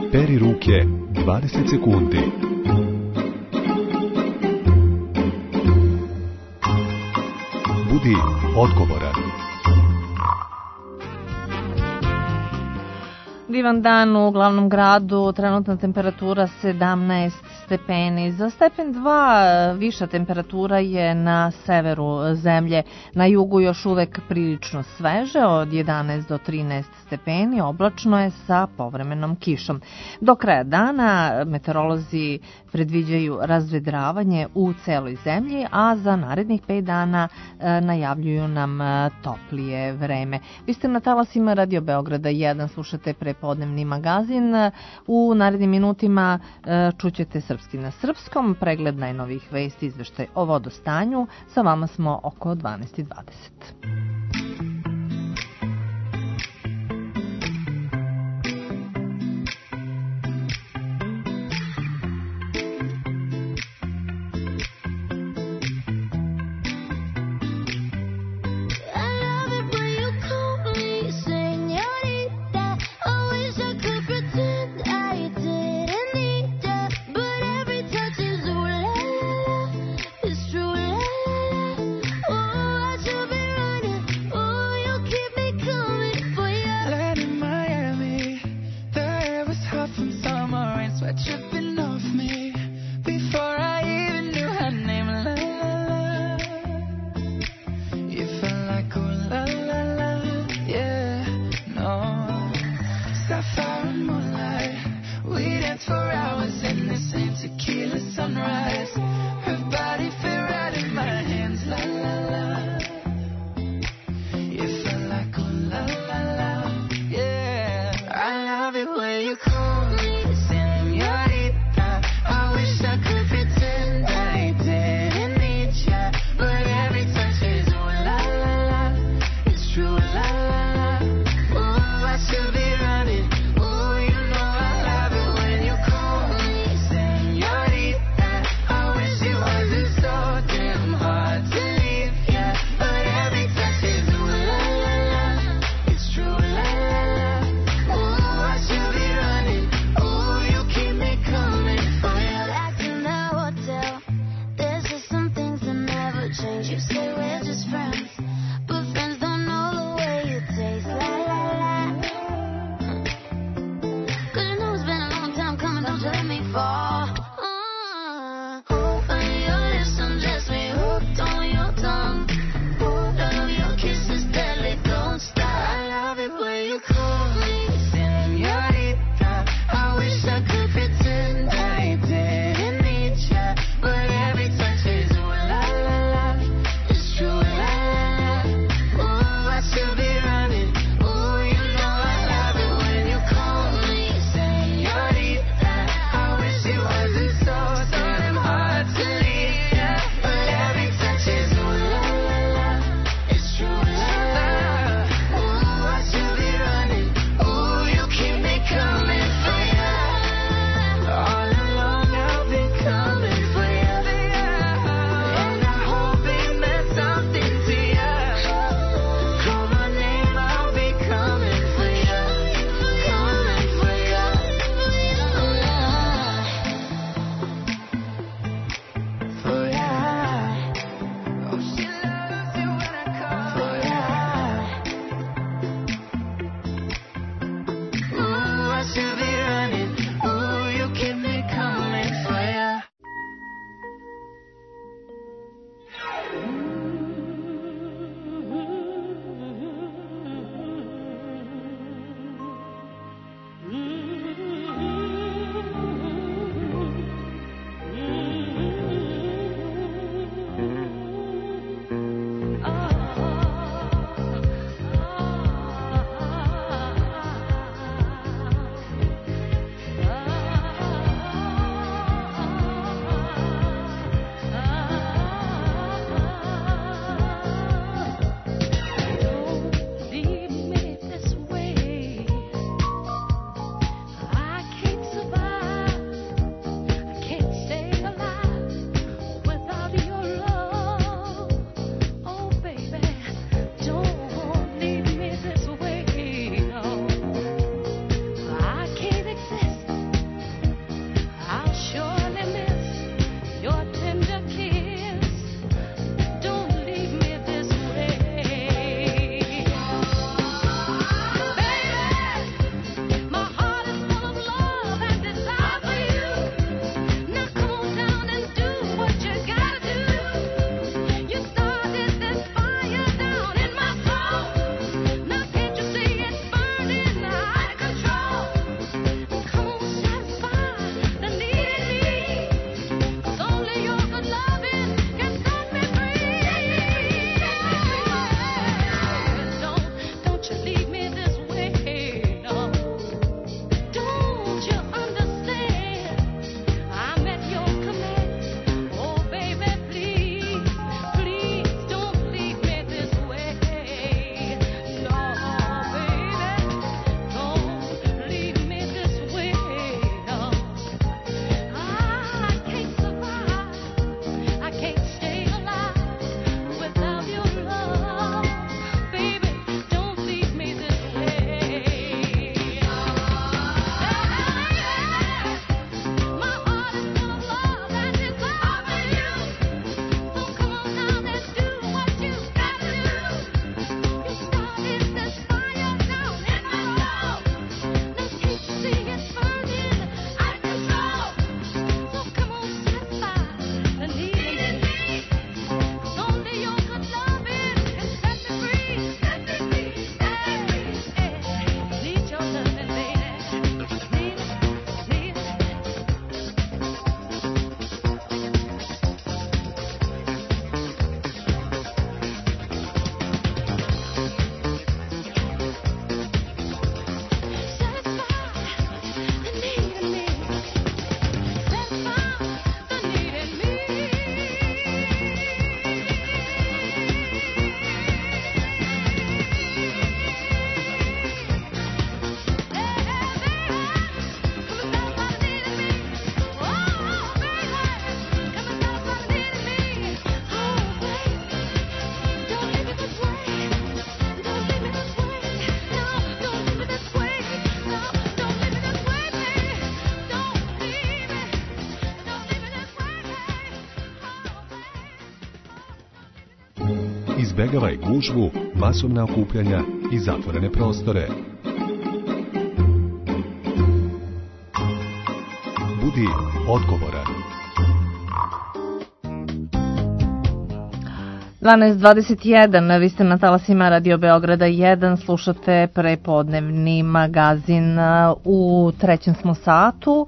Peri ruke dvadeset sekundi. Budi odgovoran. Divan dan u glavnom gradu, trenutna temperatura sedamnaest stepeni. Za stepen dva viša temperatura je na severu zemlje. Na jugu još uvek prilično sveže, od jedanaest do trinaest stepeni, oblačno je sa povremenom kišom. Do kraja dana meteorolozi predviđaju razvedravanje u celoj zemlji, a za narednih pet dana najavljuju nam toplije vreme. Vi ste na talasima Radio Beograda jedan, slušate prepodnevni magazin. U narednim minutima čućete Srpski na srpskom, pregled najnovijih vesti, izveštaj o vodostanju. Sa vama smo oko dvanaest i dvadeset. Running Izbegavaj gužvu, masovna okupljanja i zatvorene prostore. Budi odgovoran. dvanaest dvadeset jedan, vi ste na talasima Radio Beograda jedan, slušate prepodnevni magazin. U trećem smo satu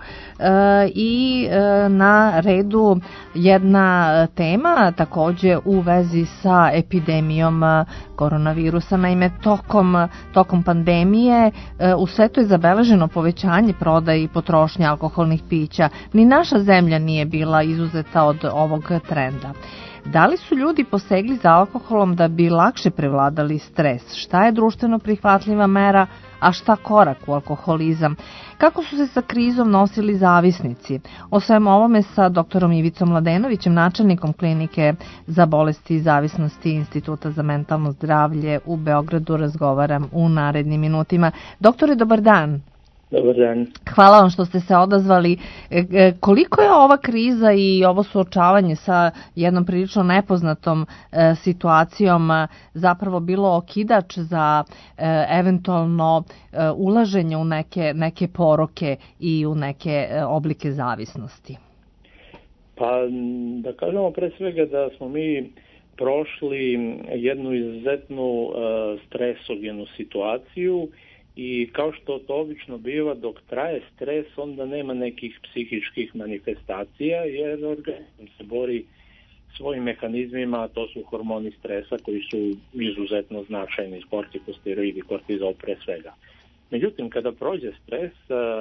i na redu jedna tema takođe u vezi sa epidemijom koronavirusa. Naime, tokom, tokom pandemije u svetu je zabeleženo povećanje prodaje i potrošnje alkoholnih pića. Ni naša zemlja nije bila izuzeta od ovog trenda. Da li su ljudi posegli za alkoholom da bi lakše prevladali stres? Šta je društveno prihvatljiva mera, a šta korak u alkoholizam? Kako su se sa krizom nosili zavisnici? O svemu ovome sa doktorom Ivicom Mladenovićem, načelnikom klinike za bolesti i zavisnosti Instituta za mentalno zdravlje u Beogradu, razgovaram u narednim minutima. Doktore, dobar dan. Dobar dan. Hvala vam što ste se odazvali. Koliko je ova kriza i ovo suočavanje sa jednom prilično nepoznatom e, situacijom e, zapravo bilo okidač za e, eventualno e, ulaženje u neke, neke poroke i u neke e, oblike zavisnosti? Pa da kažemo pre svega da smo mi prošli jednu izuzetnu e, stresogenu situaciju. I kao što to obično biva, dok traje stres, onda nema nekih psihičkih manifestacija, jer organizam se bori svojim mehanizmima, a to su hormoni stresa koji su izuzetno značajni, kortikosteroidi, kortizol pre svega. Međutim, kada prođe stres,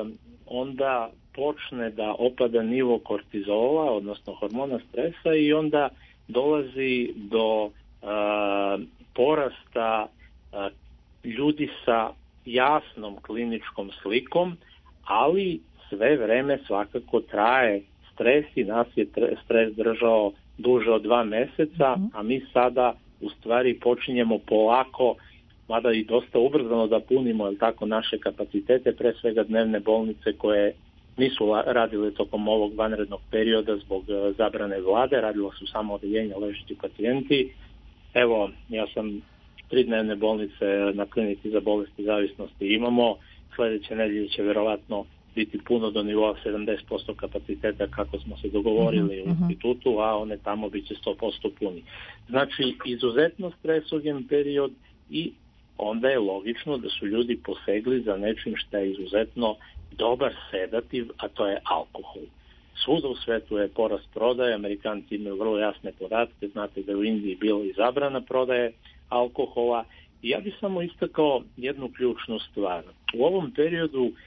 onda počne da opada nivo kortizola, odnosno hormona stresa, i onda dolazi do a, porasta a, ljudi sa jasnom kliničkom slikom, ali sve vreme svakako traje stres i nas je stres držao duže od dva meseca, a mi sada u stvari počinjemo polako, mada i dosta ubrzano da punimo, jel tako, naše kapacitete, pre svega dnevne bolnice koje nisu radile tokom ovog vanrednog perioda zbog zabrane vlade, radila su samo odeljenja ležeći pacijenti. Evo, ja sam tri dnevne bolnice na klinici za bolesti zavisnosti imamo. Sledeće nedelje će verovatno biti puno do nivoa sedamdeset posto kapaciteta kako smo se dogovorili uh-huh. u institutu, a one tamo biće sto posto puni. Znači, izuzetno stresogen period i onda je logično da su ljudi posegli za nečim što je izuzetno dobar sedativ, a to je alkohol. Svuda u svetu je porast prodaje, Amerikanci imaju vrlo jasne podatke, znate da u Indiji bilo i zabrana prodaje alkohola. I ja bih samo istakao jednu ključnu stvar. U ovom periodu e,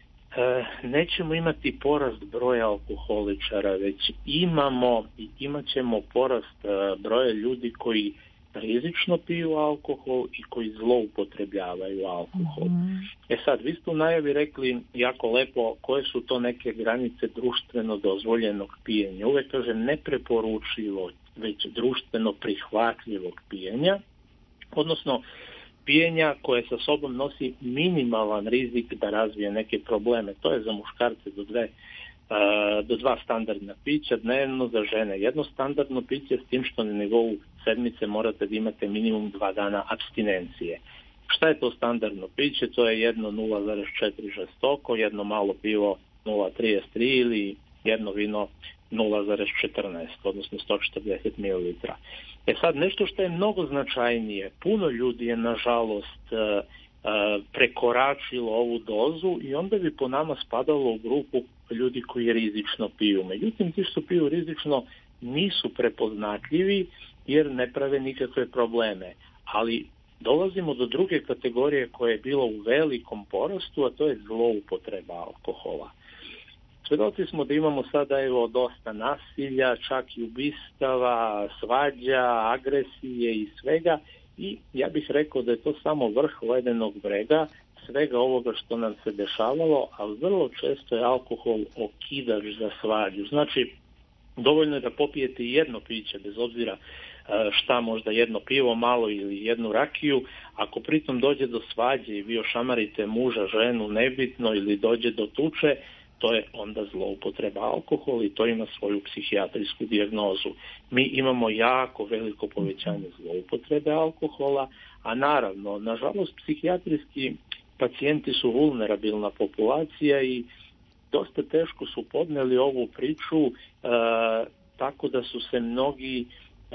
nećemo imati porast broja alkoholičara, već imamo i imat ćemo porast e, broja ljudi koji rizično piju alkohol i koji zloupotrebljavaju alkohol. Mm-hmm. E sad, vi ste u najavi rekli jako lepo koje su to neke granice društveno dozvoljenog pijenja. Uvek kaže nepreporučivo, već društveno prihvatljivog pijenja, odnosno pijenja koje sa sobom nosi minimalan rizik da razvije neke probleme. To je za muškarce do dve do dva standardna pića dnevno, za žene jedno standardno piće, s tim što na nivou sedmice morate da imate minimum dva dana apstinencije. Šta je to standardno piće? To je jedno nula zarez četiri žestoko, jedno malo pivo nula zarez trideset tri ili jedno vino nula zarez četrnaest, odnosno sto četrdeset mililitara. E sad, nešto što je mnogo značajnije, puno ljudi je nažalost prekoračilo ovu dozu i onda bi po nama spadalo u grupu ljudi koji rizično piju. Međutim, ti što piju rizično nisu prepoznatljivi jer ne prave nikakve probleme. Ali dolazimo do druge kategorije koja je bila u velikom porastu, a to je zloupotreba alkohola. Svedoci smo da imamo sada evo dosta nasilja, čak i ubistava, svađa, agresije i svega, i ja bih rekao da je to samo vrh ledenog brega svega ovoga što nam se dešavalo, a vrlo često je alkohol okidač za svađu. Znači, dovoljno je da popijete jedno piće, bez obzira šta, možda jedno pivo malo ili jednu rakiju, ako pritom dođe do svađe i vi ošamarite muža, ženu, nebitno, ili dođe do tuče, to je onda zloupotreba alkohola i to ima svoju psihijatrijsku dijagnozu. Mi imamo jako veliko povećanje zloupotrebe alkohola, a naravno, nažalost, psihijatrijski pacijenti su vulnerabilna populacija i dosta teško su podneli ovu priču, e, tako da su se mnogi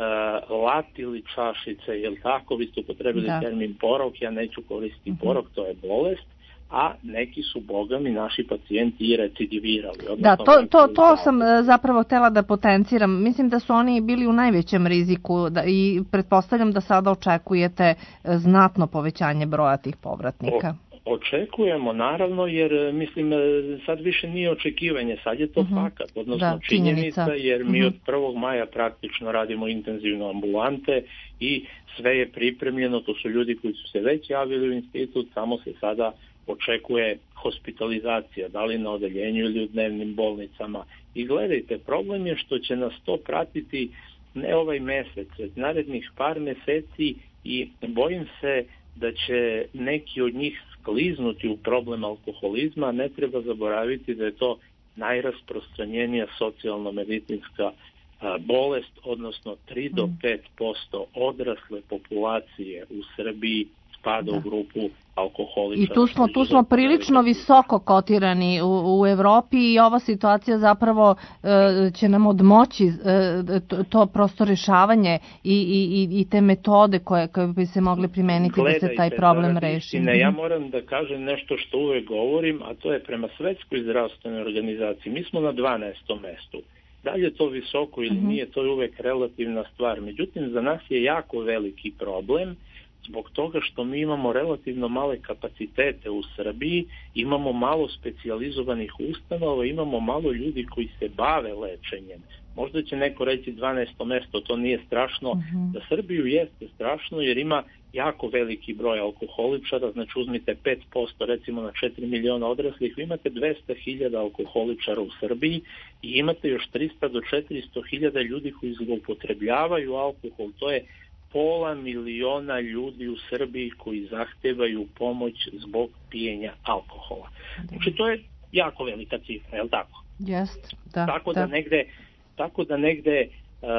e, latili čašice, jel tako, vi ste upotrebili da. termin porok, ja neću koristiti uh-huh. porok, to je bolest, a neki su, bogami, naši pacijenti i recidivirali. Da, to, to, to sam zapravo htjela da potenciram. Mislim da su oni bili u najvećem riziku da, i pretpostavljam da sada očekujete znatno povećanje broja tih povratnika. O, očekujemo, naravno, jer mislim sad više nije očekivanje, sad je to uh-huh. fakat, odnosno da, činjenica, jer mi uh-huh. od prvog maja praktično radimo intenzivno ambulante i sve je pripremljeno, to su ljudi koji su se već javili u institut, samo se sada očekuje hospitalizacija, da li na odeljenju ili u dnevnim bolnicama. I gledajte, problem je što će nas to pratiti ne ovaj mesec, narednih par meseci i bojim se da će neki od njih skliznuti u problem alkoholizma. Ne treba zaboraviti da je to najrasprostranjenija socijalno-medicinska bolest, odnosno tri do pet posto odrasle populacije u Srbiji spada da. u grupu alkoholičara. I tu smo, tu smo prilično visoko kotirani u, u Evropi i ova situacija zapravo e, će nam odmoći e, to, to prosto rješavanje i, i, i te metode koje, koje bi se mogle primeniti Gledajte, da se taj problem reši. Istine, ja moram da kažem nešto što uvek govorim, a to je prema Svetskoj zdravstvenoj organizaciji. Mi smo na dvanaestom mestu. Da li je to visoko ili uh-huh. nije, to je uvek relativna stvar. Međutim, za nas je jako veliki problem zbog toga što mi imamo relativno male kapacitete u Srbiji, imamo malo specijalizovanih ustanova, imamo malo ljudi koji se bave lečenjem. Možda će neko reći dvanaesto mesto, to nije strašno. Uh-huh. Za Srbiju jeste strašno jer ima jako veliki broj alkoholičara, znači uzmite pet posto recimo na četiri miliona odraslih, vi imate dvesta hiljada alkoholičara u Srbiji i imate još trista do četiristo hiljada ljudi koji zloupotrebljavaju alkohol, to je pola miliona ljudi u Srbiji koji zahtevaju pomoć zbog pijenja alkohola. Znači to je jako velika cifra, je li tako? Jest, da. Tako da, da negde, tako da negde uh,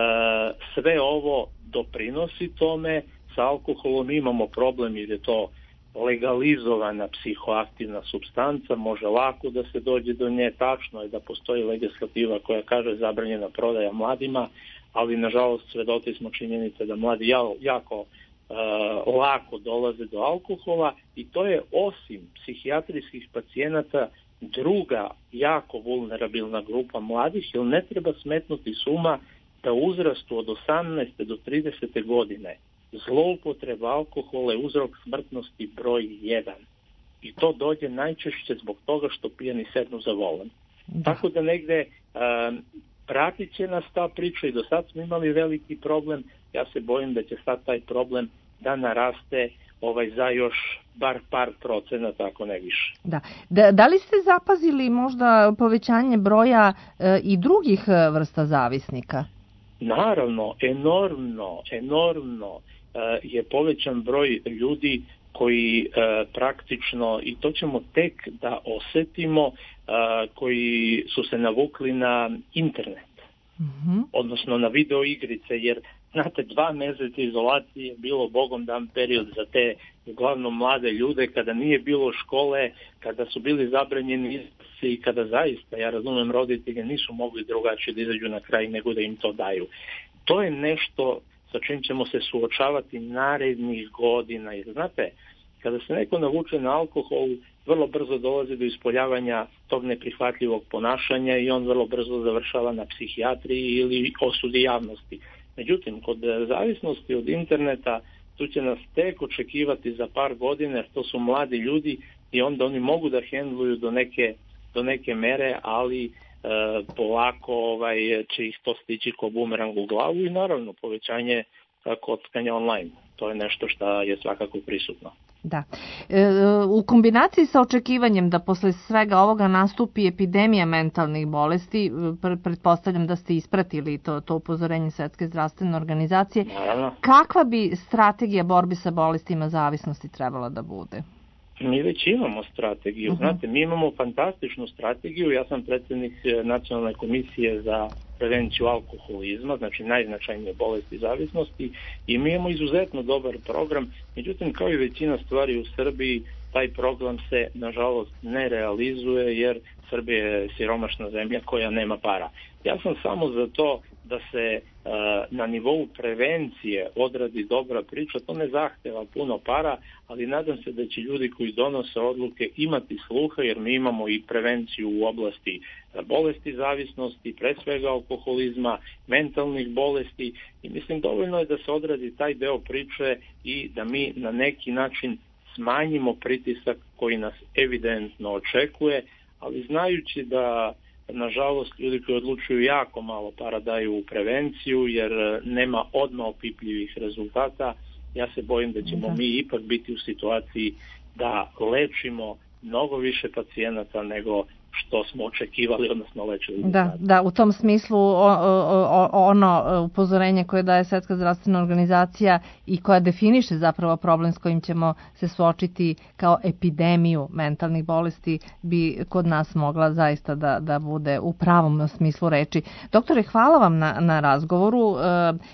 sve ovo doprinosi tome. Sa alkoholom imamo problem jer je to legalizovana psihoaktivna supstanca, može lako da se dođe do nje, tačno je da postoji legislativa koja kaže zabranjena prodaja mladima, ali nažalost svedoci smo činjenice da mladi jako uh, lako dolaze do alkohola i to je osim psihijatrijskih pacijenata druga jako vulnerabilna grupa mladih, jer ne treba smetnuti suma da uzrastu od osamnaeste do tridesete godine zloupotreba alkohola je uzrok smrtnosti broj jedan. I to dođe najčešće zbog toga što pijani sednu za volan. Da. Tako da negde uh, pratit će nas ta priča i do sad smo imali veliki problem. Ja se bojim da će sad taj problem da naraste ovaj za još bar par procenata, ako ne više. Da. Da, da li ste zapazili možda povećanje broja e, i drugih vrsta zavisnika? Naravno, enormno, enormno e, je povećan broj ljudi koji e, praktično, i to ćemo tek da osetimo, e, koji su se navukli na internet. Mm-hmm. Odnosno na video igrice, jer znate, dva meseca izolacije je bilo bogom dan period za te uglavnom mlade ljude, kada nije bilo škole, kada su bili zabranjeni izlazi i kada zaista, ja razumem, roditelji nisu mogli drugačije da izađu na kraj nego da im to daju. To je nešto sa čim ćemo se suočavati narednih godina. Jer znate, kada se neko navuče na alkohol, vrlo brzo dolazi do ispoljavanja tog neprihvatljivog ponašanja i on vrlo brzo završava na psihijatriji ili osudi javnosti. Međutim, kod zavisnosti od interneta, tu će nas tek očekivati za par godina, jer to su mladi ljudi i onda oni mogu da hendluju do neke, do neke mere, ali e, polako ovaj, će ih to stići ko bumerang u glavu i naravno povećanje kockanja online. To je nešto što je svakako prisutno. Da. E, u kombinaciji sa očekivanjem da posle svega ovoga nastupi epidemija mentalnih bolesti, pretpostavljam da ste ispratili to, to upozorenje Svetske zdravstvene organizacije, naravno. Kakva bi strategija borbi sa bolestima zavisnosti trebala da bude? Mi već imamo strategiju. Znate, mi imamo fantastičnu strategiju. Ja sam predsjednik Nacionalne komisije za prevenciju alkoholizma, znači najznačajnije bolesti zavisnosti, i mi imamo izuzetno dobar program. Međutim, kao i većina stvari u Srbiji, taj program se nažalost ne realizuje jer Srbija je siromašna zemlja koja nema para. Ja sam samo za to da se uh, na nivou prevencije odradi dobra priča. To ne zahteva puno para, ali nadam se da će ljudi koji donose odluke imati sluha, jer mi imamo i prevenciju u oblasti bolesti zavisnosti, pre svega alkoholizma, mentalnih bolesti, i mislim dovoljno je da se odradi taj deo priče i da mi na neki način smanjimo pritisak koji nas evidentno očekuje, ali znajući da nažalost ljudi koji odlučuju jako malo para daju u prevenciju jer nema odmah opipljivih rezultata, ja se bojim da ćemo da. mi ipak biti u situaciji da lečimo mnogo više pacijenata nego što smo očekivali, odnosno lečili. Da, da, u tom smislu o, o, ono upozorenje koje daje Svetska zdravstvena organizacija i koja definiše zapravo problem s kojim ćemo se suočiti kao epidemiju mentalnih bolesti bi kod nas mogla zaista da, da bude u pravom smislu reči. Doktore, hvala vam na, na razgovoru. E,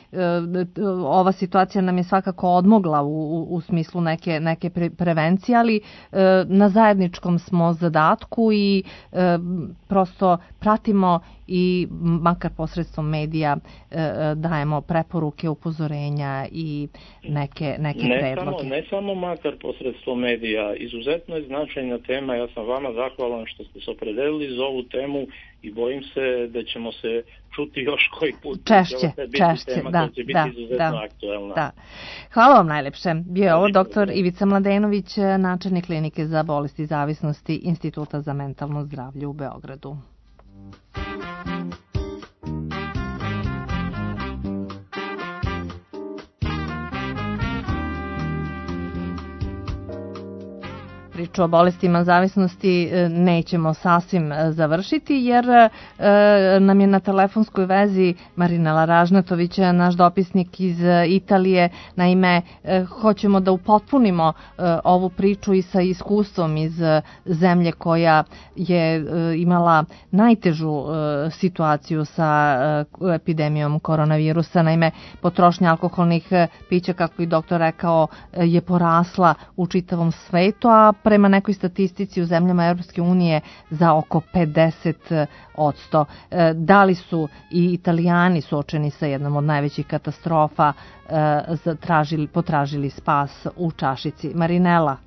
e, ova situacija nam je svakako odmogla u, u, u smislu neke, neke pre, prevencije, ali e, na zajedničkom smo zadatku i E, prosto pratimo i makar posredstvom medija e, dajemo preporuke, upozorenja i neke, neke ne predloge. Samo, ne samo makar posredstvom medija, izuzetno je značajna tema. Ja sam vama zahvalan što ste se opredelili za ovu temu i bojim se da ćemo se čuti još koji put. Češće, češće, tema da, će biti da, izuzetno da, aktuelna. Da. Hvala vam najlepše. Bio je ovo doktor Ivica Mladenović, načelnik klinike za bolesti zavisnosti Instituta za mentalno zdravlje u Beogradu. Priču o bolestima zavisnosti nećemo sasvim završiti jer nam je na telefonskoj vezi Marinela Ražnatović, naš dopisnik iz Italije. Naime, hoćemo da upotpunimo ovu priču i sa iskustvom iz zemlje koja je imala najtežu situaciju sa epidemijom koronavirusa. Naime, potrošnja alkoholnih pića, kako i doktor rekao, je porasla u čitavom svetu, a prema nekoj statistici u zemljama Europske unije za oko pedeset odsto. Da li su i Italijani suočeni sa jednom od najvećih katastrofa, tražili, potražili spas u čašici? Marinela.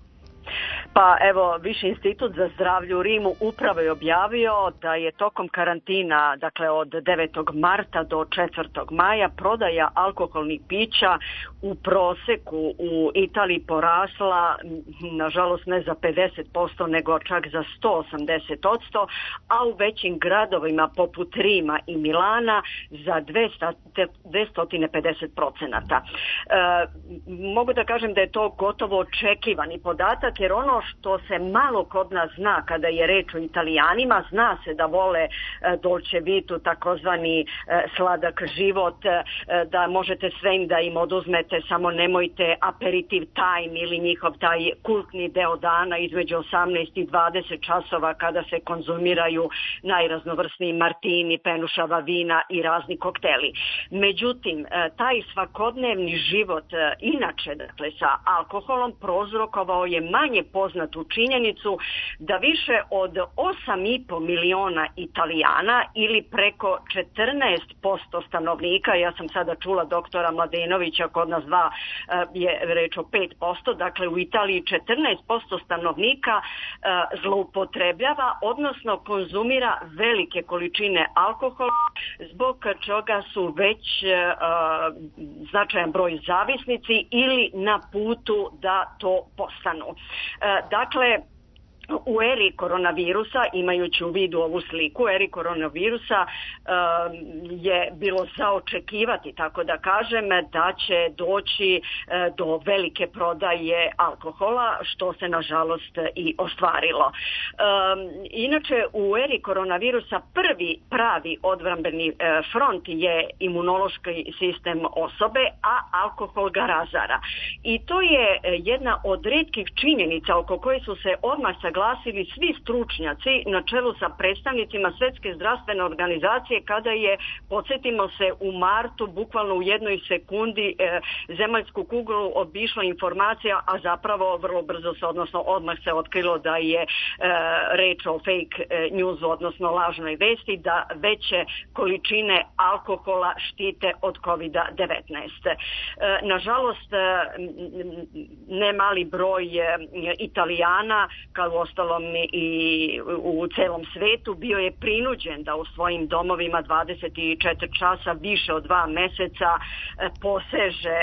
Pa evo, Viši institut za zdravlje u Rimu upravo je objavio da je tokom karantina, dakle od devetog marta do četvrtog maja, prodaja alkoholnih pića u proseku u Italiji porasla, nažalost ne za pedeset posto, nego čak za sto osamdeset posto, a u većim gradovima poput Rima i Milana za dvesta pedeset procenata. E, mogu da kažem da je to gotovo očekivani podatak, jer ono što se malo kod nas zna kada je reč o Italijanima, zna se da vole dolce vitu, takozvani sladak život, da možete sve im da im oduzmete, samo nemojte aperitiv time ili njihov taj kultni deo dana između osamnaest i dvadeset časova kada se konzumiraju najraznovrsniji martini, penušava vina i razni kokteli. Međutim, taj svakodnevni život inače, dakle sa alkoholom, prouzrokovao je manje poznatu činjenicu da više od osam i po miliona Italijana ili preko četrnaest posto stanovnika, ja sam sada čula doktora Mladenovića, kod nas dva je reč o pet posto, dakle u Italiji četrnaest posto stanovnika zloupotrebljava, odnosno konzumira velike količine alkohola, zbog čega su već značajan broj zavisnici ili na putu da to postanu. Dakle, u eri koronavirusa, imajući u vidu ovu sliku, u eri koronavirusa je bilo zaočekivati, tako da kažem, da će doći do velike prodaje alkohola, što se nažalost i ostvarilo. Inače, u eri koronavirusa prvi pravi odbrambeni front je imunološki sistem osobe, a alkohol ga razara. I to je jedna od rijetkih činjenica oko koje su se odmah saglasili svi stručnjaci na čelu sa predstavnicima Svjetske zdravstvene organizacije, kada je, podsjetimo se, u martu bukvalno u jednoj sekundi e, zemaljsku kuglu obišla informacija, a zapravo vrlo brzo se, odnosno odmah se otkrilo da je e, reč o fake news, odnosno lažnoj vesti, da veće količine alkohola štite od kovid devetnaest. E, nažalost, ne mali broj Italijana, kao u ostalom i u celom svetu, bio je prinuđen da u svojim domovima dvadeset četiri časa više od dva meseca poseže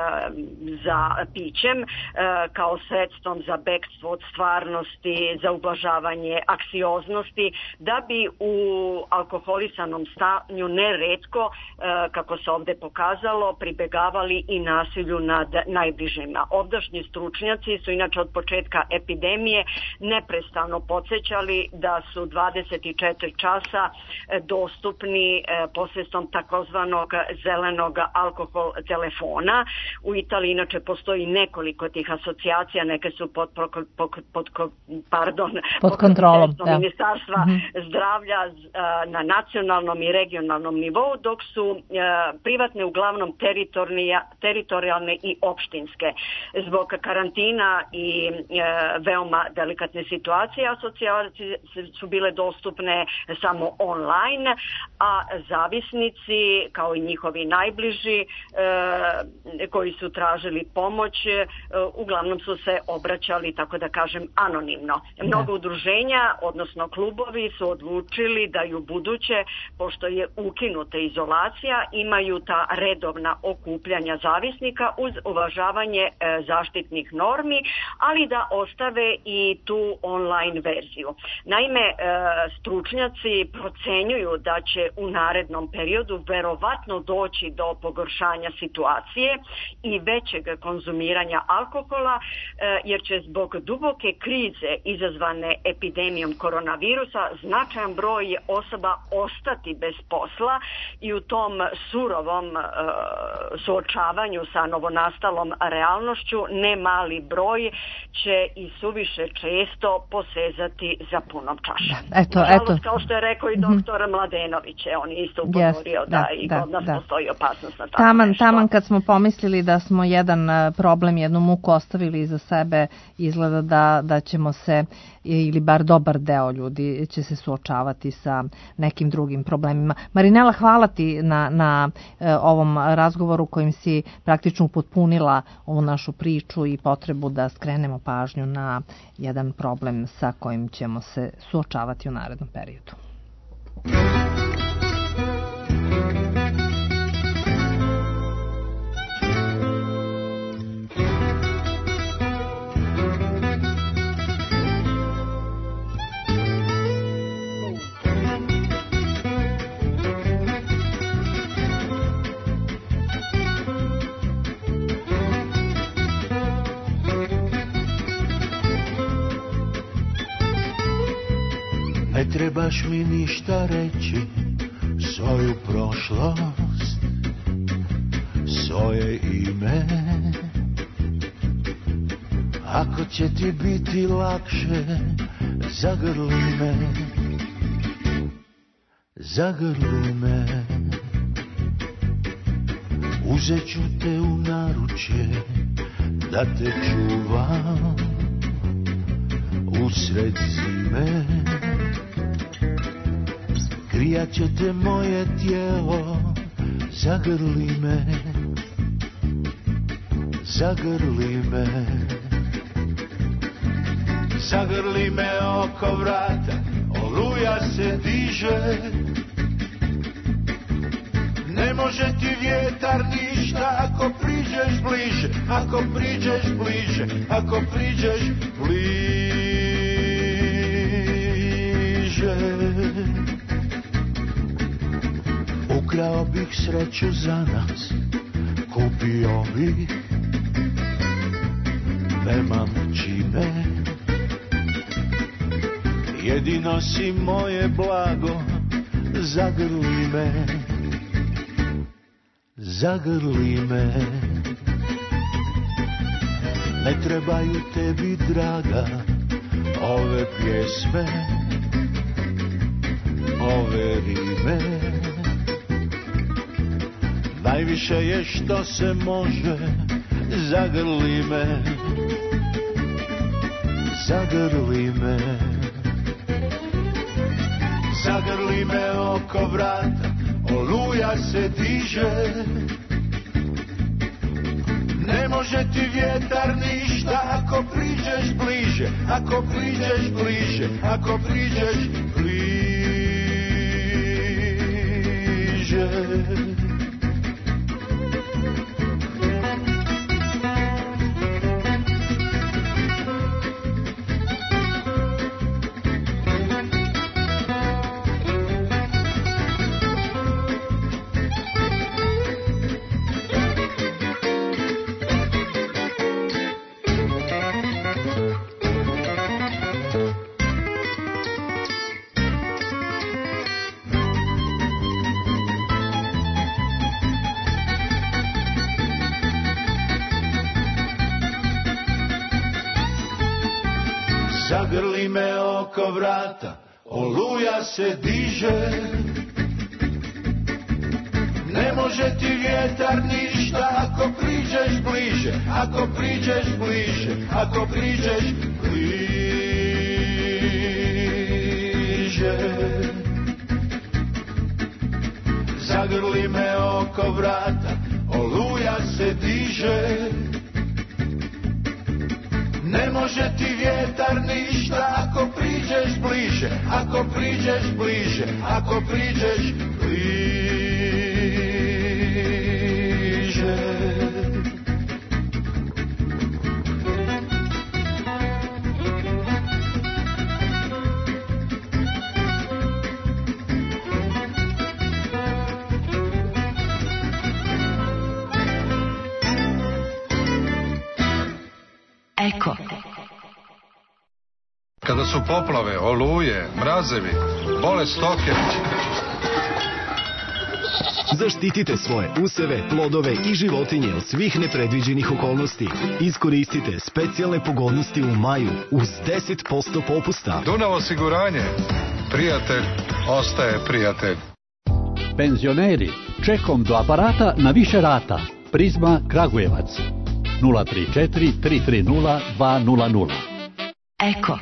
za pićem kao sredstvom za bekstvo od stvarnosti, za ublažavanje anksioznosti, da bi u alkoholisanom stanju neretko, kako se ovdje pokazalo, pribegavali i nasilju nad najbližima. Ovdašnji stručnjaci su inače od početka epidemije neprestano podsjećali da su dvadeset četiri časa dostupni posredstvom takozvanog zelenog alkohol telefona. U Italiji inače postoji nekoliko tih asocijacija, neke su pod, pod, pod, pardon, pod kontrolom da. Ministarstva mm-hmm. zdravlja na nacionalnom i regionalnom nivou, dok su privatne uglavnom teritorijalne i opštinske. Zbog karantina i veoma delikatne situacije, asocijacije su bile dostupne samo online, a zavisnici, kao i njihovi najbliži koji su tražili pomoć, uglavnom su se obraćali, tako da kažem, anonimno. Mnogo udruženja, odnosno klubovi, su odlučili da i u buduće, pošto je ukinuta izolacija, imaju ta redovna okupljanja zavisnika uz uvažavanje zaštitnih normi, ali da ostave i tu online verziju. Naime, stručnjaci procenjuju da će u narednom periodu verovatno doći do pogoršanja situacije i većeg konzumiranja alkohola, jer će zbog duboke krize izazvane epidemijom koronavirusa značajan broj osoba ostati bez posla i u tom surovom suočavanju sa novonastalom realnošću ne mali broj će i suviše često posezati za punom čašom. Eto, eto. Kao što je rekao i doktor Mladenović, on je isto upozorio yes, da, da i kod nas da. postoji opasnost na tako taman, nešto. Taman kad smo pomislili da smo jedan problem, jednu muku ostavili iza sebe, izgleda da, da ćemo se, ili bar dobar deo ljudi će se suočavati sa nekim drugim problemima. Marinela, hvala ti na, na ovom razgovoru kojim si praktično upotpunila ovu našu priču i potrebu da skrenemo pažnju na jedan problem sa kojim ćemo se suočavati u narednom periodu. Ne trebaš mi ništa reći, svoju prošlost, svoje ime. Ako će ti biti lakše, zagrli me, zagrli me. Uzet ću te u naručje, da te čuvam usred zime. Grijat će te moje tijelo, zagrli me, zagrli me. Zagrli me oko vrata, oluja se diže. Ne može ti vjetar ništa ako priđeš bliže, ako priđeš bliže, ako priđeš bliže. bliže. Ukrao bih sreću za nas, kupio bih, nemam čime. Jedino si moje blago, zagrli me, zagrli me. Ne trebaju tebi, draga, ove pjesme, ove rime. Najviše je što se može, zagrli me, zagrli me. Zagrli me oko vrata, oluja se diže. Ne može ti vjetar ništa ako priđeš bliže, ako priđeš bliže, ako priđeš bliže. Zagrli me oko vrata, oluja se diže. Ne može ti vjetar ništa ako priđeš bliže, ako priđeš bliže, ako priđeš bliže. Zagrli me oko vrata, oluja se diže. Ne može ti vjetar ništa ako priđeš bliže, ako priđeš bliže, ako priđeš bliže. Eko. Kada su poplave, oluje, mrazevi, bole stoke. Zaštitite svoje useve, plodove i životinje od svih nepredviđenih okolnosti. Iskoristite specijalne pogodnosti u maju uz deset posto popusta. Dunav osiguranje. Prijatelj ostaje prijatelj. Penzioneri, čekom do aparata na više rata. Prizma Kragujevac. nula tri četiri tri tri nula dva nula nula. Eko.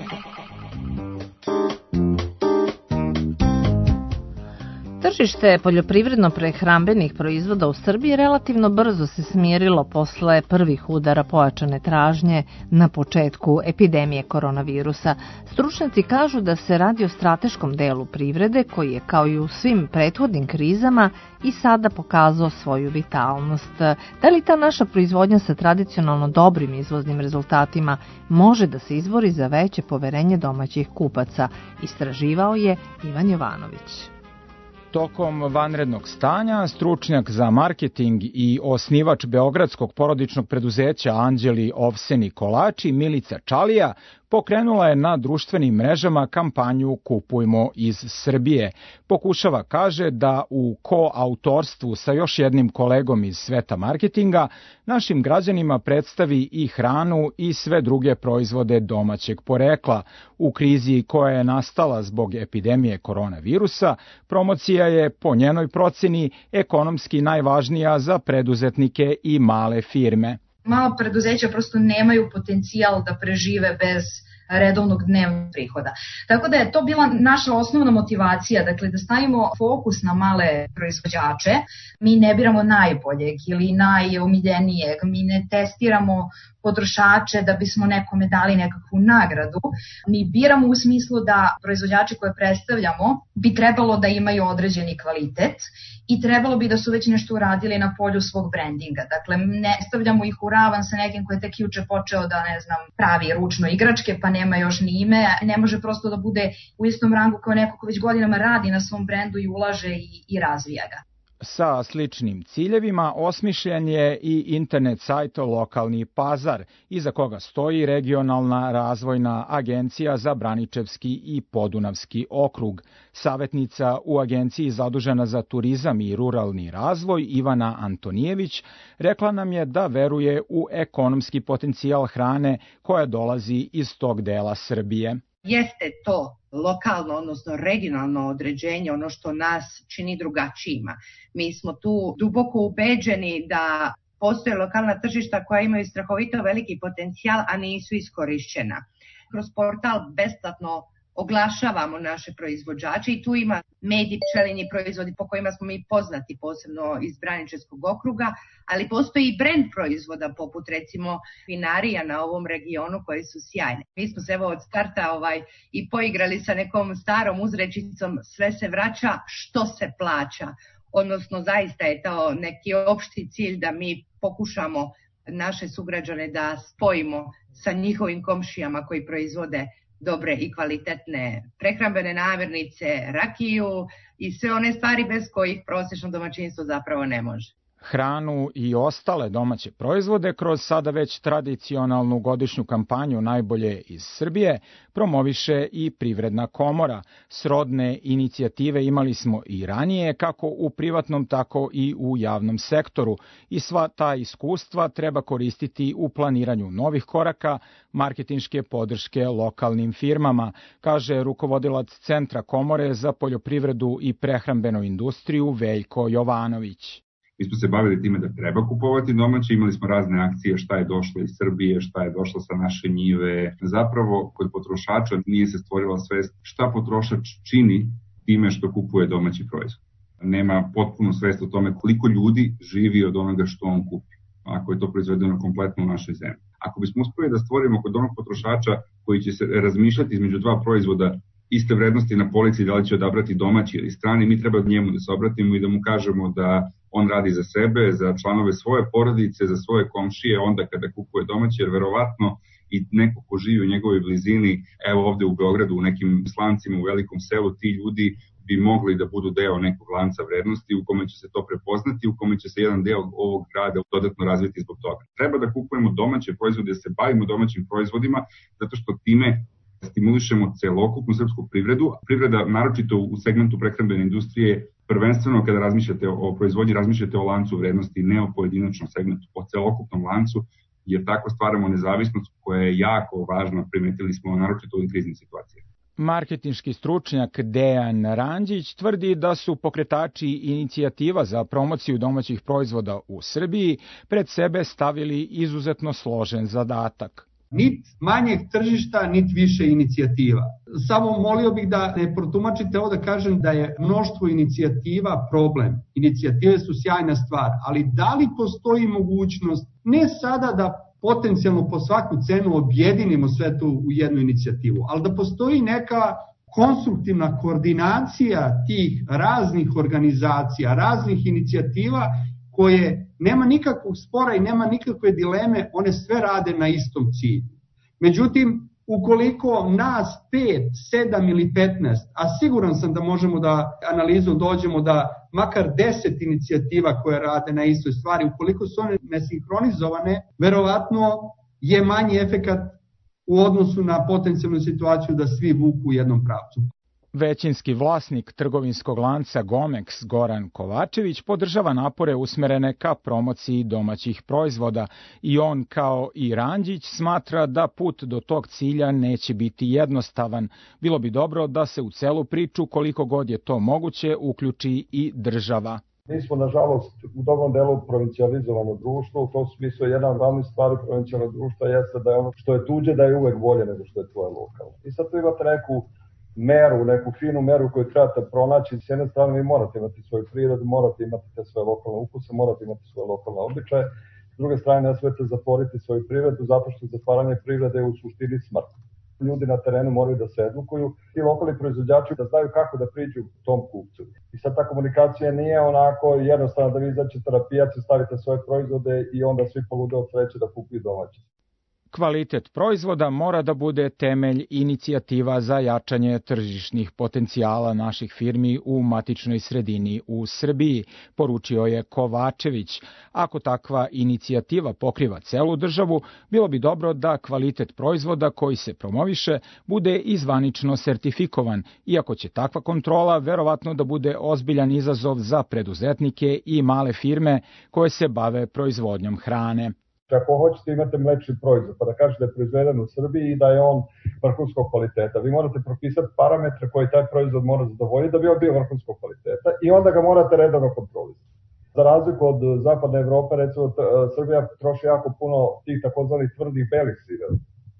Tržište poljoprivredno-prehrambenih proizvoda u Srbiji relativno brzo se smirilo posle prvih udara pojačane tražnje na početku epidemije koronavirusa. Stručnjaci kažu da se radi o strateškom delu privrede koji je, kao i u svim prethodnim krizama, i sada pokazao svoju vitalnost. Da li ta naša proizvodnja sa tradicionalno dobrim izvoznim rezultatima može da se izbori za veće poverenje domaćih kupaca? Istraživao je Ivan Jovanović. Tokom vanrednog stanja, stručnjak za marketing i osnivač beogradskog porodičnog preduzeća Anđeli Ovseni Kolači, Milica Čalija, pokrenula je na društvenim mrežama kampanju Kupujmo iz Srbije. Pokušava, kaže, da u koautorstvu sa još jednim kolegom iz sveta marketinga našim građanima predstavi i hranu i sve druge proizvode domaćeg porekla. U krizi koja je nastala zbog epidemije koronavirusa, promocija je po njenoj proceni ekonomski najvažnija za preduzetnike i male firme. Mala preduzeća prosto nemaju potencijal da prežive bez redovnog dnevnog prihoda. Tako da je to bila naša osnovna motivacija, dakle da stavimo fokus na male proizvođače. Mi ne biramo najboljeg ili najomiljenijeg, mi ne testiramo potrošače da bismo nekome dali nekakvu nagradu. Mi biramo u smislu da proizvođači koje predstavljamo bi trebalo da imaju određeni kvalitet i trebalo bi da su već nešto uradili na polju svog brandinga. Dakle, ne stavljamo ih u ravan sa nekim koji je tek juče počeo da, ne znam, pravi ručno igračke, pa nema još ni ime, ne može prosto da bude u istom rangu kao neko ko već godinama radi na svom brendu i ulaže i, i razvija ga. Sa sličnim ciljevima osmišljen je i internet sajt Lokalni pazar, iza koga stoji Regionalna razvojna agencija za Braničevski i Podunavski okrug. Savetnica u agenciji zadužena za turizam i ruralni razvoj Ivana Antonijević rekla nam je da veruje u ekonomski potencijal hrane koja dolazi iz tog dela Srbije. Jeste to lokalno, odnosno regionalno određenje, ono što nas čini drugačijima. Mi smo tu duboko ubeđeni da postoje lokalna tržišta koja imaju strahovito veliki potencijal, a nisu iskorišćena. Kroz portal besplatno oglašavamo naše proizvođače i tu ima med i pčelinji proizvodi po kojima smo mi poznati, posebno iz Braničevskog okruga, ali postoji i brend proizvoda poput recimo vinarija na ovom regionu koji su sjajne. Mi smo se evo od starta ovaj, i poigrali sa nekom starom uzrečicom sve se vraća što se plaća, odnosno zaista je to neki opšti cilj da mi pokušamo naše sugrađane da spojimo sa njihovim komšijama koji proizvode dobre i kvalitetne prehrambene namirnice, rakiju i sve one stvari bez kojih prosječno domaćinstvo zapravo ne može. Hranu i ostale domaće proizvode kroz sada već tradicionalnu godišnju kampanju Najbolje iz Srbije promoviše i Privredna komora. Srodne inicijative imali smo i ranije, kako u privatnom, tako i u javnom sektoru. I sva ta iskustva treba koristiti u planiranju novih koraka, marketinške podrške lokalnim firmama, kaže rukovodilac Centra komore za poljoprivredu i prehrambenu industriju Veljko Jovanović. Mi smo se bavili time da treba kupovati domaće, imali smo razne akcije šta je došlo iz Srbije, šta je došlo sa naše njive. Zapravo, kod potrošača nije se stvorila svest šta potrošač čini time što kupuje domaći proizvod. Nema potpunu svest o tome koliko ljudi živi od onoga što on kupi, ako je to proizvedeno kompletno u našoj zemlji. Ako bismo uspeli da stvorimo kod onog potrošača koji će se razmišljati između dva proizvoda iste vrednosti na polici, da li će odabrati domaći ili strani, mi treba njemu da se obratimo i da mu kažemo da on radi za sebe, za članove svoje porodice, za svoje komšije, onda kada kupuje domaće, jer verovatno i neko ko živi u njegovoj blizini, evo ovde u Beogradu, u nekim slancima, u velikom selu, ti ljudi bi mogli da budu deo nekog lanca vrednosti u kome će se to prepoznati, u kome će se jedan deo ovog grada dodatno razviti zbog toga. Treba da kupujemo domaće proizvode, da se bavimo domaćim proizvodima, zato što time stimulišemo celokupnu srpsku privredu. Privreda, naročito u segmentu prehrambene industrije, prvenstveno kada razmišljate o proizvodnji, razmišljate o lancu vrednosti, ne o pojedinačnom segmentu, o celokupnom lancu, jer tako stvaramo nezavisnost koja je jako važna, primetili smo naročito u ovim kriznim situacijama. Marketinški stručnjak Dejan Ranđić tvrdi da su pokretači inicijativa za promociju domaćih proizvoda u Srbiji pred sebe stavili izuzetno složen zadatak. Nit manjeg tržišta, nit više inicijativa. Samo molio bih da ne protumačite ovo da kažem da je mnoštvo inicijativa problem. Inicijative su sjajna stvar, ali da li postoji mogućnost ne sada da potencijalno po svaku cenu objedinimo sve to u jednu inicijativu, ali da postoji neka konstruktivna koordinacija tih raznih organizacija, raznih inicijativa koje nema nikakvog spora i nema nikakve dileme, one sve rade na istom cilju. Međutim, ukoliko nas pet, sedam ili petnaest, a siguran sam da možemo da analizom dođemo da makar deset inicijativa koje rade na istoj stvari, ukoliko su one nesinhronizovane, verovatno je manji efekat u odnosu na potencijalnu situaciju da svi vuku u jednom pravcu. Većinski vlasnik trgovinskog lanca Gomex Goran Kovačević podržava napore usmerene ka promociji domaćih proizvoda i on, kao i Ranđić, smatra da put do tog cilja neće biti jednostavan. Bilo bi dobro da se u celu priču, koliko god je to moguće, uključi i država. Mi smo, nažalost, u dobrom delu provincijalizovano društvo, u tom smislu jedna od glavnih stvari provincijalnog društva jeste da je ono što je tuđe da je uvek bolje nego što je tvoje lokalno. I sad tu imate neku meru, neku finu meru koju trebate pronaći. S jedne strane vi morate imati svoju prirodu, morate imati te svoje lokalne ukuse, morate imati svoje lokalne običaje. S druge strane ne smete zatvoriti svoju privredu zato što zatvaranje privrede je u suštini smrt. Ljudi na terenu moraju da se edukuju i lokalni proizvođači da znaju kako da priđu tom kupcu. I sad ta komunikacija nije onako jednostavna da vi izađete na pijac i stavite svoje proizvode i onda svi polude od sreće da kupuju domaće. Kvalitet proizvoda mora da bude temelj inicijativa za jačanje tržišnih potencijala naših firmi u matičnoj sredini u Srbiji, poručio je Kovačević. Ako takva inicijativa pokriva celu državu, bilo bi dobro da kvalitet proizvoda koji se promoviše bude izvanično sertifikovan, iako će takva kontrola verovatno da bude ozbiljan izazov za preduzetnike i male firme koje se bave proizvodnjom hrane. Ako hoćete imate mlečni proizvod, pa da kažete da je proizveden u Srbiji i da je on vrhunskog kvaliteta, vi morate propisati parametre koje taj proizvod mora zadovoljiti da bi on bio vrhunskog kvaliteta i onda ga morate redovno kontrolisati. Za razliku od zapadne Evrope, recimo Srbija troši jako puno tih takozvanih tvrdih belih sireva.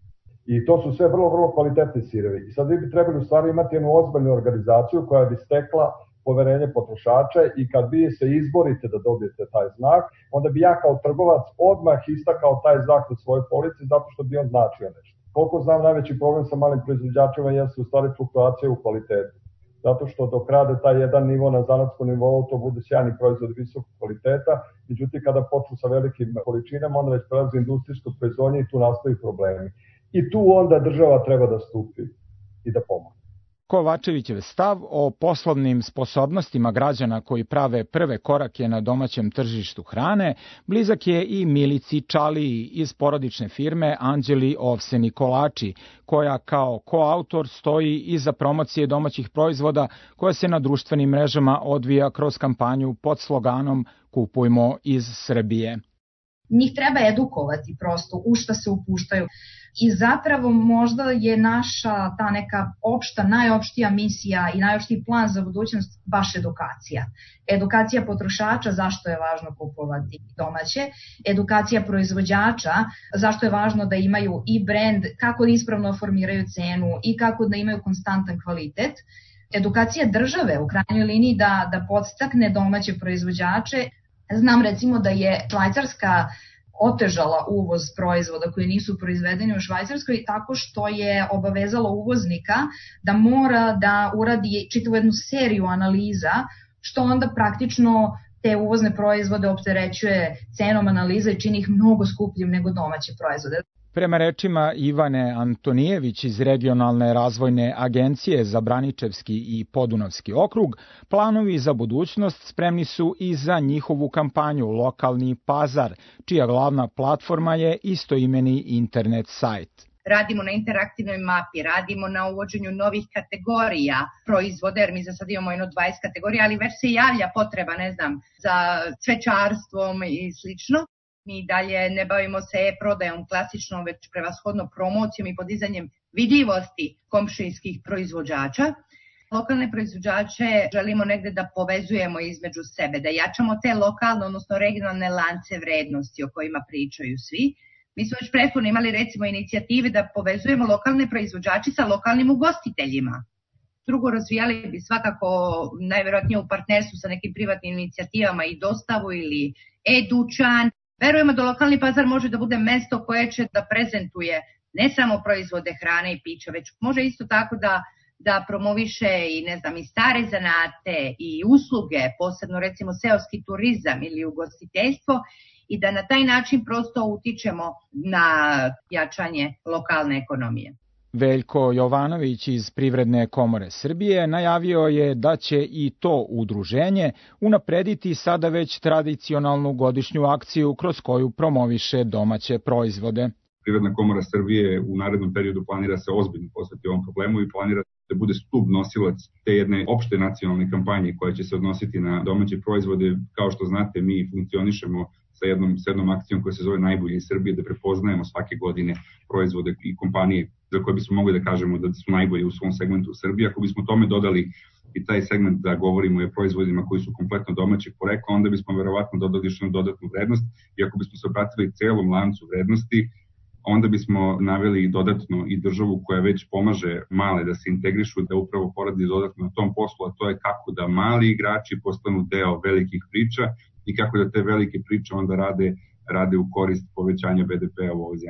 I to su sve vrlo, vrlo kvalitetni sirevi. I sad vi bi trebali u stvari imati jednu ozbiljnu organizaciju koja bi stekla poverenje potrošača i kad vi se izborite da dobijete taj znak, onda bi ja kao trgovac odmah istakao taj znak na svojoj polici zato što bi on značio nešto. Koliko znam, najveći problem sa malim proizvođačima jeste u stvari fluktuacija u kvalitetu. Zato što dok rade taj jedan nivo na zanatskom nivou, to bude sjajni proizvod visokog kvaliteta, međutim kada počnu sa velikim količinama, onda već prelazi industrijsko proizvodnje i tu nastaju problemi. I tu onda država treba da stupi i da pomogne. Kovačevićev stav o poslovnim sposobnostima građana koji prave prve korake na domaćem tržištu hrane blizak je i Milici Čaliji iz porodične firme Anđeli Ovseni Kolači, koja kao koautor stoji iza promocije domaćih proizvoda koja se na društvenim mrežama odvija kroz kampanju pod sloganom Kupujmo iz Srbije. Njih treba edukovati prosto u šta se upuštaju. I zapravo možda je naša ta neka opšta, najopštija misija i najopštiji plan za budućnost baš edukacija. Edukacija potrošača zašto je važno kupovati domaće, edukacija proizvođača zašto je važno da imaju i brend, kako da ispravno formiraju cenu i kako da imaju konstantan kvalitet. Edukacija države u krajnjoj liniji da, da podstakne domaće proizvođače. Znam recimo da je Švajcarska otežala uvoz proizvoda koji nisu proizvedeni u Švajcarskoj tako što je obavezala uvoznika da mora da uradi čitavu jednu seriju analiza, što onda praktično te uvozne proizvode opterećuje cenom analiza i čini ih mnogo skupljim nego domaće proizvode. Prema rečima Ivane Antonijević iz Regionalne razvojne agencije za Braničevski i Podunavski okrug, planovi za budućnost spremni su i za njihovu kampanju Lokalni pazar, čija glavna platforma je istoimeni internet sajt. Radimo na interaktivnoj mapi, radimo na uvođenju novih kategorija proizvoda, jer mi za sad imamo jedno dvadeset kategorija, ali već se javlja potreba, ne znam, za cvećarstvom i slično. Mi dalje ne bavimo se e-prodajom klasičnom, već prevashodno promocijom i podizanjem vidljivosti komšijskih proizvođača. Lokalne proizvođače želimo negde da povezujemo između sebe, da jačamo te lokalne, odnosno regionalne lance vrednosti o kojima pričaju svi. Mi smo već prethodno imali recimo inicijative da povezujemo lokalne proizvođače sa lokalnim ugostiteljima. Drugo, razvijali bi svakako najverovatnije u partnerstvu sa nekim privatnim inicijativama i dostavu ili e-dućan. Verujemo da lokalni pazar može da bude mesto koje će da prezentuje ne samo proizvode hrane i pića, već može isto tako da, da promoviše i, ne znam, i stare zanate i usluge, posebno recimo seoski turizam ili ugostiteljstvo, i da na taj način prosto utičemo na jačanje lokalne ekonomije. Veljko Jovanović iz Privredne komore Srbije najavio je da će i to udruženje unaprediti sada već tradicionalnu godišnju akciju kroz koju promoviše domaće proizvode. Privredna komora Srbije u narednom periodu planira se ozbiljno posvetiti ovom problemu i planira da bude stub nosilac te jedne opšte nacionalne kampanje koja će se odnositi na domaće proizvode. Kao što znate, mi funkcionišemo sa jednom, sa jednom akcijom koja se zove Najbolje iz Srbije, da prepoznajemo svake godine proizvode i kompanije za koje bismo mogli da kažemo da su najbolje u svom segmentu u Srbiji. Ako bismo tome dodali i taj segment da govorimo o proizvodima koji su kompletno domaćeg porekla, onda bismo verovatno dodali još dodatnu vrednost, i ako bismo se obratili celom lancu vrednosti, onda bismo naveli dodatno i državu koja već pomaže male da se integrišu, da upravo poradi dodatno na tom poslu, a to je kako da mali igrači postanu deo velikih priča i kako da te velike priče onda rade, rade u korist povećanja be de pe-a u ovoj zemlji.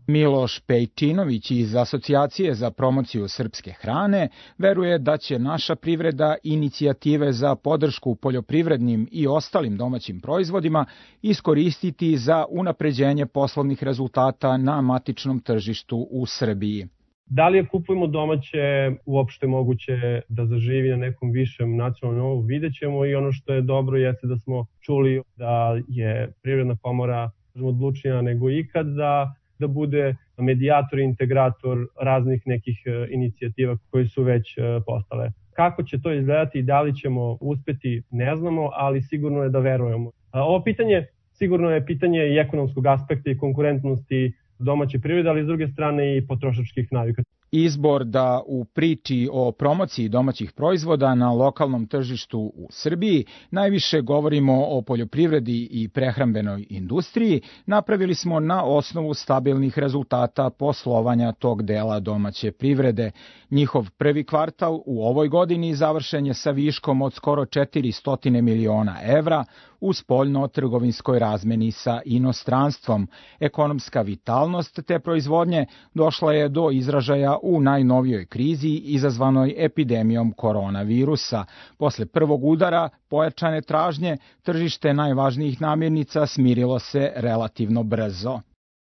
Miloš Pejčinović iz Asocijacije za promociju srpske hrane veruje da će naša privreda inicijative za podršku poljoprivrednim i ostalim domaćim proizvodima iskoristiti za unapređenje poslovnih rezultata na matičnom tržištu u Srbiji. Da li je kupujemo domaće uopšte moguće da zaživi na nekom višem nacionalnom nivou, vidjet ćemo, i ono što je dobro jeste da smo čuli da je Privredna komora odlučnija nego ikad da da bude medijator i integrator raznih nekih inicijativa koje su već postale. Kako će to izgledati i da li ćemo uspeti, ne znamo, ali sigurno je da verujemo. Ovo pitanje sigurno je pitanje i ekonomskog aspekta i konkurentnosti domaće privrede, ali s druge strane i potrošačkih navika. Izbor da u priči o promociji domaćih proizvoda na lokalnom tržištu u Srbiji najviše govorimo o poljoprivredi i prehrambenoj industriji, napravili smo na osnovu stabilnih rezultata poslovanja tog dela domaće privrede. Njihov prvi kvartal u ovoj godini završen je sa viškom od skoro četiristo miliona evra u spoljno-trgovinskoj razmeni sa inostranstvom. Ekonomska vitalnost te proizvodnje došla je do izražaja u najnovijoj krizi izazvanoj epidemijom koronavirusa. Posle prvog udara pojačane tražnje, tržište najvažnijih namirnica smirilo se relativno brzo.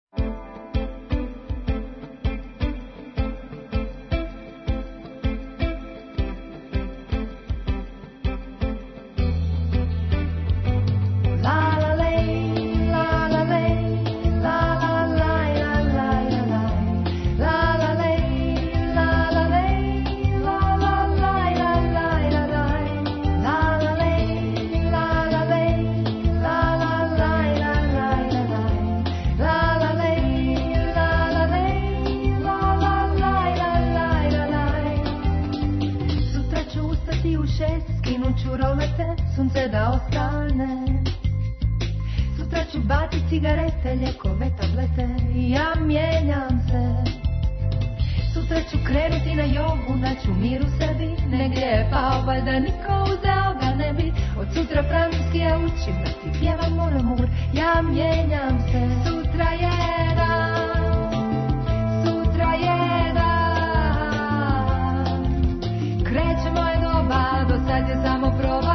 Sunce da ostane. Sutra ću baciti cigarete, ljekove, tablete i ja mijenjam se. Sutra ću krenuti na jogu, naću mir u sebi. Negdje je pao, valjda niko uzeo ga ne bi. Od sutra francuski ja učim da ti pjevam mon amour. Ja mijenjam se. Sutra je dan, sutra je dan. Kreće moje doba, do sad je samo proba.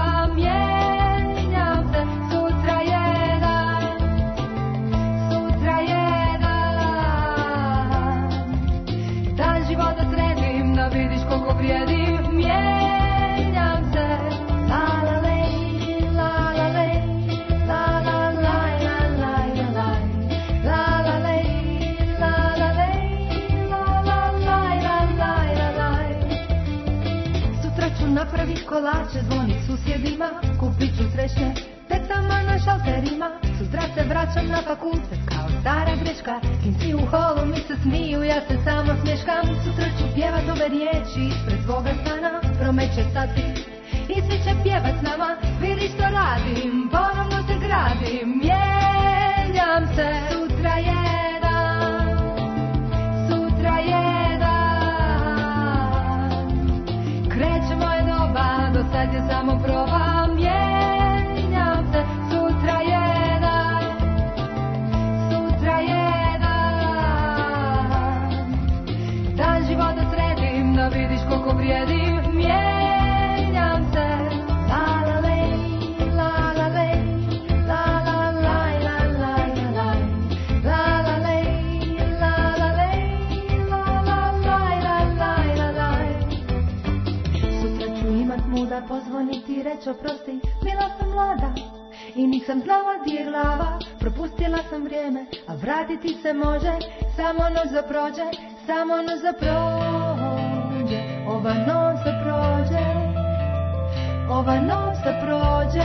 Kolače, zvonit susjedima, kupit ću srećne pecama na šalterima. Sutra se vraćam na fakultet kao stara greška. Klinci u holu mi se smiju, ja se samo smješkam. Sutra ću pjevat ove riječi ispred svoga stana. Promeće sati i svi će pjevat s nama. Vidi što radim, ponovno se gradim. Mijenjam se. Sutra je dan, sutra je dan. Kreće moje doba, do sad je samo proba. Mijenjam se. Sutra je dan, sutra je dan. Dan života sredim, da vidiš koliko vrijedim. Mijenjam se. La la lej, la la lej, la la laj, la laj, la laj. La la lej, la la lej, la la laj, la laj, la laj. Sutra ću imat muda pozvoniti i reći oprosti. Bila sam mlada i nisam znala di je glava. Propustila sam vrijeme, a vratiti se može. Samo noć za prođe, samo noć za prođe. Ova noć za prođe, ova noć za prođe.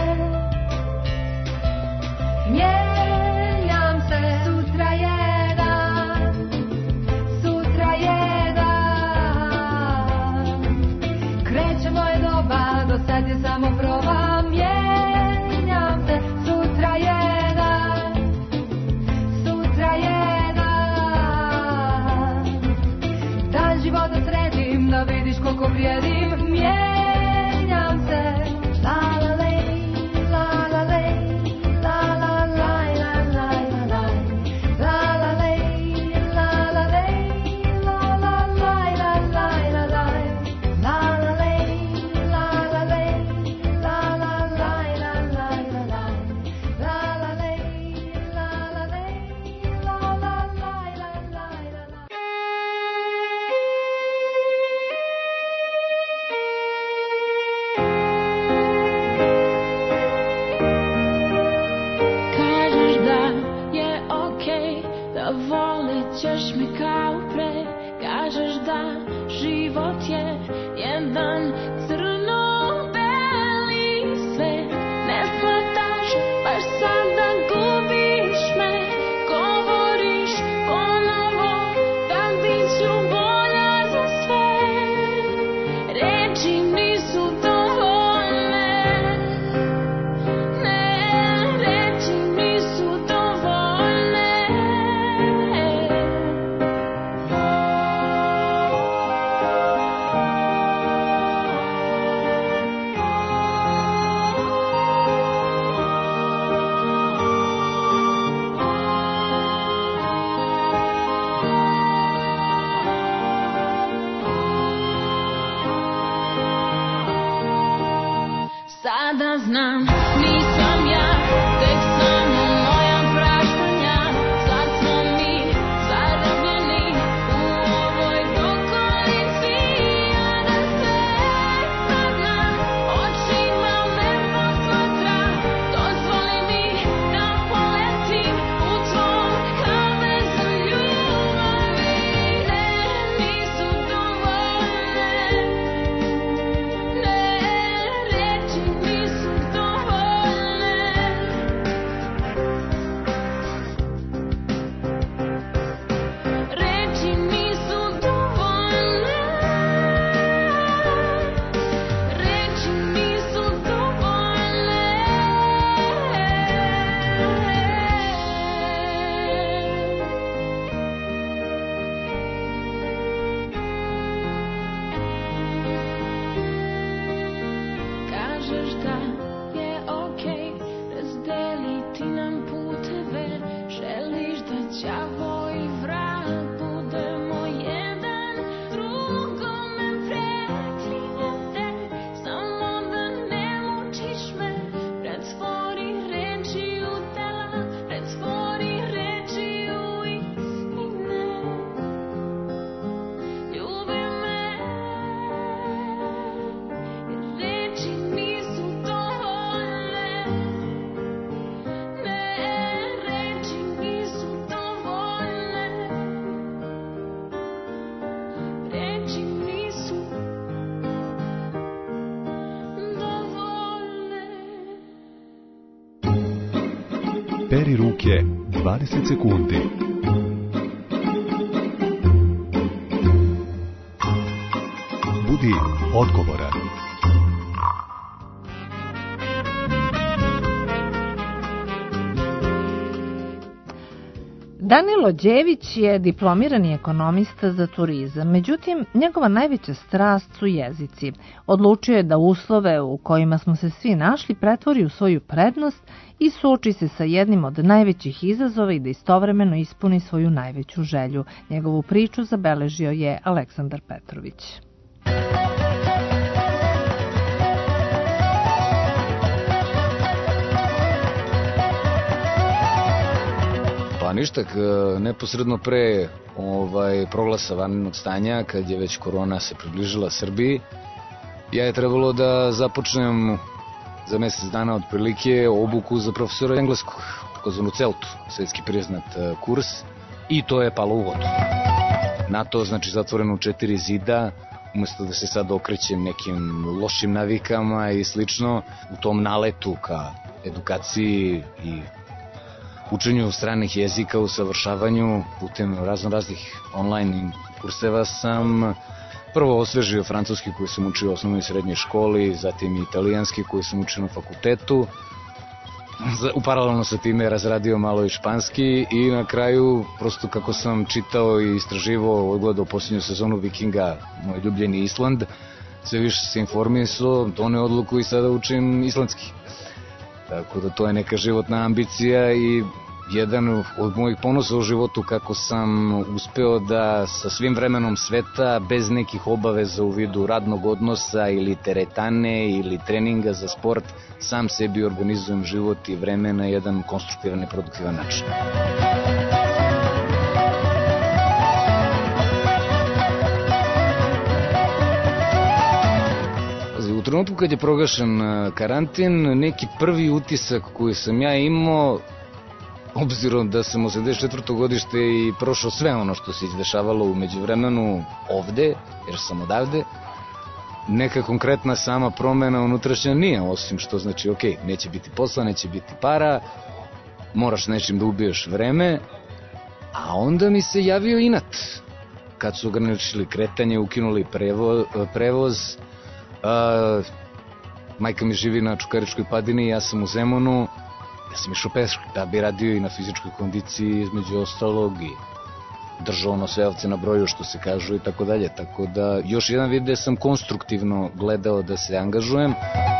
Mijenjam se. Sutra je dan, sutra je dan. Kreće moje doba, do sad je samo proba. Mijenjam se. Sutra je dan, sutra je dan. Dan života sredim, da vidiš koliko vrijedim. Mijenjam se. La la lej, la la lej, la la laj, la laj, la laj. La la lej, la kao pre, kažeš da život je jedan crno-beli svet. Ne shvataš, baš sada gubiš me, govoriš ponovo da bit ću bolja za sve. Reči nisu dovoljne, ne, reči nisu dovoljne. Sada znam, nisam ja, tek samo moja praštanja. Sad smo mi zarobljeni u ovoj dokolici. Ja da se sada očima me posmatra, dozvoli mi da poletim u tvom kavezu ljubavi. Ne, nisu dovoljne, ne, reči nisu dovoljne. Reči nisu dovoljne. Reči nisu dovoljne. Kažeš da je okej razdeliti nam puteve, želiš da đavo i vrag budemo jedan drugome preklinjate, samo da ne mučiš me. Pretvori reči u dela, pretvori reči u istine. Ljubi me, reči nisu dovoljne, ne, reči nisu dovoljne. Reči nisu dovoljne. Peri ruke dvadeset sekundi. Budi odgovoran. Danilo Đević je diplomirani ekonomista za turizam, međutim, njegova najveća strast su jezici. Odlučio je da uslove u kojima smo se svi našli pretvori u svoju prednost i suoči se sa jednim od najvećih izazova i da istovremeno ispuni svoju najveću želju. Njegovu priču zabeležio je Aleksandar Petrović. Pa ništa, neposredno pre ovaj, proglasa vanrednog stanja, kad je već korona se približila Srbiji, ja je trebalo da započnem za mesec dana otprilike obuku za profesora engleskog, takozvanu celtu, svetski priznat kurs, i to je palo u vodu. Na to, znači, zatvoreno u četiri zida, umesto da se sad okrećem nekim lošim navikama i slično, u tom naletu ka edukaciji i učenju stranih jezika, usavršavanju putem razno raznih online kurseva sam prvo osvežio francuski koji sam učio u osnovnoj i srednjoj školi, zatim i italijanski koji sam učio na fakultetu. U paralelno sa time razradio malo i španski i na kraju, prosto kako sam čitao i istraživao, odgledao posljednju sezonu Vikinga, moj ljubljeni Island, sve više se informisao, doneo odluku i sada učim islandski. Tako da to je neka životna ambicija i jedan od mojih ponosa u životu kako sam uspeo da sa svim vremenom sveta, bez nekih obaveza u vidu radnog odnosa ili teretane ili treninga za sport, sam sebi organizujem život i vreme na jedan konstruktivan i produktivan način. U trenutku kad je proglašen karantin, neki prvi utisak koji sam ja imao, obzirom da sam osamdeset četvrto godište i prošao sve ono što se izdešavalo u međuvremenu ovde, jer sam odavde, neka konkretna sama promena unutrašnja nije, osim što znači, ok, neće biti posla, neće biti para, moraš nečim da ubiješ vreme, a onda mi se javio inat. Kad su ograničili kretanje, ukinuli prevo, prevoz, uh, majka mi živi na Čukaričkoj padini, ja sam u Zemunu, ja sam išao peške, da bi radio i na fizičkoj kondiciji između ostalog i držao ono sve ovce na broju što se kažu i tako dalje, tako da još jedan vid gde sam konstruktivno gledao da se angažujem.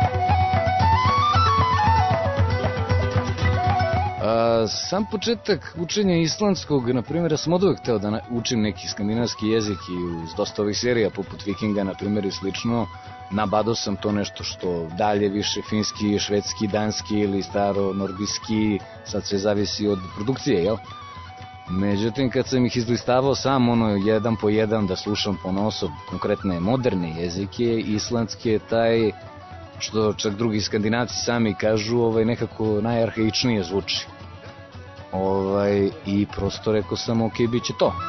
A, sam početak učenja islandskog, na primjer, ja sam od uvek hteo da učim neki skandinavski jezik i uz dosta ovih serija poput Vikinga, na primjer, i slično, nabadao sam to nešto što dalje više finski, švedski, danski ili staro nordijski, sad sve zavisi od produkcije, jel? Međutim, kad sam ih izlistavao sam, ono, jedan po jedan da slušam ponosob konkretne moderne jezike, islandski je taj, što čak drugi skandinavci sami kažu, ovaj, nekako najarhaičnije zvuči. Ovaj, i prosto rekao sam, ok, bit će to.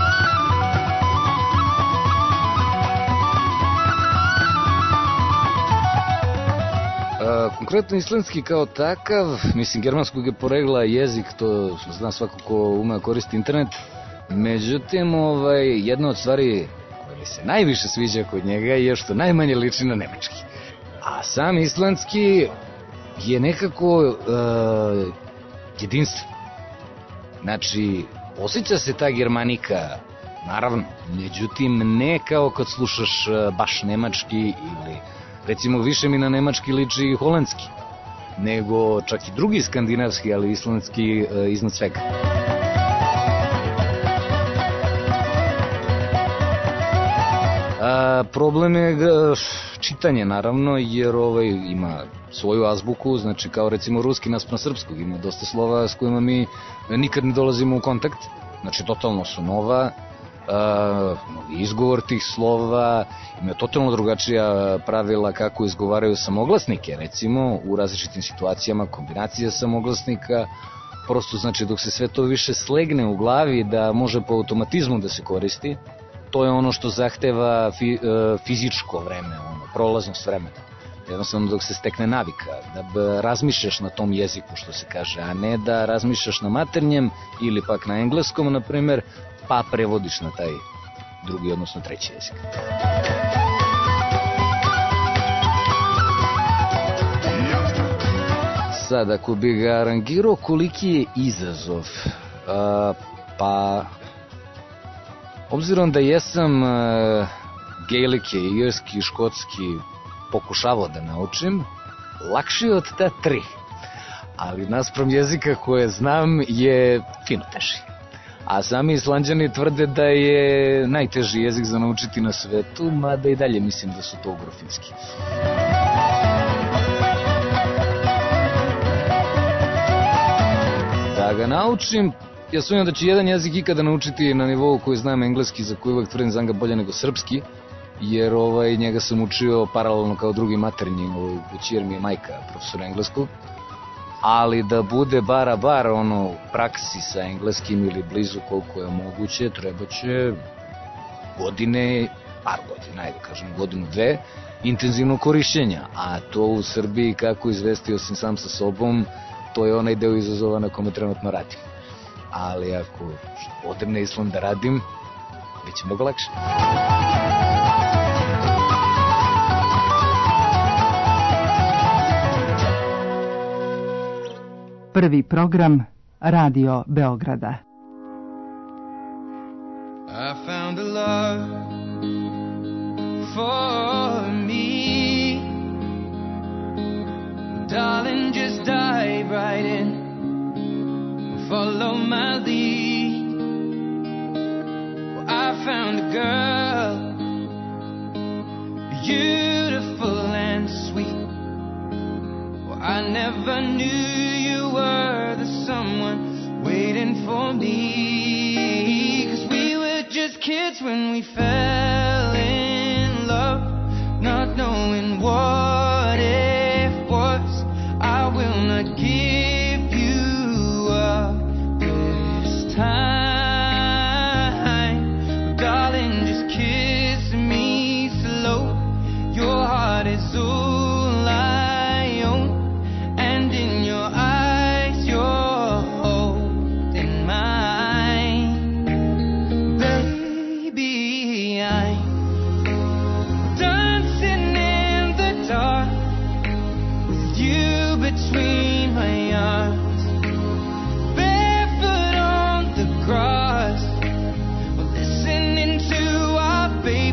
Konkretno islandski kao takav, mislim, germanskog je poregla jezik, to zna svako ko ume koristi internet, međutim, ovaj, jedna od stvari koja mi se najviše sviđa kod njega je što najmanje liči na nemački. A sam islandski je nekako uh, jedinstven. Znači, osjeća se ta germanika, naravno, međutim, ne kao kad slušaš baš nemački ili recimo više mi na nemački liči holandski, nego čak i drugi skandinavski, ali islandski e, iznad svega. A, problem je čitanje, naravno, jer ovaj ima svoju azbuku, znači kao recimo ruski naspram srpskog, ima dosta slova s kojima mi nikad ne dolazimo u kontakt, znači totalno su nova, Uh, izgovor tih slova, ima totalno drugačija pravila kako izgovaraju samoglasnike, recimo u različitim situacijama, kombinacija samoglasnika, prosto znači dok se sve to više slegne u glavi da može po automatizmu da se koristi, to je ono što zahteva fi, uh, fizičko vreme, ono, prolaznost vremena. Jednostavno dok se stekne navika, da razmišljaš na tom jeziku što se kaže, a ne da razmišljaš na maternjem ili pak na engleskom, na primer, pa prevodiš na taj drugi, odnosno treći jezik. Sad, ako bi ga rangirao, koliki je izazov? A, pa, obzirom da jesam a, gejlike, irski, škotski, pokušavao da naučim, lakše od ta tri. Ali naspram jezika koje znam je fino teži. A sami Islanđani tvrde da je najteži jezik za naučiti na svetu, mada i dalje mislim da su to ugrofinski. Da ga naučim, ja sumnjam da će jedan jezik ikada naučiti na nivou koji znam engleski, za koji uvek tvrdim znam ga bolje nego srpski, jer ovaj, njega sam učio paralelno kao drugi maternji, ovaj, jer mi je majka profesor engleskog. Ali da bude bara bar ono u praksi sa engleskim ili blizu koliko je moguće, treba će godine, par godina, ajde kažem godinu, dve, intenzivno korišćenja, a to u Srbiji, kako izvestio sam sam sa sobom, to je onaj deo izazova na kome trenutno radim. Ali ako odem na Island da radim, bit će mnogo lakše. Prvi program Radio Beograda. I found a love for me. Darling, just dive right in. Follow my lead. Well, I found a girl, beautiful and sweet. Well, I never knew you were the someone waiting for me. 'Cause we were just kids when we fell in love, not knowing what it was. I will not give you up.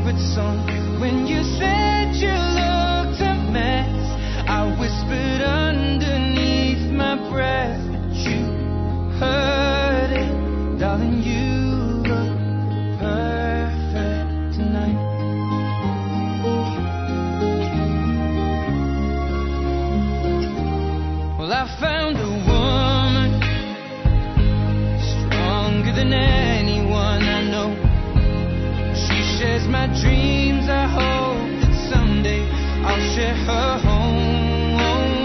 favorite song. When you said you looked a mess, I whispered underneath my breath, but you heard it, darling. You look perfect tonight. Well, I found a woman stronger than anyone I know. She shares my dreams. I hope that someday I'll share her home.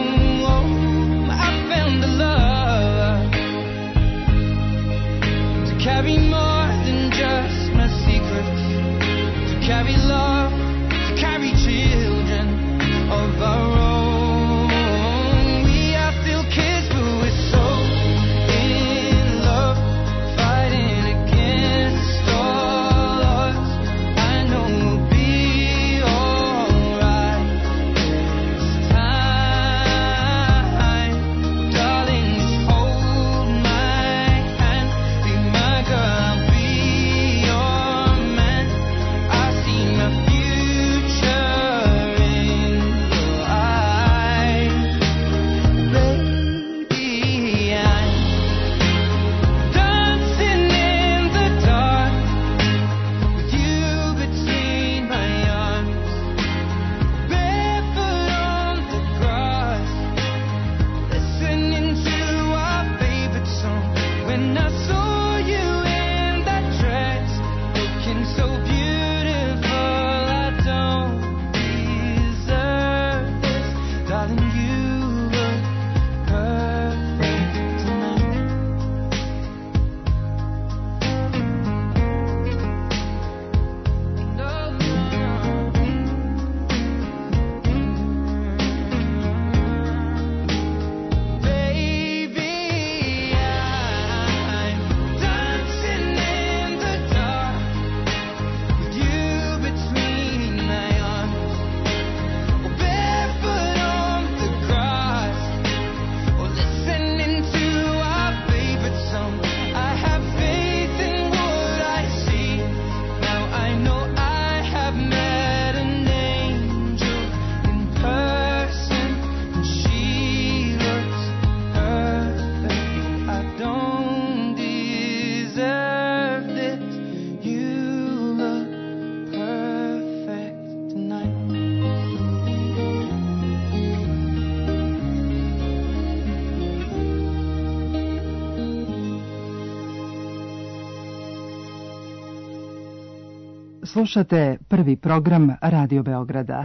I found a love to carry more than just my secrets, to carry love, to carry children of our own. Slušate prvi program Radio Beograda.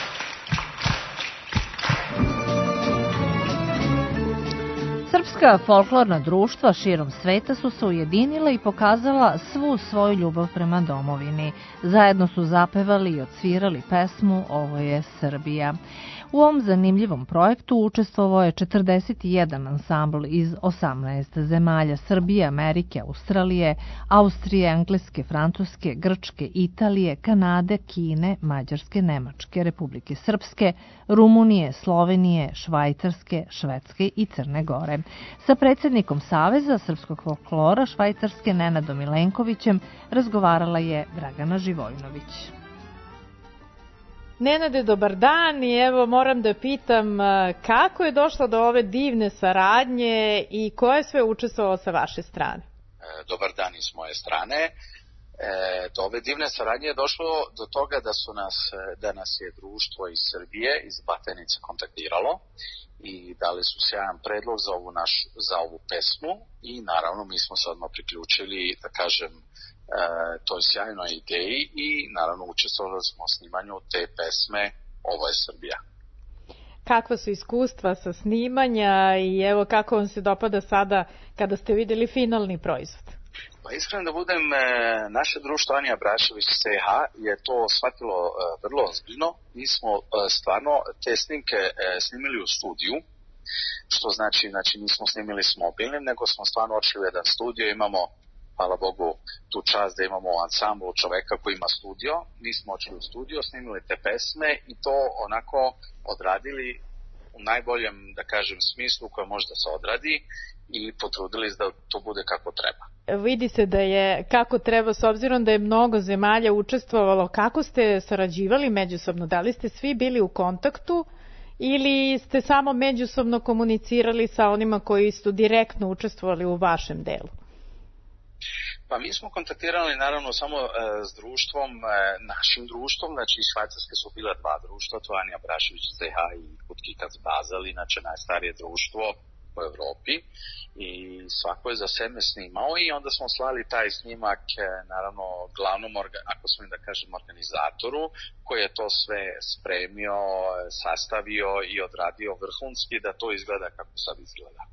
Srpska folklorna društva širom sveta su se ujedinila i pokazala svu svoju ljubav prema domovini. Zajedno su zapevali i odsvirali pesmu Ovo je Srbija. U ovom zanimljivom projektu učestvovao je četrdeset jedan ansambl iz osamnaest zemalja: Srbije, Amerike, Australije, Austrije, Engleske, Francuske, Grčke, Italije, Kanade, Kine, Mađarske, Nemačke, Republike Srpske, Rumunije, Slovenije, Švajcarske, Švedske i Crne Gore. Sa predsjednikom Saveza srpskog folklora Švajcarske Nenadom Milenkovićem razgovarala je Dragana Živojnović. Nenade, dobar dan i evo moram da pitam kako je došlo do ove divne saradnje i ko je sve učestvovao sa vaše strane? Dobar dan i s moje strane. E, do ove divne saradnje je došlo do toga da su nas, da nas je društvo iz Srbije, iz Batajnice kontaktiralo i dali su sjajan predlog za ovu, našu, za ovu pesmu i naravno mi smo se odmah priključili, da kažem, E, toj sjajnoj ideji i naravno učestvovali smo u snimanju te pesme Ovo je Srbija. Kakva su iskustva sa snimanja i evo kako vam se dopada sada kada ste vidjeli finalni proizvod? Pa iskreno da budem, naše društvo Anja Brašević C H je to shvatilo vrlo ozbiljno. Mi smo stvarno te snimke snimili u studiju, što znači, znači nismo snimili s mobilnim, nego smo stvarno odšli u jedan studio, imamo, hvala Bogu, tu čast da imamo ansambl čoveka koji ima studio. Mi smo odšli u studio, snimili te pesme i to onako odradili u najboljem, da kažem, smislu koje može da se odradi i potrudili da to bude kako treba. vidi se da je kako treba, s obzirom da je mnogo zemalja učestvovalo. Kako ste sarađivali međusobno? Da li ste svi bili u kontaktu ili ste samo međusobno komunicirali sa onima koji su direktno učestvovali u vašem delu? Pa mi smo kontaktirali naravno samo e, s društvom, e, našim društvom, znači iz Švajcarske su bila dva društva, to je Anja Brašević C H i Kutkikac Basel, inače najstarije društvo u Evropi, i svako je za sebe snimao i onda smo slali taj snimak e, naravno glavnom, ako smijem da kažem, organizatoru, koji je to sve spremio, sastavio i odradio vrhunski da to izgleda kako sad izgleda.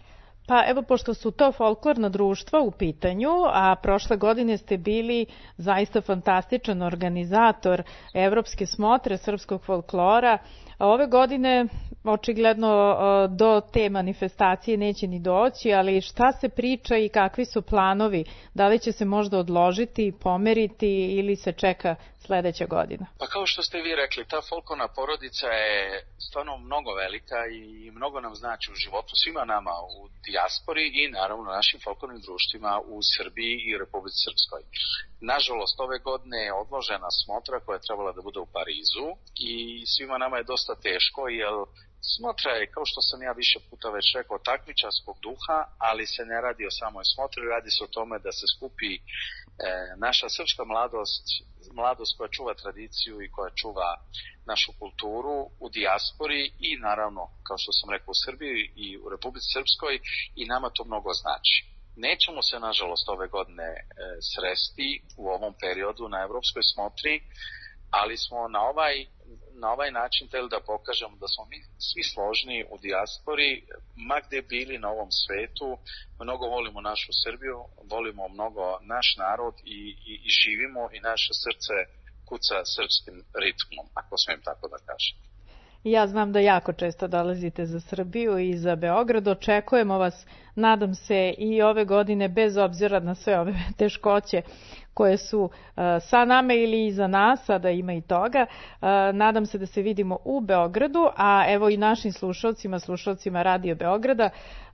Pa evo, pošto su to folklorna društva u pitanju, a prošle godine ste bili zaista fantastičan organizator Evropske smotre srpskog folklora, a ove godine očigledno do te manifestacije neće ni doći, ali šta se priča i kakvi su planovi? Da li će se možda odložiti, pomeriti ili se čeka sledeća godina? Pa kao što ste vi rekli, ta folklorna porodica je stvarno mnogo velika i mnogo nam znači u životu svima nama u dijaspori i naravno našim folklornim društvima u Srbiji i Republici Srpskoj. Nažalost, ove godine je odložena smotra koja je trebala da bude u Parizu i svima nama je dosta teško, jer smotra je, kao što sam ja više puta već rekao, takmičarskog duha, ali se ne radi o samoj smotri, radi se o tome da se skupi e, naša srpska mladost, mladost koja čuva tradiciju i koja čuva našu kulturu u dijaspori i naravno, kao što sam rekao, u Srbiji i u Republici Srpskoj, i nama to mnogo znači. Nećemo se, nažalost, ove godine e, sresti u ovom periodu na Evropskoj smotri, ali smo na ovaj, na ovaj način hteli da pokažemo da smo mi svi složni u dijaspori, ma gde bili na ovom svetu, mnogo volimo našu Srbiju, volimo mnogo naš narod i, i, i živimo i naše srce kuca srpskim ritmom, ako smijem tako da kažem. Ja znam da jako često dolazite za Srbiju i za Beograd. Očekujemo vas, nadam se, i ove godine, bez obzira na sve ove teškoće koje su uh, sa nama ili iza nas, a da ima i toga. Uh, nadam se da se vidimo u Beogradu, a evo i našim slušalcima, slušalcima Radio Beograda,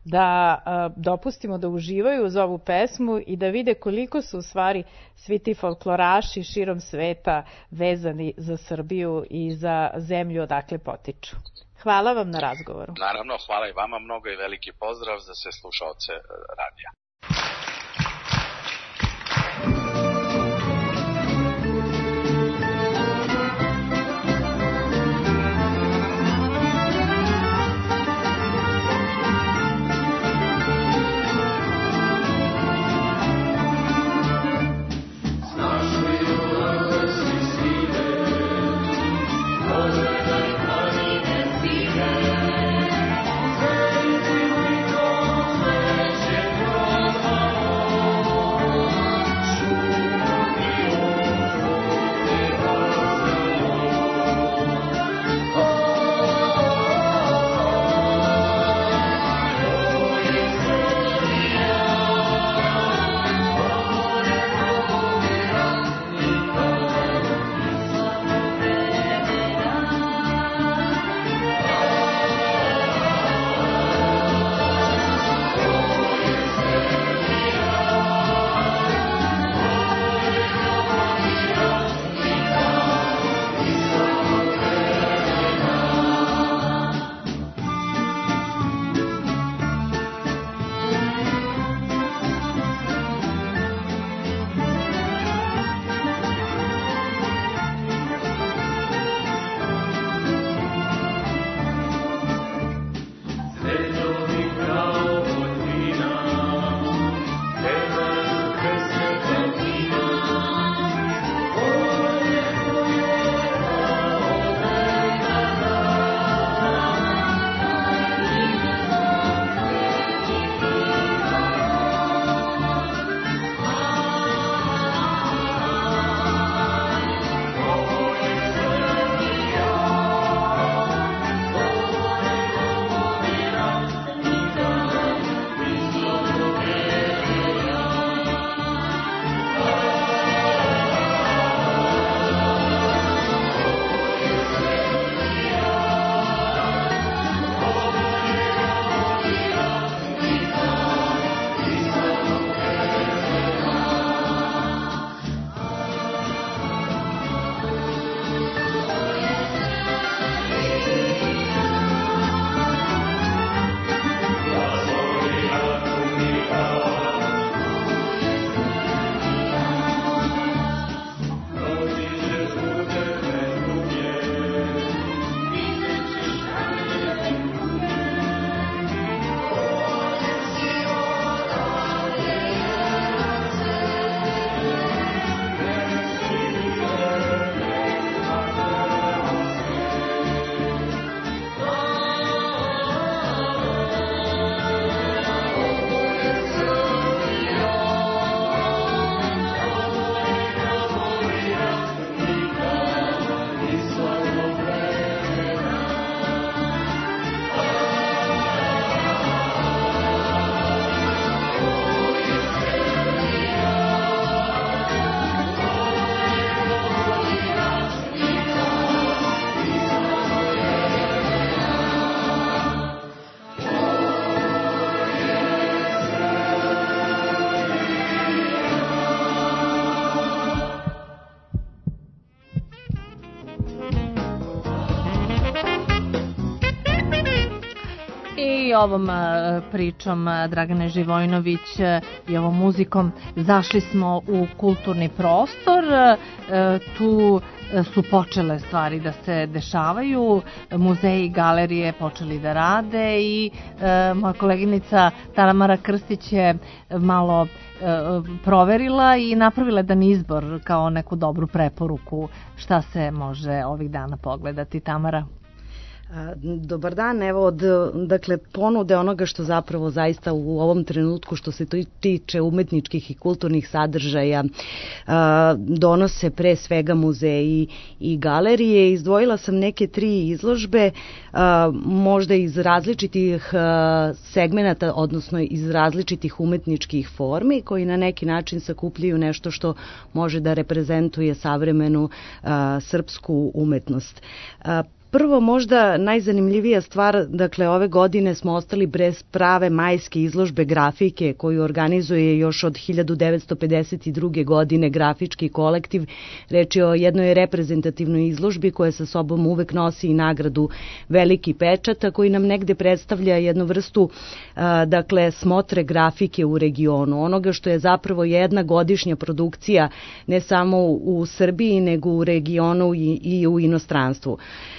da uh, dopustimo da uživaju uz ovu pesmu i da vide koliko su u stvari svi ti folkloraši širom sveta vezani za Srbiju i za zemlju odakle potiču. Hvala vam na razgovoru. Naravno, hvala i vama mnogo i veliki pozdrav za sve slušaoce radija. Thank you. i ovom pričom Dragane Živojnović i ovom muzikom zašli smo u kulturni prostor. Tu su počele stvari da se dešavaju, muzeji i galerije počeli da rade i e, moja koleginica Tamara Krstić je malo e, proverila i napravila jedan izbor kao neku dobru preporuku šta se može ovih dana pogledati. Tamara? Dobar dan, evo od dakle, ponude onoga što zapravo zaista u ovom trenutku što se tiče umetničkih i kulturnih sadržaja donose pre svega muzeji i galerije. Izdvojila sam neke tri izložbe, možda iz različitih segmenata, odnosno iz različitih umetničkih formi koji na neki način sakupljaju nešto što može da reprezentuje savremenu srpsku umetnost. Prvo, možda najzanimljivija stvar, dakle ove godine smo ostali bez prave majske izložbe grafike koju organizuje još od hiljadu devetsto pedeset druge. godine grafički kolektiv. Reč je o jednoj reprezentativnoj izložbi koja sa sobom uvek nosi i nagradu Veliki pečat, koji nam negde predstavlja jednu vrstu dakle smotre grafike u regionu. Onoga što je zapravo jedna godišnja produkcija ne samo u Srbiji nego u regionu i, i u inostranstvu.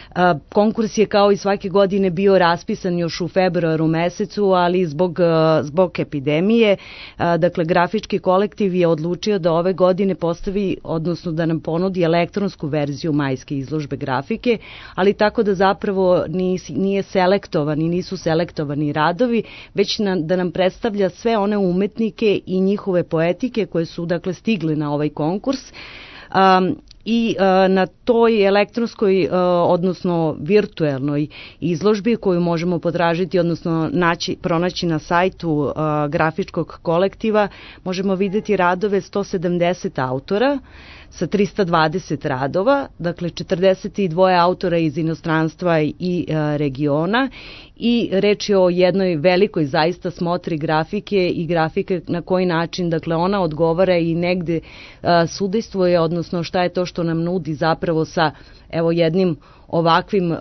Konkurs je kao i svake godine bio raspisan još u februaru mesecu, ali zbog, zbog epidemije, dakle grafički kolektiv je odlučio da ove godine postavi, odnosno da nam ponudi elektronsku verziju majske izložbe grafike, ali tako da zapravo nije selektovan i nisu selektovani radovi, već na, da nam predstavlja sve one umetnike i njihove poetike koje su dakle stigle na ovaj konkurs. Um, i uh, na toj elektronskoj, uh, odnosno virtuelnoj izložbi koju možemo potražiti, odnosno naći, pronaći na sajtu uh, grafičkog kolektiva, možemo videti radove sto sedamdeset autora sa trista dvadeset radova, dakle četrdeset dva autora iz inostranstva i uh, regiona, i reč je o jednoj velikoj zaista smotri grafike i grafike na koji način dakle ona odgovara i negde uh, sudejstvuje, odnosno šta je to što nam nudi zapravo sa evo jednim ovakvim uh,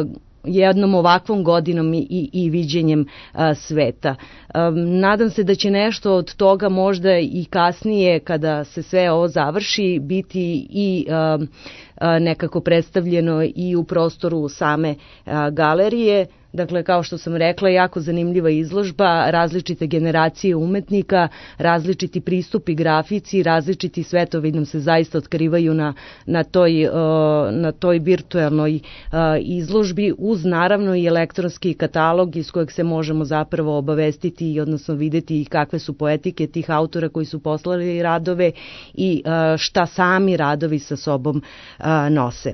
jednom ovakvom godinom i, i, i viđenjem a, sveta. A, nadam se da će nešto od toga možda i kasnije kada se sve ovo završi biti i a, a, nekako predstavljeno i u prostoru same a, galerije. Dakle, kao što sam rekla, jako zanimljiva izložba, različite generacije umetnika, različiti pristupi grafici, različiti svetovi nam se zaista otkrivaju na, na, toj, na toj virtualnoj izložbi, uz naravno i elektronski katalog iz kojeg se možemo zapravo obavestiti i odnosno videti kakve su poetike tih autora koji su poslali radove i šta sami radovi sa sobom nose.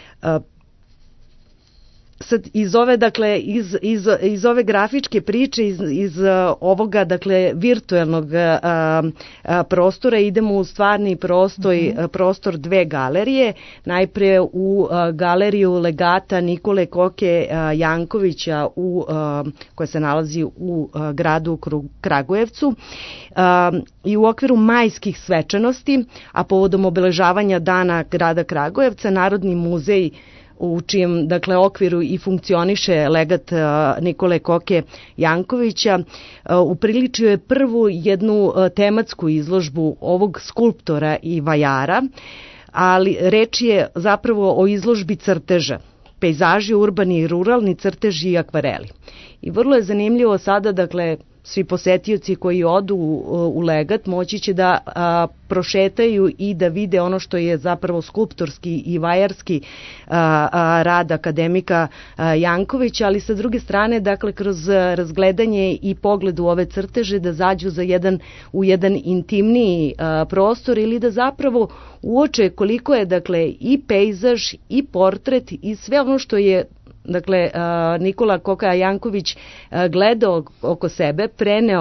Sad iz ove dakle iz iz iz ove grafičke priče iz iz ovoga dakle virtuelnog a, a, prostora idemo u stvarni prostor mm-hmm. prostor dve galerije. Najpre u a, galeriju legata Nikole Koke a, Jankovića u a, koja se nalazi u a, gradu Kragujevcu. A, i u okviru majskih svečanosti, a povodom obeležavanja dana grada Kragujevca, Narodni muzej u čijem dakle okviru i funkcioniše legat uh, Nikole Koke Jankovića, uh, upriličio je prvu jednu uh, tematsku izložbu ovog skulptora i vajara, ali reč je zapravo o izložbi crteža, pejzaži, urbani i ruralni, crteži i akvareli. I vrlo je zanimljivo sada, dakle, svi posetioci koji odu u, u legat moći će da a, prošetaju i da vide ono što je zapravo skulptorski i vajarski a, a, rad akademika a, Jankovića, ali sa druge strane, dakle, kroz razgledanje i pogled u ove crteže da zađu za jedan, u jedan intimniji a, prostor ili da zapravo uoče koliko je, dakle, i pejzaž i portret i sve ono što je dakle, Nikola Koka Janković gledao oko sebe, preneo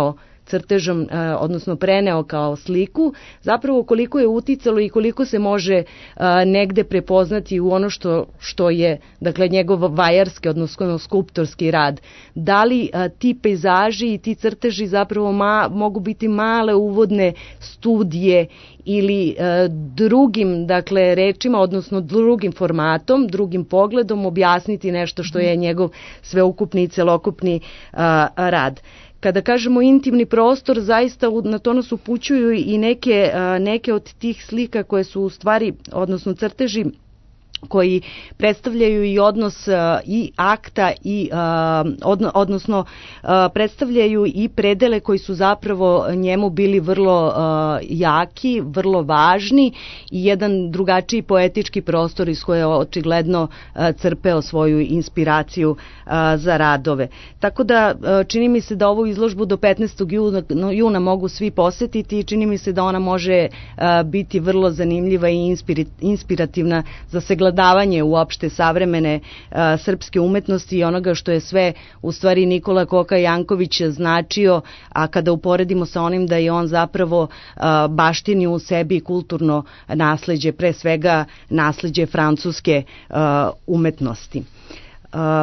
crtežom, odnosno preneo kao sliku, zapravo koliko je uticalo i koliko se može negde prepoznati u ono što, što je, dakle, njegov vajarski, odnosno skulptorski rad. Da li ti pejzaži i ti crteži zapravo ma, mogu biti male uvodne studije ili e, drugim, dakle, rečima, odnosno drugim formatom, drugim pogledom objasniti nešto što je njegov sveukupni i celokupni a, rad. Kada kažemo intimni prostor, zaista na to nas upućuju i neke, a, neke od tih slika koje su u stvari, odnosno crteži, koji predstavljaju i odnos uh, i akta i uh, odno, odnosno uh, predstavljaju i predele koji su zapravo njemu bili vrlo uh, jaki, vrlo važni i jedan drugačiji poetički prostor iz koje je očigledno uh, crpeo svoju inspiraciju uh, za radove. Tako da uh, čini mi se da ovu izložbu do petnaestog juna, juna mogu svi posetiti i čini mi se da ona može uh, biti vrlo zanimljiva i inspiri, inspirativna za segledavanje davanje uopšte savremene a, srpske umetnosti i onoga što je sve u stvari Nikola Koka Janković značio, a kada uporedimo sa onim da je on zapravo a, baštini u sebi kulturno nasleđe, pre svega nasleđe francuske a, umetnosti. A,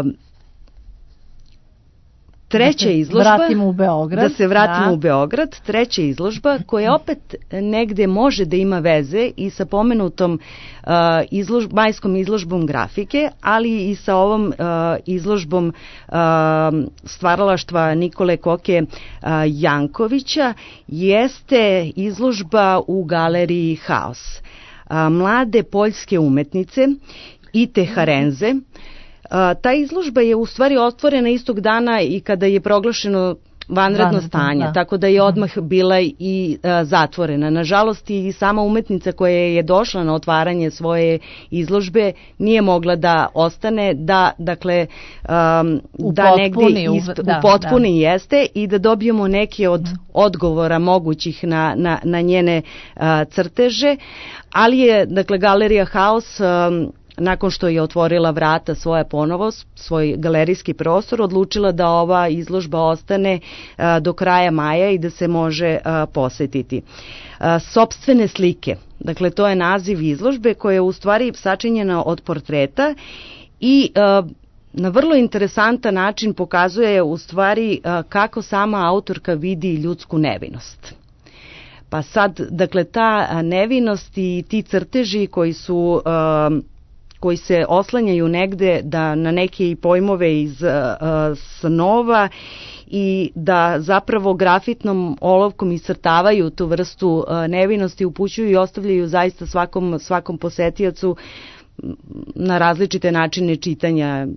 Treća izložba, vratimo u Beograd, da se vratimo da. u Beograd, treća izložba koja opet negde može da ima veze i sa pomenutom uh, izlož, majskom izložbom grafike, ali i sa ovom uh, izložbom uh, stvaralaštva Nikole Koke uh, Jankovića, jeste izložba u galeriji Haos. Uh, mlade poljske umetnice Ite Harenze. A, ta izložba je u stvari otvorena istog dana i kada je proglašeno vanredno stanje, da. Tako da je odmah bila i a, zatvorena. Nažalost, i sama umetnica koja je došla na otvaranje svoje izložbe nije mogla da ostane, da, dakle, um, da negde isto, da, upotpuni da. Jeste i da dobijemo neke od odgovora mogućih na, na, na njene a, crteže, ali je, dakle, Galerija Haos um, nakon što je otvorila vrata svoje ponovo, svoj galerijski prostor, odlučila da ova izložba ostane a, do kraja maja i da se može a, posetiti. A, sopstvene slike, dakle to je naziv izložbe koja je u stvari sačinjena od portreta i a, na vrlo interesantan način pokazuje u stvari a, kako sama autorka vidi ljudsku nevinost. Pa sad, dakle, ta nevinost i ti crteži koji su a, koji se oslanjaju negde da na neke pojmove iz uh, snova i da zapravo grafitnom olovkom iscrtavaju tu vrstu uh, nevinosti, upućuju i ostavljaju zaista svakom, svakom posetiocu na različite načine čitanja,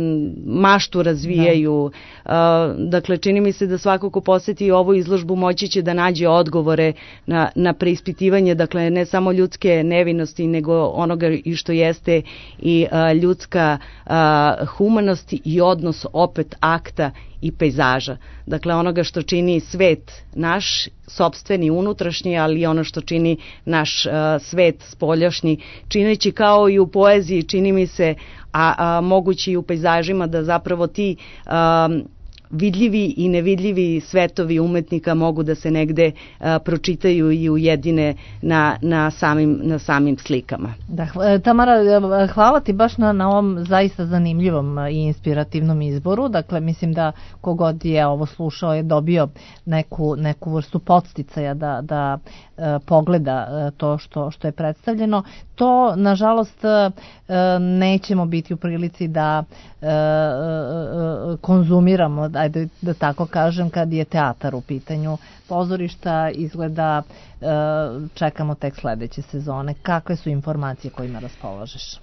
maštu razvijaju. Da. Dakle, čini mi se da svako ko poseti ovu izložbu moći će da nađe odgovore na, na preispitivanje, dakle, ne samo ljudske nevinosti, nego onoga i što jeste i a, ljudska a, humanost i odnos opet akta i pejzaža. Dakle, onoga što čini svet naš, sopstveni, unutrašnji, ali ono što čini naš uh, svet spoljašnji, čineći kao i u poeziji, čini mi se, a, a mogući i u pejzažima, da zapravo ti um, vidljivi i nevidljivi svetovi umetnika mogu da se negde a, pročitaju i ujedine na, na, samim, na samim slikama. Da, Tamara, hvala ti baš na, na ovom zaista zanimljivom i inspirativnom izboru. Dakle, mislim da kogod je ovo slušao je dobio neku, neku vrstu podsticaja da, da e, pogleda to što, što je predstavljeno. To, nažalost, e, nećemo biti u prilici da e, e, konzumiramo, ajde da tako kažem, kad je teatar u pitanju. Pozorišta izgleda e, čekamo tek sledeće sezone. Kakve su informacije kojima raspolažeš?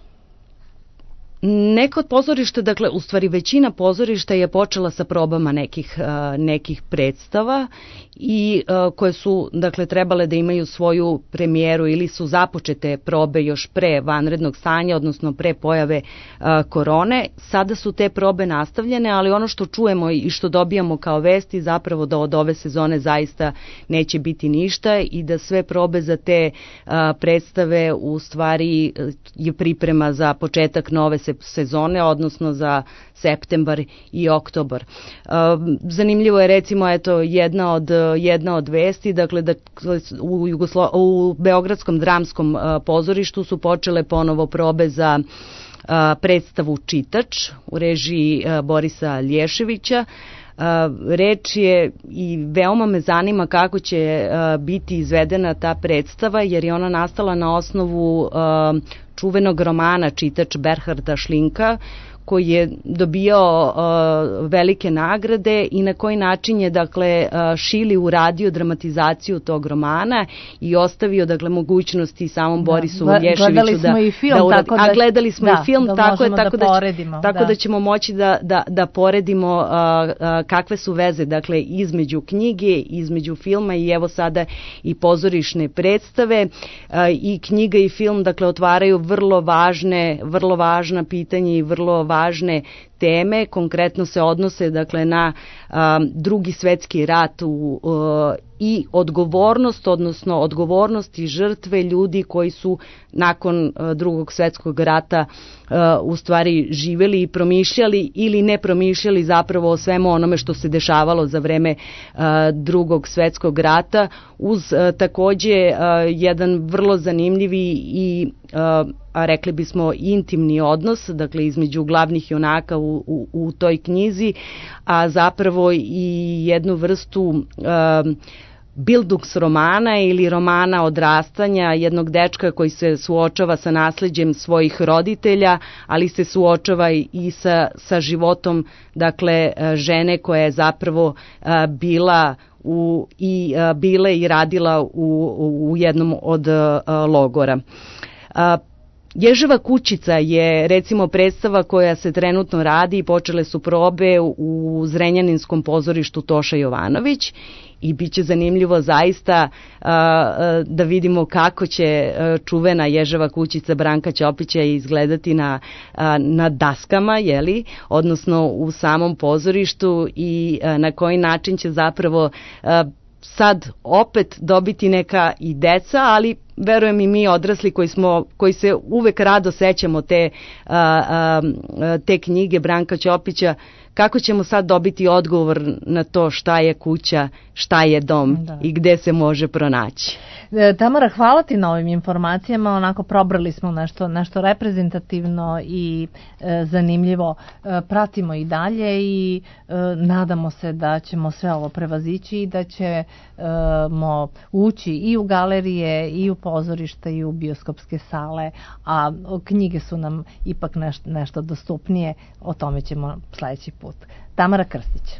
Neko od pozorišta, dakle, u stvari većina pozorišta je počela sa probama nekih, uh, nekih predstava i uh, koje su, dakle, trebale da imaju svoju premijeru ili su započete probe još pre vanrednog stanja, odnosno pre pojave uh, korone. Sada su te probe nastavljene, ali ono što čujemo i što dobijamo kao vesti zapravo da od ove sezone zaista neće biti ništa i da sve probe za te uh, predstave u stvari je priprema za početak nove se sezone, odnosno za septembar i oktobar. Zanimljivo je recimo eto jedna od jedna od vesti, dakle da u Jugoslo... u Beogradskom dramskom pozorištu su počele ponovo probe za predstavu Čitač u režiji Borisa Lješevića. Reč je i veoma me zanima kako će biti izvedena ta predstava, jer je ona nastala na osnovu čuvenog romana Čitač Berharda Šlinka, koji je dobijao uh, velike nagrade i na koji način je dakle uh, Šili uradio dramatizaciju tog romana i ostavio dakle mogućnosti samom da, Borisu Lješeviću da i film, da uradi. Tako da, a gledali smo da, i film da tako je tako da, da, poredimo, tako da. da ćemo moći da da da poredimo uh, uh, kakve su veze dakle između knjige, između filma i evo sada i pozorišne predstave uh, i knjiga i film dakle otvaraju vrlo važne vrlo važna pitanja i vrlo važne teme, konkretno se odnose dakle na a, drugi svetski rat u, a, i odgovornost, odnosno odgovornost i žrtve ljudi koji su nakon a, drugog svetskog rata a, u stvari živeli i promišljali ili ne promišljali zapravo o svemu onome što se dešavalo za vreme a, drugog svetskog rata, uz a, takođe a, jedan vrlo zanimljivi i a, a rekli bismo intimni odnos, dakle između glavnih junaka u, u, u toj knjizi, a zapravo i jednu vrstu um, Bilduks romana ili romana odrastanja jednog dečka koji se suočava sa nasleđem svojih roditelja, ali se suočava i sa, sa životom dakle žene koja je zapravo uh, bila u, i uh, bila i radila u, u jednom od uh, logora. Uh, Ježeva kućica je recimo predstava koja se trenutno radi i počele su probe u Zrenjaninskom pozorištu Toša Jovanović i bit će zanimljivo zaista uh, da vidimo kako će uh, čuvena Ježeva kućica Branka Ćopića izgledati na, uh, na daskama, jeli, odnosno u samom pozorištu i uh, na koji način će zapravo uh, sad opet dobiti neka i deca, ali verujem i mi odrasli koji smo koji se uvek rado sećamo te a, a, te knjige Branka Ćopića, kako ćemo sad dobiti odgovor na to šta je kuća, šta je dom da. I gde se može pronaći. E, Tamara, hvala ti na ovim informacijama, onako probrali smo nešto, nešto reprezentativno i e, zanimljivo. E, pratimo i dalje i e, nadamo se da ćemo sve ovo prevazići i da ćemo ući i u galerije i u pozorišta i u bioskopske sale, a knjige su nam ipak nešto, nešto dostupnije, o tome ćemo sledeći put. Tamara Krstić.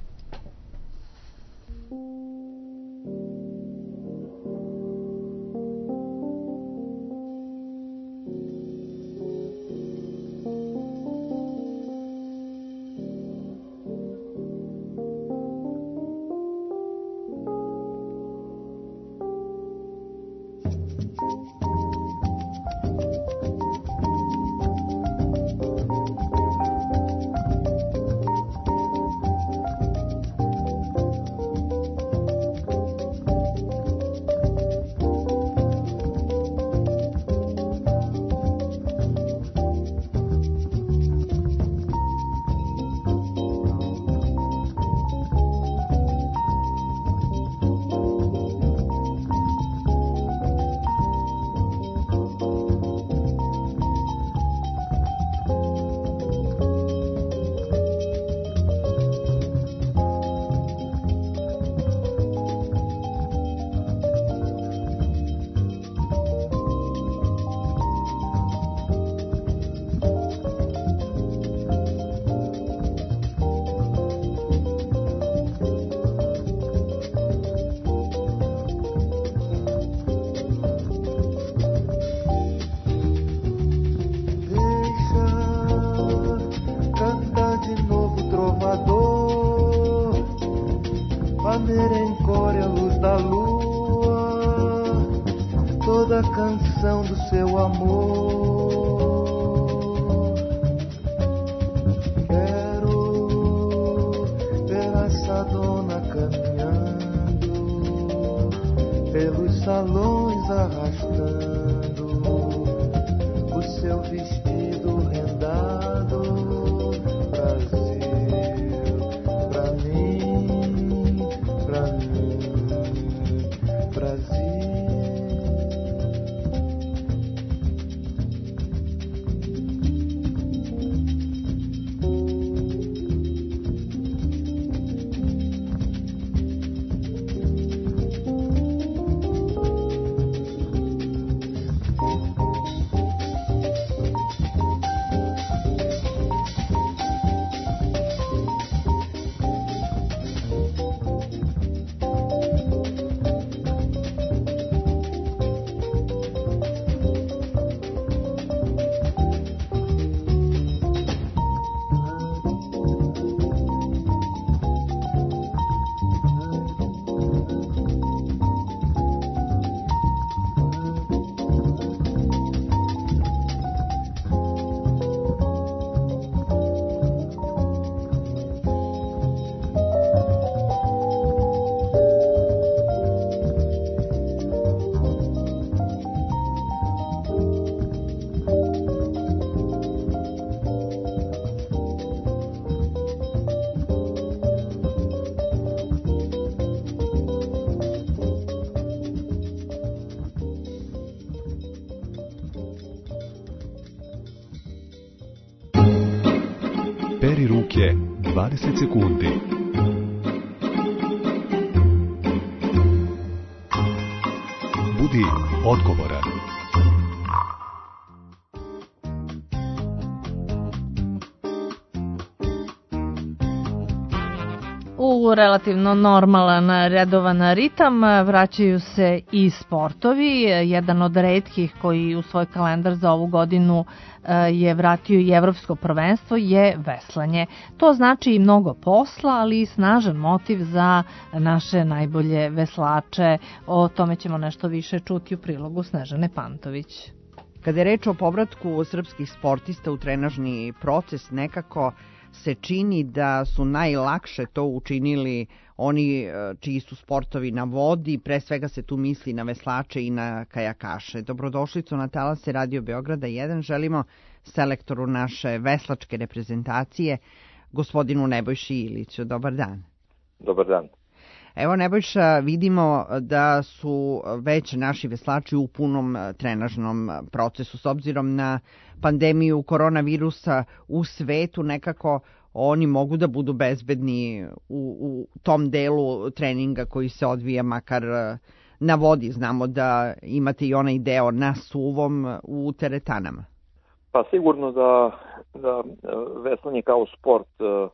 Peri ruke dvadeset sekundi. Budi odgovoran. U relativno normalan, redovan ritam vraćaju se i sportovi. Jedan od retkih koji u svoj kalendar za ovu godinu je vratio i evropsko prvenstvo je veslanje. To znači i mnogo posla, ali i snažan motiv za naše najbolje veslače. O tome ćemo nešto više čuti u prilogu Snežane Pantović. Kada je reč o povratku srpskih sportista u trenažni proces, nekako se čini da su najlakše to učinili oni čiji su sportovi na vodi, pre svega se tu misli na veslače i na kajakaše. Dobrodošlicu na talase Radio Beograda jedan želimo selektoru naše veslačke reprezentacije, gospodinu Nebojši Iliću. Dobar dan. Dobar dan. Evo Nebojša, vidimo da su već naši veslači u punom trenažnom procesu. S obzirom na pandemiju koronavirusa u svetu, nekako oni mogu da budu bezbedni u, u tom delu treninga koji se odvija makar na vodi. Znamo da imate i onaj deo na suvom u teretanama. Pa sigurno da, da veslanje kao sport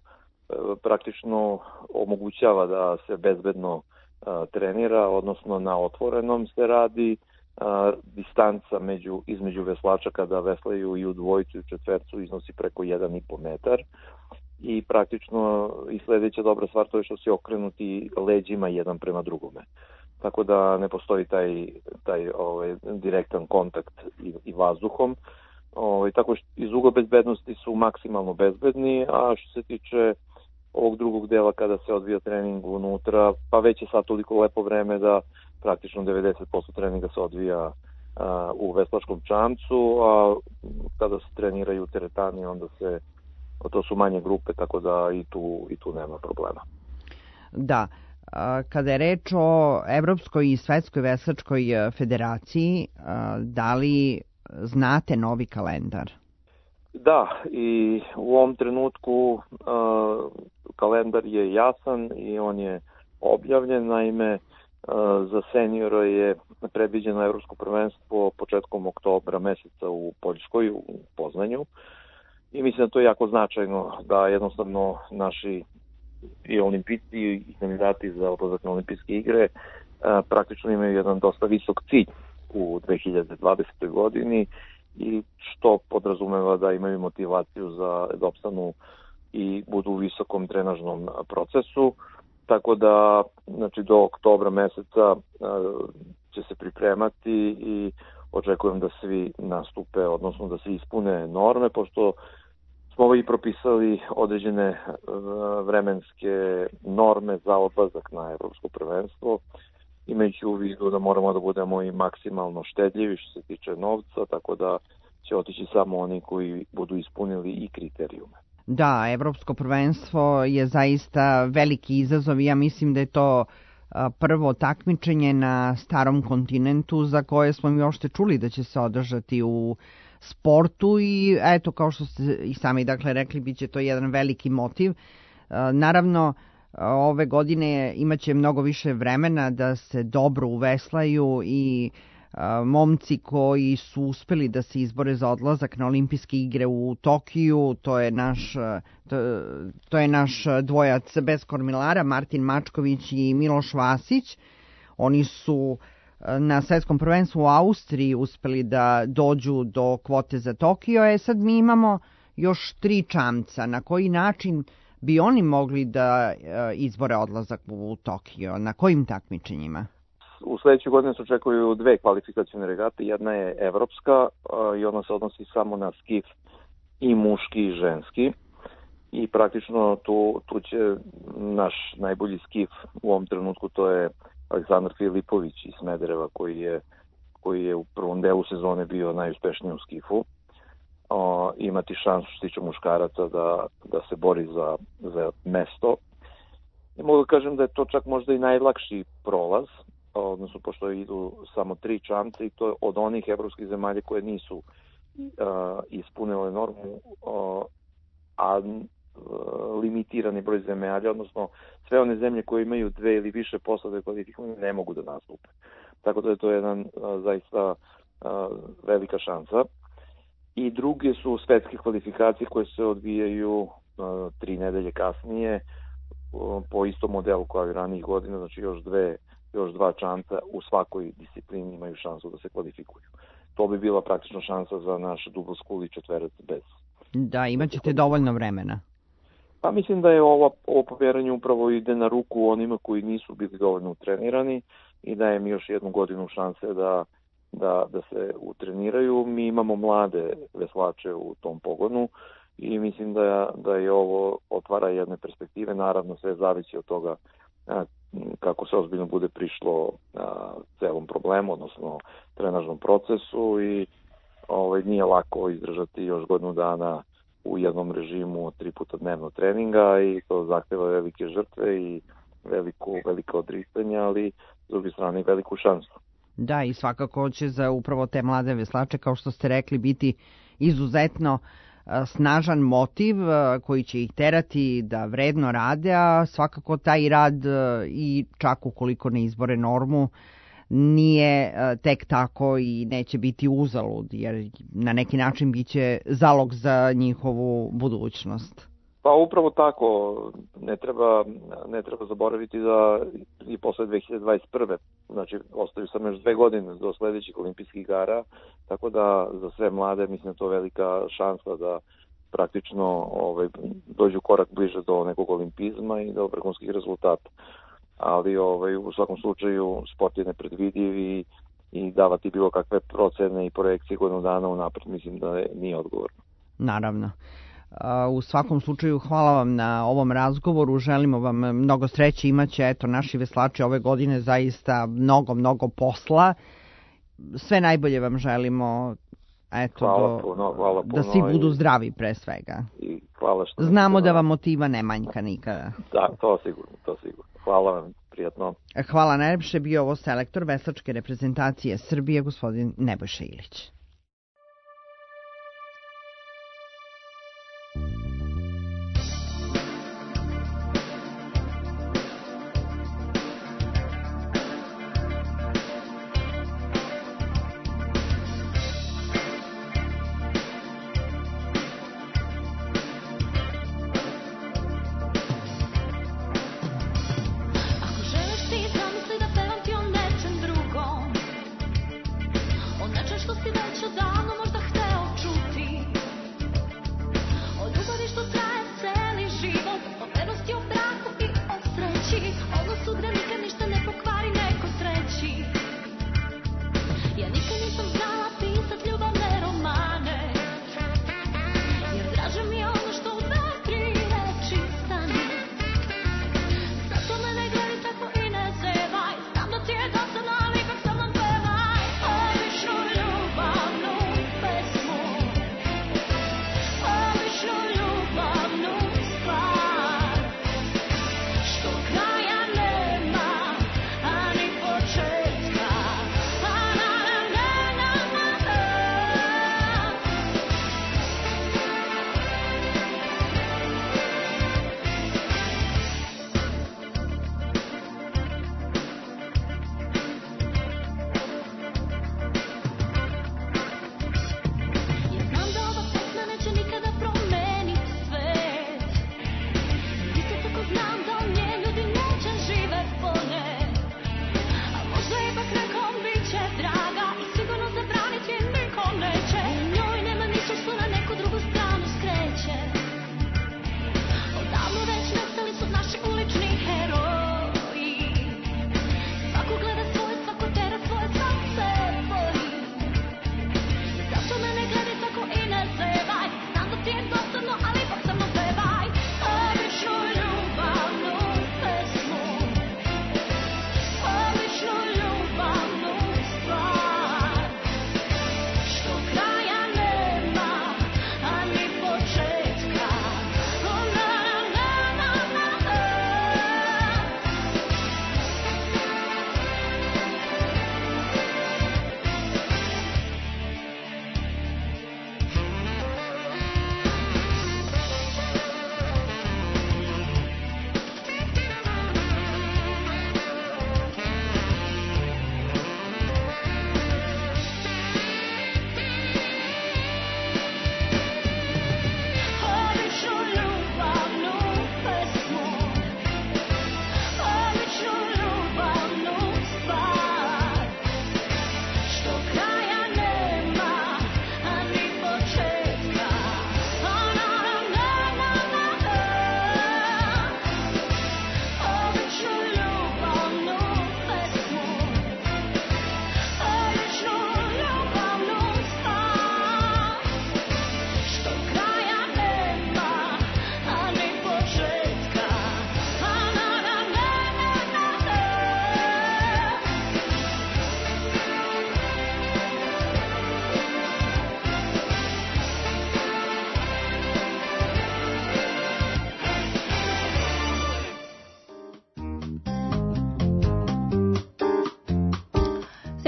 praktično omogućava da se bezbedno a, trenira, odnosno na otvorenom se radi, a, distanca među, između veslača kada veslaju i u dvojicu i u četvercu iznosi preko jedan i po metar i praktično i sledeća dobra stvar to je što se okrenuti leđima jedan prema drugome. Tako da ne postoji taj, taj ovaj, direktan kontakt i, i vazduhom. Ovaj, tako što iz ugla bezbednosti su maksimalno bezbedni, a što se tiče ovog drugog dela kada se odvija trening unutra, pa već je sad toliko lepo vreme da praktično devedeset posto treninga se odvija a, u veslačkom čamcu, a kada se treniraju u teretani onda se, to su manje grupe, tako da i tu, i tu nema problema. Da, kada je reč o Evropskoj i Svetskoj veslačkoj federaciji, da li znate novi kalendar? Da, i u ovom trenutku uh, kalendar je jasan i on je objavljen, naime uh, za seniora je predviđeno evropsko prvenstvo početkom oktobra meseca u Poljskoj, u Poznanju i mislim da to je jako značajno da jednostavno naši i olimpijci i kandidati za odlazak na olimpijske igre uh, praktično imaju jedan dosta visok cilj u dve hiljade dvadesetoj godini i što podrazumeva da imaju motivaciju za da opstanu i budu u visokom trenažnom procesu. Tako da znači, do oktobra meseca će se pripremati i očekujem da svi nastupe, odnosno da se ispune norme, pošto smo i propisali određene vremenske norme za odlazak na evropsko prvenstvo, imajući u vidu da moramo da budemo i maksimalno štedljivi što se tiče novca, tako da će otići samo oni koji budu ispunili i kriterijume. Da, evropsko prvenstvo je zaista veliki izazov i ja mislim da je to prvo takmičenje na starom kontinentu za koje smo mi uopšte čuli da će se održati u sportu i eto, kao što ste i sami dakle rekli, bit će to jedan veliki motiv. Naravno, ove godine imaće mnogo više vremena da se dobro uveslaju i a, momci koji su uspeli da se izbore za odlazak na olimpijske igre u Tokiju, to je naš, to, to je naš dvojac bez kormilara, Martin Mačković i Miloš Vasić. Oni su na svetskom prvenstvu u Austriji uspeli da dođu do kvote za Tokio. E sad mi imamo još tri čamca. Na koji način bi oni mogli da izbore odlazak u Tokio? Na kojim takmičenjima? U sledećoj godini se očekuju dve kvalifikacione regate. Jedna je evropska i ona se odnosi samo na skif i muški i ženski. I praktično tu, tu će naš najbolji skif u ovom trenutku, to je Aleksandar Filipović iz Smedereva, koji je, koji je u prvom delu sezone bio najuspešniji u skifu. O, imati šansu što se tiče muškaraca da, da se bori za, za mesto. I mogu da kažem da je to čak možda i najlakši prolaz, odnosno pošto idu samo tri čamce i to od onih evropskih zemalja koje nisu uh, ispunile normu, uh, a uh, limitirani broj zemalja, odnosno sve one zemlje koje imaju dve ili više posade kvalifikovane ne mogu da nastupe. Tako da je to jedan a, zaista a, velika šansa. I druge su svetske kvalifikacije koje se odvijaju a, tri nedelje kasnije a, po istom modelu kao i ranijih godina, znači još dve još dva čamca u svakoj disciplini imaju šansu da se kvalifikuju. To bi bila praktično šansa za naš duboskuli četverac bez. Da, imaćete dovoljno vremena. Pa mislim da je ovo, ovo povjeranje upravo ide na ruku onima koji nisu bili dovoljno utrenirani i daje mi još jednu godinu šanse da, da, da se utreniraju. Mi imamo mlade veslače u tom pogonu i mislim da, da je ovo otvara jedne perspektive. Naravno sve zavisi od toga a, kako se ozbiljno bude prišlo a, celom problemu, odnosno trenažnom procesu i ovaj, nije lako izdržati još godinu dana u jednom režimu tri puta dnevno treninga i to zahteva velike žrtve i veliku, velike odricanja, ali s druge strane i veliku šansu. Da, i svakako će za upravo te mlade veslače, kao što ste rekli, biti izuzetno snažan motiv koji će ih terati da vredno rade, a svakako taj rad i čak ukoliko ne izbore normu nije tek tako i neće biti uzalud, jer na neki način biće zalog za njihovu budućnost. Pa upravo tako, ne treba, ne treba zaboraviti da i posle dve hiljade dvadeset prve. Znači ostaju samo još dve godine do sledećih olimpijskih igara, tako da za sve mlade mislim da to velika šansa da praktično ovaj, dođu korak bliže do nekog olimpizma i do vrhunskih rezultata. Ali ovaj, u svakom slučaju sport je nepredvidiv i, i davati bilo kakve procene i projekcije godinu dana unapred mislim da je, nije odgovorno. Naravno. U svakom slučaju hvala vam na ovom razgovoru, želimo vam mnogo sreće, imaće eto naši veslači ove godine zaista mnogo, mnogo posla. Sve najbolje vam želimo, eto, hvala do, puno, hvala puno da svi budu i, zdravi pre svega. I hvala što Znamo da vam motiva ne manjka nikada. Da, to sigurno, to sigurno. Hvala vam, prijatno. Hvala najlepše, bio ovo selektor veslačke reprezentacije Srbije, gospodin Nebojša Ilić. Što si već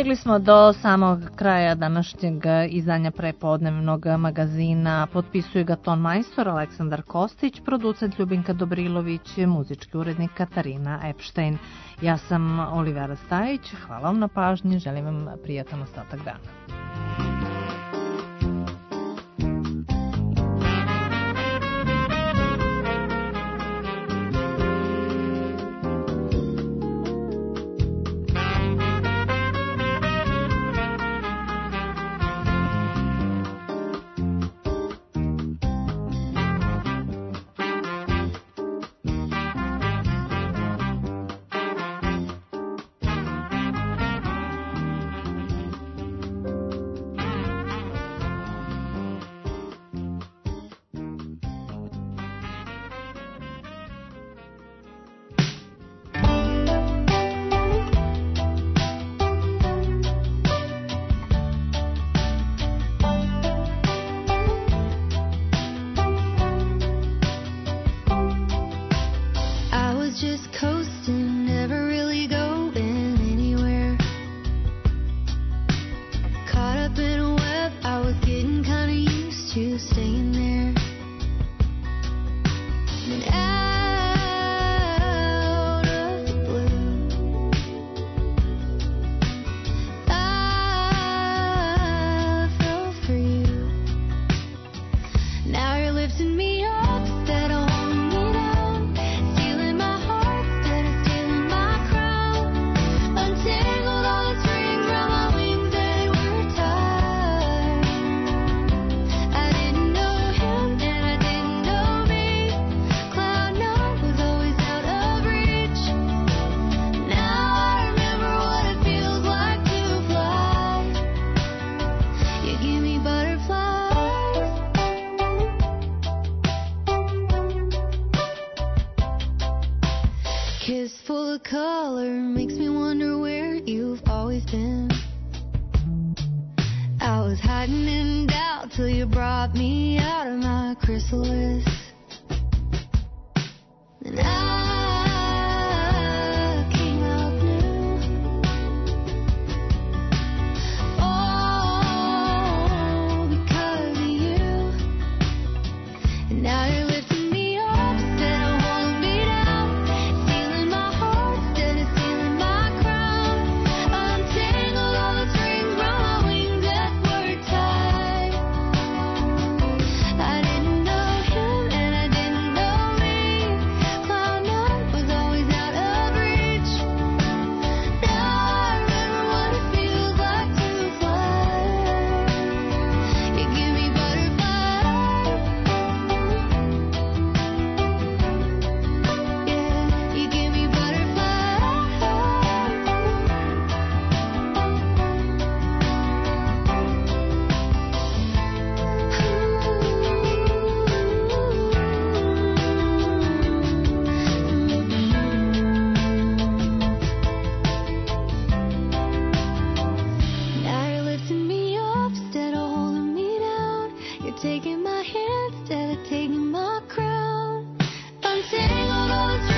Stigli smo do samog kraja današnjeg izdanja prepodnevnog magazina. Potpisuje ga ton majstor Aleksandar Kostić, producent Ljubinka Dobrilović, muzički urednik Katarina Epštajn. Ja sam Olivera Stajić, hvala vam na pažnji, želim vam prijatan ostatak dana. Taking my hand instead of taking my crown. Untangled all the